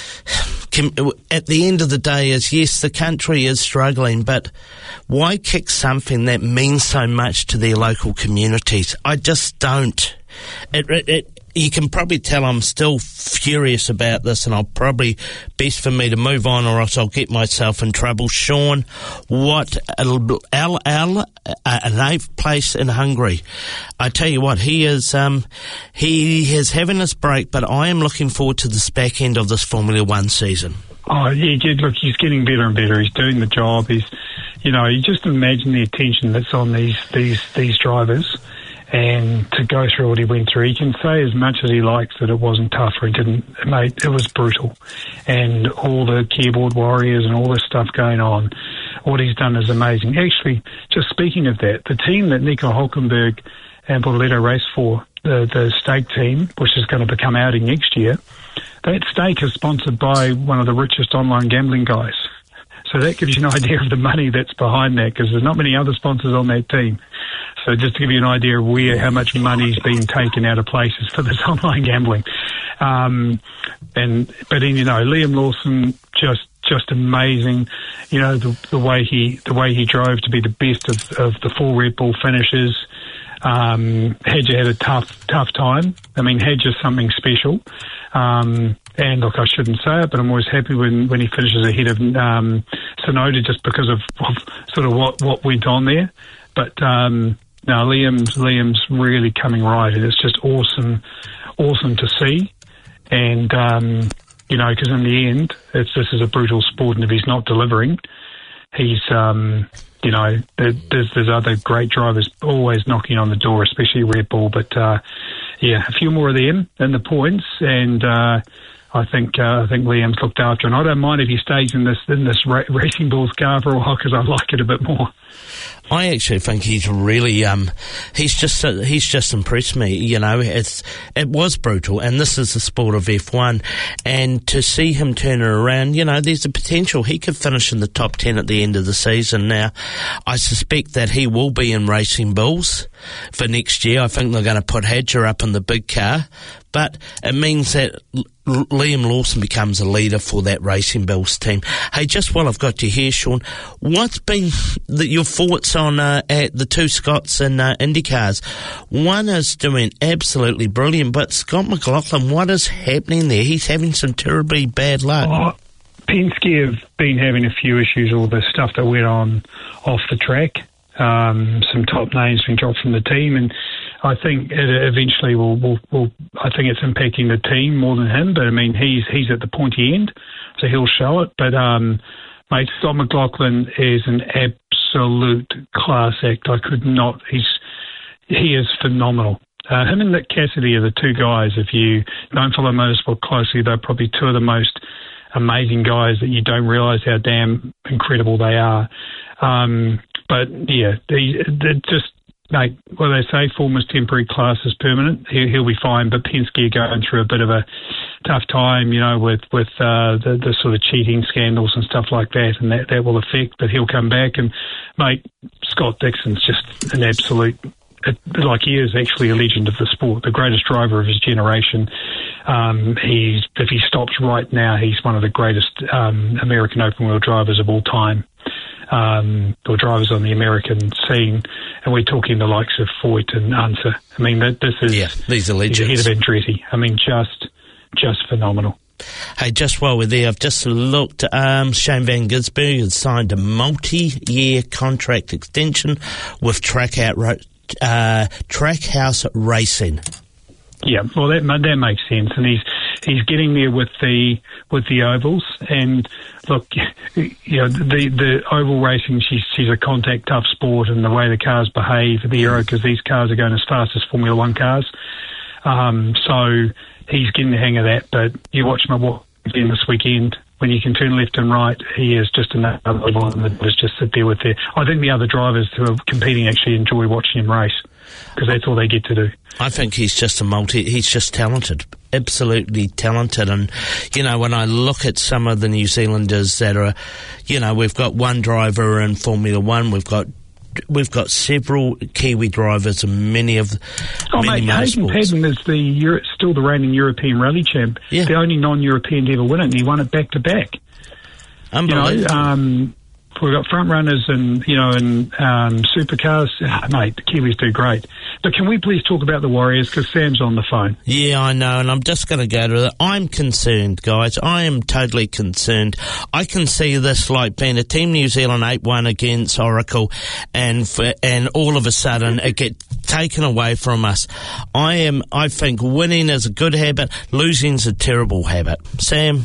at the end of the day, is yes, the country is struggling, but why kick something that means so much to their local communities? I just don't. It, it, it You can probably tell I'm still furious about this, and I'll probably best for me to move on, or else I'll get myself in trouble. Sean, what Al Al, Al an eighth place in Hungary? I tell you what, he is um he is having his break, but I am looking forward to this back end of this Formula One season. Oh, yeah, look, he's getting better and better. He's doing the job. He's, you know, you just imagine the attention that's on these these these drivers. And to go through what he went through, he can say as much as he likes that it wasn't tough, or it didn't, mate, it was brutal. And all the keyboard warriors and all this stuff going on, what he's done is amazing. Actually, just speaking of that, the team that Nico Hulkenberg and Bortoleto race for, the, the stake team, which is going to become Audi next year, that stake is sponsored by one of the richest online gambling guys. So that gives you an idea of the money that's behind that, because there's not many other sponsors on that team. So just to give you an idea of where, how much money's been taken out of places for this online gambling. Um, and, but then, you know, Liam Lawson, just, just amazing. You know, the, the way he, the way he drove to be the best of, of the four Red Bull finishes. Um, Hedger had a tough, tough time. I mean, Hedger's something special. Um, and look, I shouldn't say it, but I'm always happy when, when he finishes ahead of, um, Tsunoda, just because of, of sort of what, what went on there. But, um, no, Liam's, Liam's really coming right, and it's just awesome, awesome to see. And, um, you know, because in the end, it's, this is a brutal sport, and if he's not delivering, he's, um, you know, there, there's, there's other great drivers always knocking on the door, especially Red Bull. But, uh, yeah, a few more of them in the points, and, uh, I think uh, I think Liam's looked after, and I don't mind if he stays in this in this ra- Racing Bulls car for a while, because I like it a bit more. I actually think he's really um he's just uh, he's just impressed me. You know, it's it was brutal, and this is the sport of F one, and to see him turn it around, you know, there's a potential he could finish in the top ten at the end of the season. Now, I suspect that he will be in Racing Bulls for next year. I think they're going to put Hedger up in the big car, but it means that L- Liam Lawson becomes a leader for that Racing Bulls team. Hey, just while I've got you here, Sean, what's been the, your thoughts on uh, at the two Scots in uh, IndyCars? One is doing absolutely brilliant, but Scott McLaughlin, what is happening there? He's having some terribly bad luck. Oh, Penske have been having a few issues, all the stuff that went on off the track. Um, some top names being dropped from the team, and I think it eventually will, will, will. I think it's impacting the team more than him. But I mean, he's he's at the pointy end, so he'll show it. But um, mate, Scott McLaughlin is an absolute class act. I could not. He's he is phenomenal. Uh, him and Nick Cassidy are the two guys. If you don't follow motorsport closely, they're probably two of the most amazing guys that you don't realise how damn incredible they are. Um, but yeah, they, they just like what they say, form is temporary, class is permanent. He, he'll be fine. But Penske are going through a bit of a tough time, you know, with with uh, the, the sort of cheating scandals and stuff like that, and that, that will affect. But he'll come back, and mate, Scott Dixon's just an absolute. It, like he is actually a legend of the sport, the greatest driver of his generation. Um, he's if he stops right now, he's one of the greatest um, American open wheel drivers of all time. Um, or drivers on the American scene, and we're talking the likes of Foyt and Unser. I mean, that, this is yeah, these are legends. He's ahead of Andretti. I mean, just just phenomenal. Hey, just while we're there, I've just looked. Um, Shane Van Gisbergen has signed a multi-year contract extension with Trackhouse uh, Trackhouse Racing. Yeah, well, that that makes sense, and he's he's getting there with the with the ovals. And look, you know, the the oval racing, she's she's a contact tough sport, and the way the cars behave, the aero, because these cars are going as fast as Formula One cars. Um, so he's getting the hang of that. But you watch him walk again this weekend. When you can turn left and right, he is just another one that was just sit there with their. I think the other drivers who are competing actually enjoy watching him race, because that's all they get to do. I think he's just a multi, he's just talented, absolutely talented. And, you know, when I look at some of the New Zealanders that are, you know, we've got one driver in Formula One, we've got we've got several Kiwi drivers in many of oh, many mate, Hayden Paddon is the Euro, still the reigning European rally champ, yeah. the only non-European to ever win it, and he won it back-to-back. Unbelievable. You know, um, we've got front runners and, you know, and um, supercars. Ah, mate, the Kiwis do great. But can we please talk about the Warriors, because Sam's on the phone? Yeah, I know, and I'm just going to go to that. I'm concerned, guys. I am totally concerned. I can see this like being a Team New Zealand eight one against Oracle, and for, and all of a sudden it get taken away from us. I am. I think winning is a good habit. Losing is a terrible habit. Sam?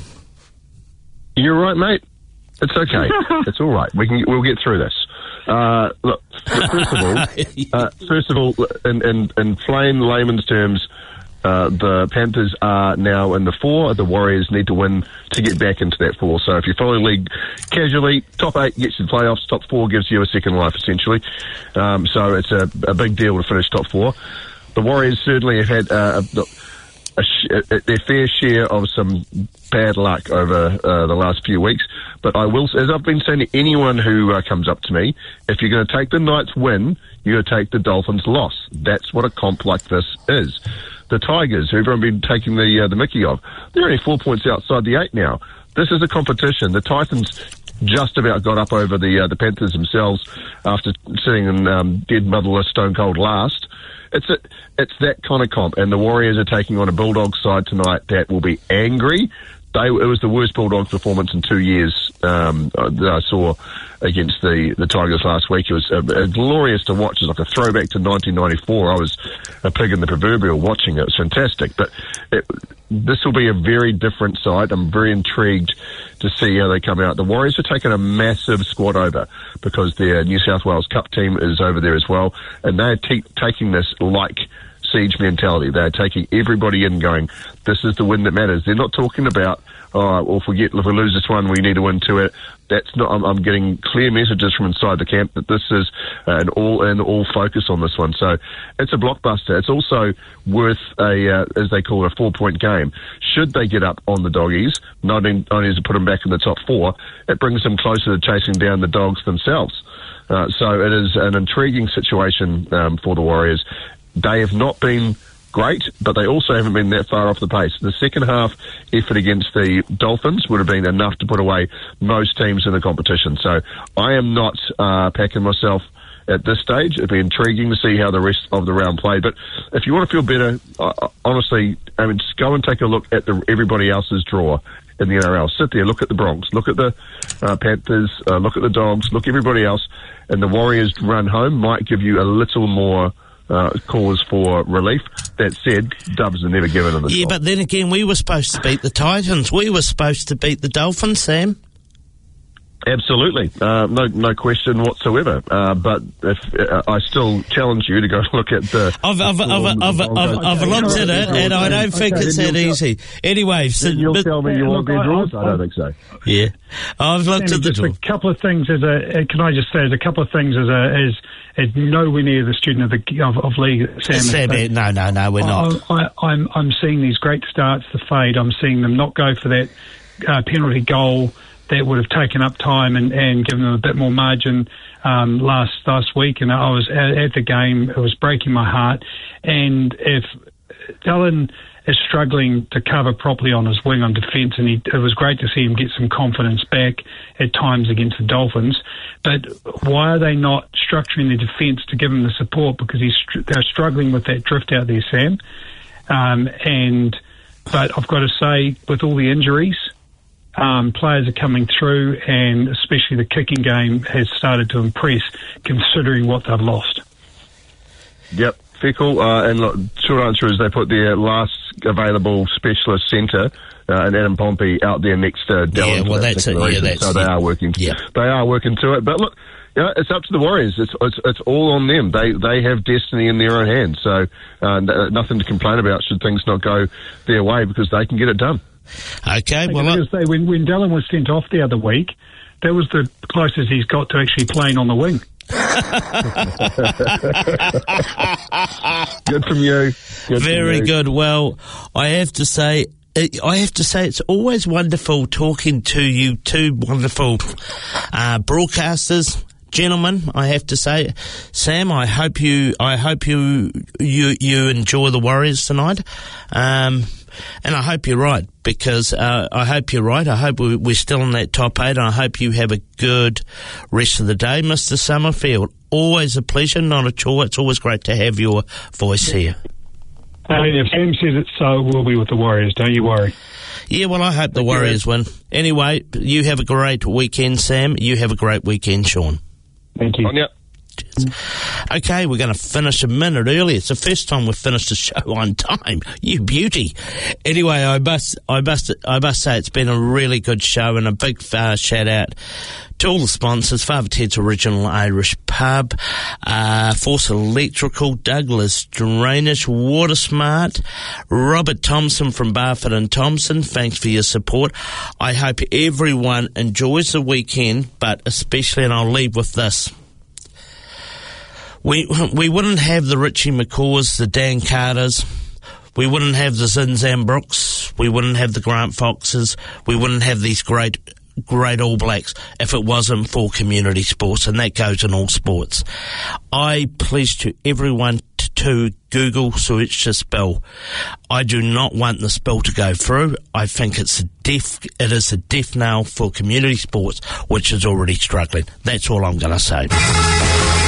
You're right, mate. It's okay. It's all right. We can. We'll get through this. Uh, look, first of all, uh, first of all, in, in, in plain layman's terms, uh, the Panthers are now in the four. The Warriors need to win to get back into that four. So if you follow the league casually, top eight gets you the playoffs. Top four gives you a second life, essentially. Um, so it's a, a big deal to finish top four. The Warriors certainly have had uh, a, a sh- a, their fair share of some bad luck over uh, the last few weeks. But I will, as I've been saying to anyone who uh, comes up to me, if you're going to take the Knights win, you're going to take the Dolphins loss. That's what a comp like this is. The Tigers, who everyone been taking the uh, the mickey of, they're only four points outside the eight now. This is a competition. The Titans just about got up over the uh, the Panthers themselves after sitting in um, dead motherless stone cold last. It's a, it's that kind of comp, and the Warriors are taking on a Bulldogs side tonight that will be angry. They, it was the worst Bulldogs performance in two years um, that I saw against the, the Tigers last week. It was uh, uh, glorious to watch. It was like a throwback to nineteen ninety-four. I was a pig in the proverbial watching it. It was fantastic. But it, this will be a very different side. I'm very intrigued to see how they come out. The Warriors are taking a massive squad over because their New South Wales Cup team is over there as well, and they're te- taking this like siege mentality. They're taking everybody in going, this is the win that matters. They're not talking about, oh, well, if we get, if we lose this one, we need to win to it. That's not, I'm, I'm getting clear messages from inside the camp that this is uh, an all in, all focus on this one. So it's a blockbuster. It's also worth a, uh, as they call it, a four point game. Should they get up on the doggies, not only to put them back in the top four, it brings them closer to chasing down the Dogs themselves. Uh, so it is an intriguing situation um, for the Warriors. They have not been great, but they also haven't been that far off the pace. The second half effort against the Dolphins would have been enough to put away most teams in the competition. So I am not uh, packing myself at this stage. It'd be intriguing to see how the rest of the round played. But if you want to feel better, uh, honestly, I mean, just go and take a look at the, everybody else's draw in the N R L. Sit there, look at the Bronx, look at the uh, Panthers, uh, look at the Dogs, look at everybody else, and the Warriors run home might give you a little more uh, cause for relief. That said, dubs are never given in this. Yeah, spot. but then again, we were supposed to beat the Titans. We were supposed to beat the Dolphins, Sam. Absolutely, uh, no, no question whatsoever. Uh, but if uh, I still challenge you to go look at the, I've, I've, I've, I've, I've, I've, I've looked at it, and I don't think okay, it's that easy. Anyway, so, you'll but, tell me you want their draws? I don't think so. Yeah, I've looked Sammy, at the just draw. a couple of things as a. Can I just say, there's a couple of things as a as as nowhere near the student of the of, of league. Sam, Sam, but no, no, no, we're not. I, I, I'm I'm seeing these great starts to fade. I'm seeing them not go for that uh, penalty goal that would have taken up time and, and given them a bit more margin um, last last week. And I was at, at the game. It was breaking my heart. And if Dylan is struggling to cover properly on his wing on defence, and he, it was great to see him get some confidence back at times against the Dolphins. But why are they not structuring the defence to give him the support? Because he's they're struggling with that drift out there, Sam. Um, and but I've got to say, with all the injuries, Um, players are coming through, and especially the kicking game has started to impress, considering what they've lost. Yep, Fickle. Uh, and look, short answer is they put their last available specialist centre, uh, and Adam Pompey out there next to Dallin. Yeah, well, that's it. Yeah, that's so they it. are working. Yeah. They are working to it. But look, you know, it's up to the Warriors. It's it's, it's all on them. They they have destiny in their own hands. So uh, n- nothing to complain about should things not go their way, because they can get it done. Okay, well, I was going to say, when, when Dallin was sent off the other week, that was the closest he's got to actually playing on the wing. Good from you. Good very from you. good. Well, I have to say, I have to say, it's always wonderful talking to you two wonderful uh, broadcasters. Gentlemen, I have to say, Sam, I hope you, I hope you, you, you enjoy the Warriors tonight, um, and I hope you're right, because uh, I hope you're right. I hope we're still in that top eight, and I hope you have a good rest of the day, Mister Summerfield. Always a pleasure, not a chore. It's always great to have your voice here. I mean, if Sam says it so, we'll be with the Warriors. Don't you worry. Yeah, well, I hope the Warriors win. Anyway, you have a great weekend, Sam. You have a great weekend, Sean. Thank you. On ya. Okay, we're going to finish a minute early. It's the first time we've finished the show on time. You beauty. Anyway, I must, I must, I must say it's been a really good show, and a big uh, shout out to all the sponsors: Father Ted's Original Irish Pub, uh, Force Electrical, Douglas Drainage, Watersmart, Robert Thompson from Barfoot and Thompson. Thanks for your support. I hope everyone enjoys the weekend, but especially, and I'll leave with this. We we wouldn't have the Richie McCaws, the Dan Carters. We wouldn't have the Zinzan Brooks. We wouldn't have the Grant Foxes. We wouldn't have these great, great All Blacks if it wasn't for community sports, and that goes in all sports. I pledge to everyone to, to Google search the spill. I do not want the spill to go through. I think it's a death, it is a death knell for community sports, which is already struggling. That's all I'm going to say.